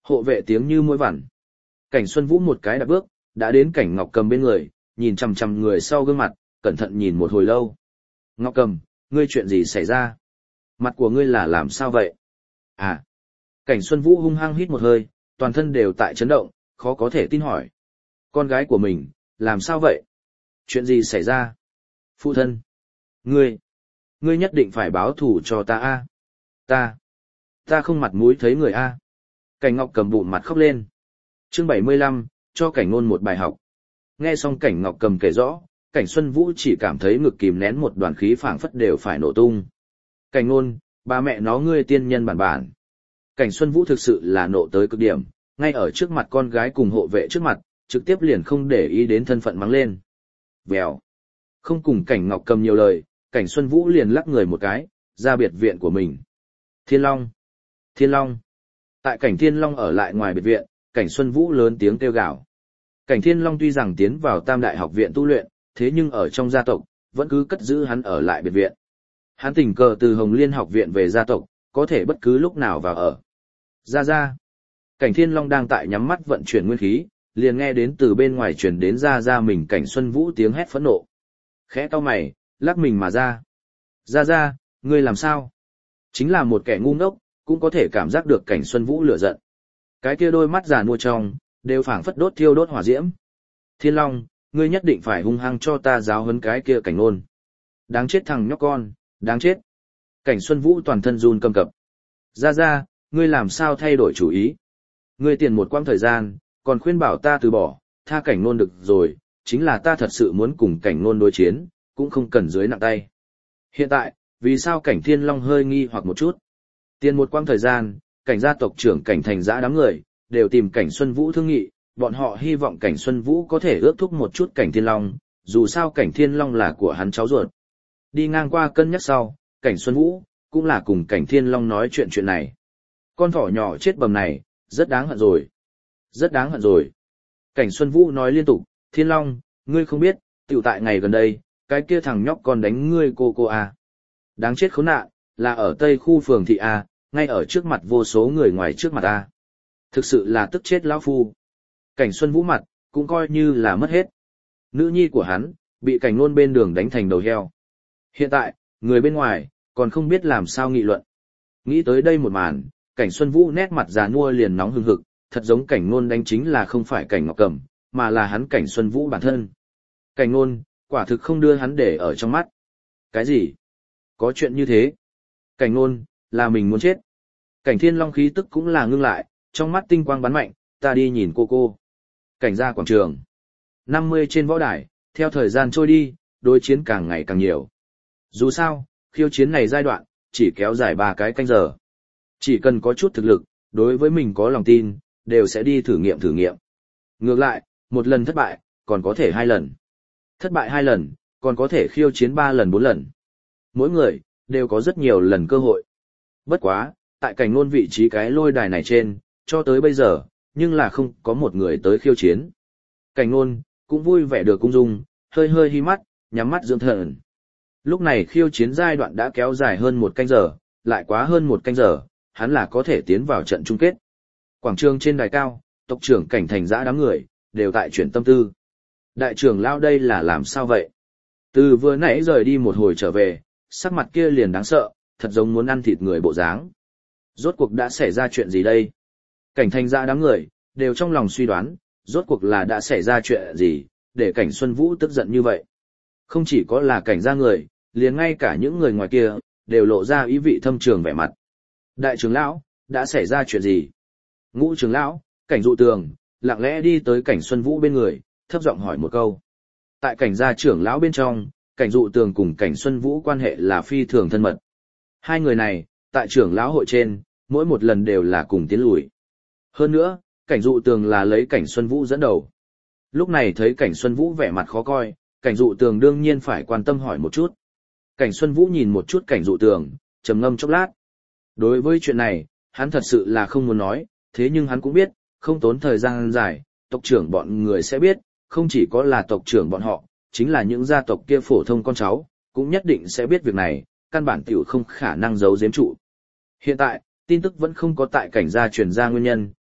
Hộ vệ tiếng như mũi vằn. Cảnh Xuân Vũ một cái đạp bước, đã đến Cảnh Ngọc Cầm bên người, nhìn chằm chằm người sau gương mặt, cẩn thận nhìn một hồi lâu. Ngọc Cầm, ngươi chuyện gì xảy ra? Mặt của ngươi là làm sao vậy? À. Cảnh Xuân Vũ hung hăng hít một hơi, toàn thân đều tại chấn động, khó có thể tin hỏi. Con gái của mình, làm sao vậy? Chuyện gì xảy ra? Phụ thân. Ngươi. Ngươi nhất định phải báo thù cho ta a. Ta. Ta không mặt mũi thấy người a. Cảnh Ngọc Cầm bụng mặt khóc lên. Chương bảy mươi lăm, cho Cảnh Nôn một bài học. Nghe xong Cảnh Ngọc Cầm kể rõ, Cảnh Xuân Vũ chỉ cảm thấy ngực kìm nén một đoàn khí phảng phất đều phải nổ tung. Cảnh Nôn, ba mẹ nó ngươi tiên nhân bản bản. Cảnh Xuân Vũ thực sự là nộ tới cực điểm, ngay ở trước mặt con gái cùng hộ vệ trước mặt, trực tiếp liền không để ý đến thân phận mắng lên. Vèo. Không cùng Cảnh Ngọc Cầm nhiều lời, Cảnh Xuân Vũ liền lắc người một cái, ra biệt viện của mình. Thiên Long! Thiên Long! Tại Cảnh Thiên Long ở lại ngoài biệt viện, Cảnh Xuân Vũ lớn tiếng kêu gào. Cảnh Thiên Long tuy rằng tiến vào Tam Đại học viện tu luyện, thế nhưng ở trong gia tộc, vẫn cứ cất giữ hắn ở lại biệt viện. Hắn tình cờ từ Hồng Liên học viện về gia tộc, có thể bất cứ lúc nào vào ở. Ra ra! Cảnh Thiên Long đang tại nhắm mắt vận chuyển nguyên khí, liền nghe đến từ bên ngoài truyền đến ra ra mình Cảnh Xuân Vũ tiếng hét phẫn nộ. Khẽ cau mày, lắc mình mà ra. Ra ra, ngươi làm sao? Chính là một kẻ ngu ngốc, cũng có thể cảm giác được Cảnh Xuân Vũ lửa giận. Cái kia đôi mắt già nua trong, đều phảng phất đốt thiêu đốt hỏa diễm. Thiên Long, ngươi nhất định phải hung hăng cho ta giáo huấn cái kia Cảnh Nôn. Đáng chết thằng nhóc con, đáng chết. Cảnh Xuân Vũ toàn thân run cầm cập. Ra ra, ngươi làm sao thay đổi chủ ý? Ngươi tiền một quãng thời gian, còn khuyên bảo ta từ bỏ, tha Cảnh Nôn được rồi, chính là ta thật sự muốn cùng Cảnh Nôn đối chiến, cũng không cần dưới nặng tay. Hiện tại, vì sao Cảnh Thiên Long hơi nghi hoặc một chút? Tiền một quãng thời gian, Cảnh gia tộc trưởng Cảnh Thành Dã đám người, đều tìm Cảnh Xuân Vũ thương nghị, bọn họ hy vọng Cảnh Xuân Vũ có thể ước thúc một chút Cảnh Thiên Long, dù sao Cảnh Thiên Long là của hắn cháu ruột. Đi ngang qua cân nhắc sau, Cảnh Xuân Vũ, cũng là cùng Cảnh Thiên Long nói chuyện chuyện này. Con thỏ nhỏ chết bầm này, rất đáng hận rồi. Rất đáng hận rồi. Cảnh Xuân Vũ nói liên tục, Thiên Long, ngươi không biết, tiểu tại ngày gần đây, cái kia thằng nhóc con đánh ngươi cô cô à. Đáng chết khốn nạn, là ở tây khu phường thị A, ngay ở trước mặt vô số người ngoài trước mặt A. Thực sự là tức chết lão phu. Cảnh Xuân Vũ mặt, cũng coi như là mất hết. Nữ nhi của hắn, bị Cảnh Nôn bên đường đánh thành đầu heo. Hiện tại, người bên ngoài, còn không biết làm sao nghị luận. Nghĩ tới đây một màn, Cảnh Xuân Vũ nét mặt già nua liền nóng hừng hực, thật giống Cảnh Nôn đánh chính là không phải Cảnh Ngọc Cầm, mà là hắn Cảnh Xuân Vũ bản thân. Cảnh Nôn, quả thực không đưa hắn để ở trong mắt. Cái gì? Có chuyện như thế? Cảnh Nôn, là mình muốn chết. Cảnh Thiên Long khí tức cũng là ngưng lại, trong mắt tinh quang bắn mạnh, ta đi nhìn cô cô. Cảnh gia quảng trường. năm mươi trên võ đài, theo thời gian trôi đi, đối chiến càng ngày càng nhiều. Dù sao, khiêu chiến này giai đoạn, chỉ kéo dài ba cái canh giờ. Chỉ cần có chút thực lực, đối với mình có lòng tin, đều sẽ đi thử nghiệm thử nghiệm. Ngược lại, một lần thất bại, còn có thể hai lần. Thất bại hai lần, còn có thể khiêu chiến ba lần bốn lần. Mỗi người, đều có rất nhiều lần cơ hội. Bất quá, tại Cảnh Nôn vị trí cái lôi đài này trên, cho tới bây giờ, nhưng là không có một người tới khiêu chiến. Cảnh Nôn, cũng vui vẻ được cung dung, hơi hơi hi mắt, nhắm mắt dưỡng thần. Lúc này khiêu chiến giai đoạn đã kéo dài hơn một canh giờ, lại quá hơn một canh giờ, hắn là có thể tiến vào trận chung kết. Quảng trường trên đài cao, tộc trưởng Cảnh Thành Dã đám người, đều tại chuyển tâm tư. Đại trưởng lao đây là làm sao vậy? Từ vừa nãy rời đi một hồi trở về, sắc mặt kia liền đáng sợ, thật giống muốn ăn thịt người bộ dáng. Rốt cuộc đã xảy ra chuyện gì đây? Cảnh Thành Dã đám người, đều trong lòng suy đoán, rốt cuộc là đã xảy ra chuyện gì, để Cảnh Xuân Vũ tức giận như vậy. Không chỉ có là Cảnh gia người, liền ngay cả những người ngoài kia, đều lộ ra ý vị thâm trường vẻ mặt. Đại trưởng lão, đã xảy ra chuyện gì? Ngũ trưởng lão, Cảnh Dụ Tường, lặng lẽ đi tới Cảnh Xuân Vũ bên người, thấp giọng hỏi một câu. Tại Cảnh gia trưởng lão bên trong, Cảnh Dụ Tường cùng Cảnh Xuân Vũ quan hệ là phi thường thân mật. Hai người này, tại trưởng lão hội trên, mỗi một lần đều là cùng tiến lùi. Hơn nữa, Cảnh Dụ Tường là lấy Cảnh Xuân Vũ dẫn đầu. Lúc này thấy Cảnh Xuân Vũ vẻ mặt khó coi, Cảnh Dụ Tường đương nhiên phải quan tâm hỏi một chút. Cảnh Xuân Vũ nhìn một chút Cảnh Dụ Tường, trầm ngâm chốc lát. Đối với chuyện này, hắn thật sự là không muốn nói, thế nhưng hắn cũng biết, không tốn thời gian dài, tộc trưởng bọn người sẽ biết, không chỉ có là tộc trưởng bọn họ, chính là những gia tộc kia phổ thông con cháu, cũng nhất định sẽ biết việc này, căn bản tiểu không khả năng giấu giếm trụ. Hiện tại, tin tức vẫn không có tại Cảnh gia truyền ra nguyên nhân,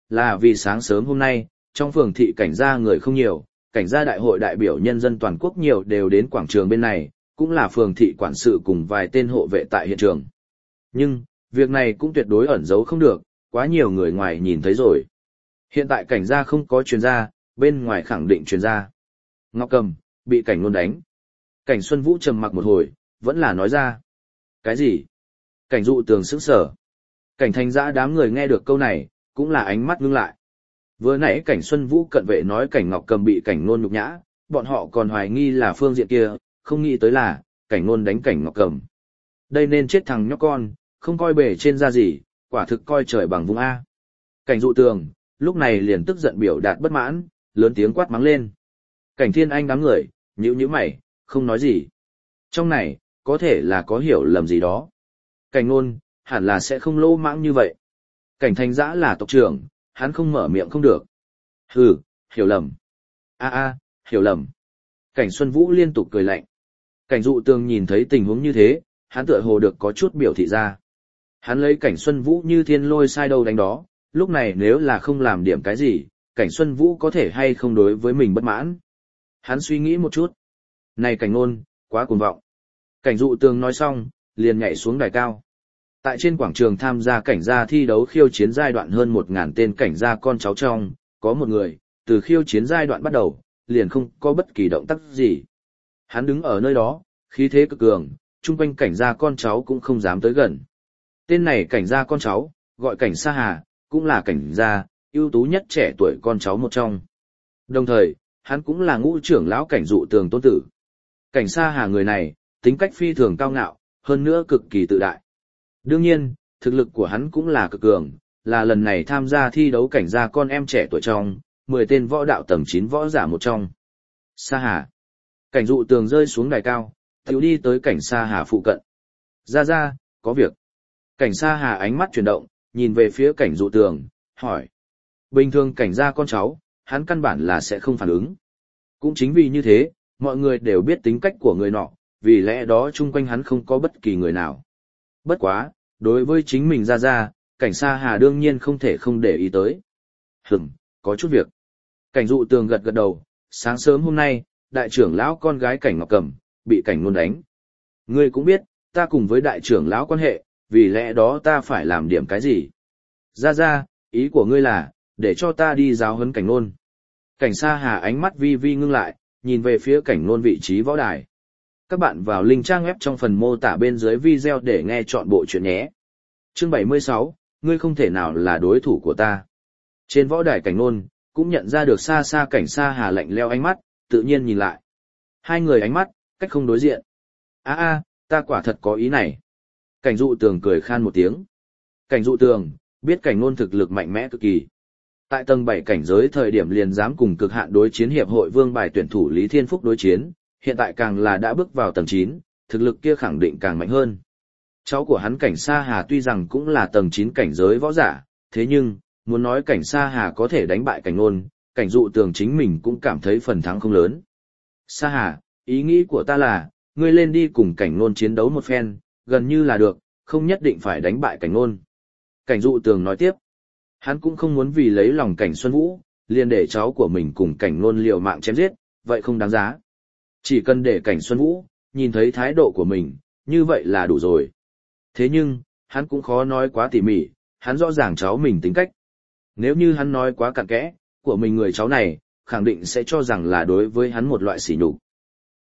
là vì sáng sớm hôm nay, trong phường thị cảnh gia người không nhiều, cảnh gia đại hội đại biểu nhân dân toàn quốc nhiều đều đến quảng trường bên này, cũng là phường thị quản sự cùng vài tên hộ vệ tại hiện trường. Nhưng, việc này cũng tuyệt đối ẩn giấu không được, quá nhiều người ngoài nhìn thấy rồi. Hiện tại cảnh gia không có truyền ra, bên ngoài khẳng định truyền ra. Ngọc Cầm, bị cảnh nôn đánh. Cảnh Xuân Vũ trầm mặc một hồi, vẫn là nói ra. Cái gì? Cảnh Dụ Tường sững sờ. Cảnh Thành Dã đám người nghe được câu này, cũng là ánh mắt ngưng lại. Vừa nãy cảnh Xuân Vũ cận vệ nói cảnh Ngọc Cầm bị cảnh nôn nhục nhã, bọn họ còn hoài nghi là phương diện kia, không nghĩ tới là, cảnh nôn đánh cảnh Ngọc Cầm. Đây nên chết thằng nhóc con, không coi bề trên ra gì, quả thực coi trời bằng vùng A. Cảnh Dụ Tường, lúc này liền tức giận biểu đạt bất mãn, lớn tiếng quát mắng lên. Cảnh Thiên Anh đám người, nhíu nhíu mày, không nói gì. Trong này, có thể là có hiểu lầm gì đó. Cảnh Nôn, hẳn là sẽ không lỗ mãng như vậy. Cảnh Thành Dã là tộc trưởng, hắn không mở miệng không được. Hừ, hiểu lầm. A a, hiểu lầm. Cảnh Xuân Vũ liên tục cười lạnh. Cảnh Dụ Tường nhìn thấy tình huống như thế, hắn tựa hồ được có chút biểu thị ra. Hắn lấy Cảnh Xuân Vũ như thiên lôi sai đâu đánh đó, lúc này nếu là không làm điểm cái gì, Cảnh Xuân Vũ có thể hay không đối với mình bất mãn. Hắn suy nghĩ một chút. Này Cảnh Nôn, quá cuồng vọng. Cảnh Dụ Tường nói xong, liền nhảy xuống đài cao. Tại trên quảng trường tham gia cảnh gia thi đấu khiêu chiến giai đoạn hơn một ngàn tên cảnh gia con cháu trong, có một người, từ khiêu chiến giai đoạn bắt đầu, liền không có bất kỳ động tác gì. Hắn đứng ở nơi đó, khí thế cực cường, chung quanh cảnh gia con cháu cũng không dám tới gần. Tên này cảnh gia con cháu, gọi cảnh Sa Hà, cũng là cảnh gia, ưu tú nhất trẻ tuổi con cháu một trong. Đồng thời, hắn cũng là ngũ trưởng lão cảnh Dụ Tường tôn tử. Cảnh Sa Hà người này, tính cách phi thường cao ngạo, hơn nữa cực kỳ tự đại. Đương nhiên, thực lực của hắn cũng là cực cường, là lần này tham gia thi đấu cảnh gia con em trẻ tuổi trong, mười tên võ đạo tầng chín võ giả một trong. Sa Hà. Cảnh Dụ Tường rơi xuống đài cao, tiểu đi tới cảnh Sa Hà phụ cận. Ra ra, có việc. Cảnh Sa Hà ánh mắt chuyển động, nhìn về phía cảnh Dụ Tường, hỏi. Bình thường cảnh gia con cháu, hắn căn bản là sẽ không phản ứng. Cũng chính vì như thế, mọi người đều biết tính cách của người nọ, vì lẽ đó chung quanh hắn không có bất kỳ người nào. Bất quá, đối với chính mình ra ra, cảnh Sa Hà đương nhiên không thể không để ý tới. Hừm, có chút việc. Cảnh Dụ Tường gật gật đầu, sáng sớm hôm nay, đại trưởng lão con gái cảnh Ngọc Cầm, bị cảnh nôn đánh. Ngươi cũng biết, ta cùng với đại trưởng lão quan hệ, vì lẽ đó ta phải làm điểm cái gì. Ra ra, ý của ngươi là, để cho ta đi giáo huấn cảnh nôn. Cảnh Sa Hà ánh mắt vi vi ngưng lại, nhìn về phía cảnh nôn vị trí võ đài. Các bạn vào link trang web trong phần mô tả bên dưới video để nghe chọn bộ chuyện nhé. Chương bảy mươi sáu, ngươi không thể nào là đối thủ của ta. Trên võ đài cảnh nôn, cũng nhận ra được xa xa cảnh Sa Hà lạnh leo ánh mắt, tự nhiên nhìn lại. Hai người ánh mắt, cách không đối diện. a a ta quả thật có ý này. Cảnh Dụ Tường cười khan một tiếng. Cảnh Dụ Tường, biết cảnh nôn thực lực mạnh mẽ cực kỳ. Tại tầng bảy cảnh giới thời điểm liền dám cùng cực hạn đối chiến hiệp hội vương bài tuyển thủ Lý Thiên Phúc đối chiến, hiện tại càng là đã bước vào tầng chín, thực lực kia khẳng định càng mạnh hơn. Cháu của hắn cảnh Sa Hà tuy rằng cũng là tầng chín cảnh giới võ giả, thế nhưng, muốn nói cảnh Sa Hà có thể đánh bại cảnh nôn, cảnh Dụ Tường chính mình cũng cảm thấy phần thắng không lớn. Sa Hà, ý nghĩ của ta là, ngươi lên đi cùng cảnh nôn chiến đấu một phen, gần như là được, không nhất định phải đánh bại cảnh nôn. Cảnh Dụ Tường nói tiếp, hắn cũng không muốn vì lấy lòng cảnh Xuân Vũ, liền để cháu của mình cùng cảnh nôn liều mạng chém giết, vậy không đáng giá. Chỉ cần để cảnh Xuân Vũ, nhìn thấy thái độ của mình, như vậy là đủ rồi. Thế nhưng, hắn cũng khó nói quá tỉ mỉ, hắn rõ ràng cháu mình tính cách. Nếu như hắn nói quá cặn kẽ, của mình người cháu này, khẳng định sẽ cho rằng là đối với hắn một loại sỉ nhục.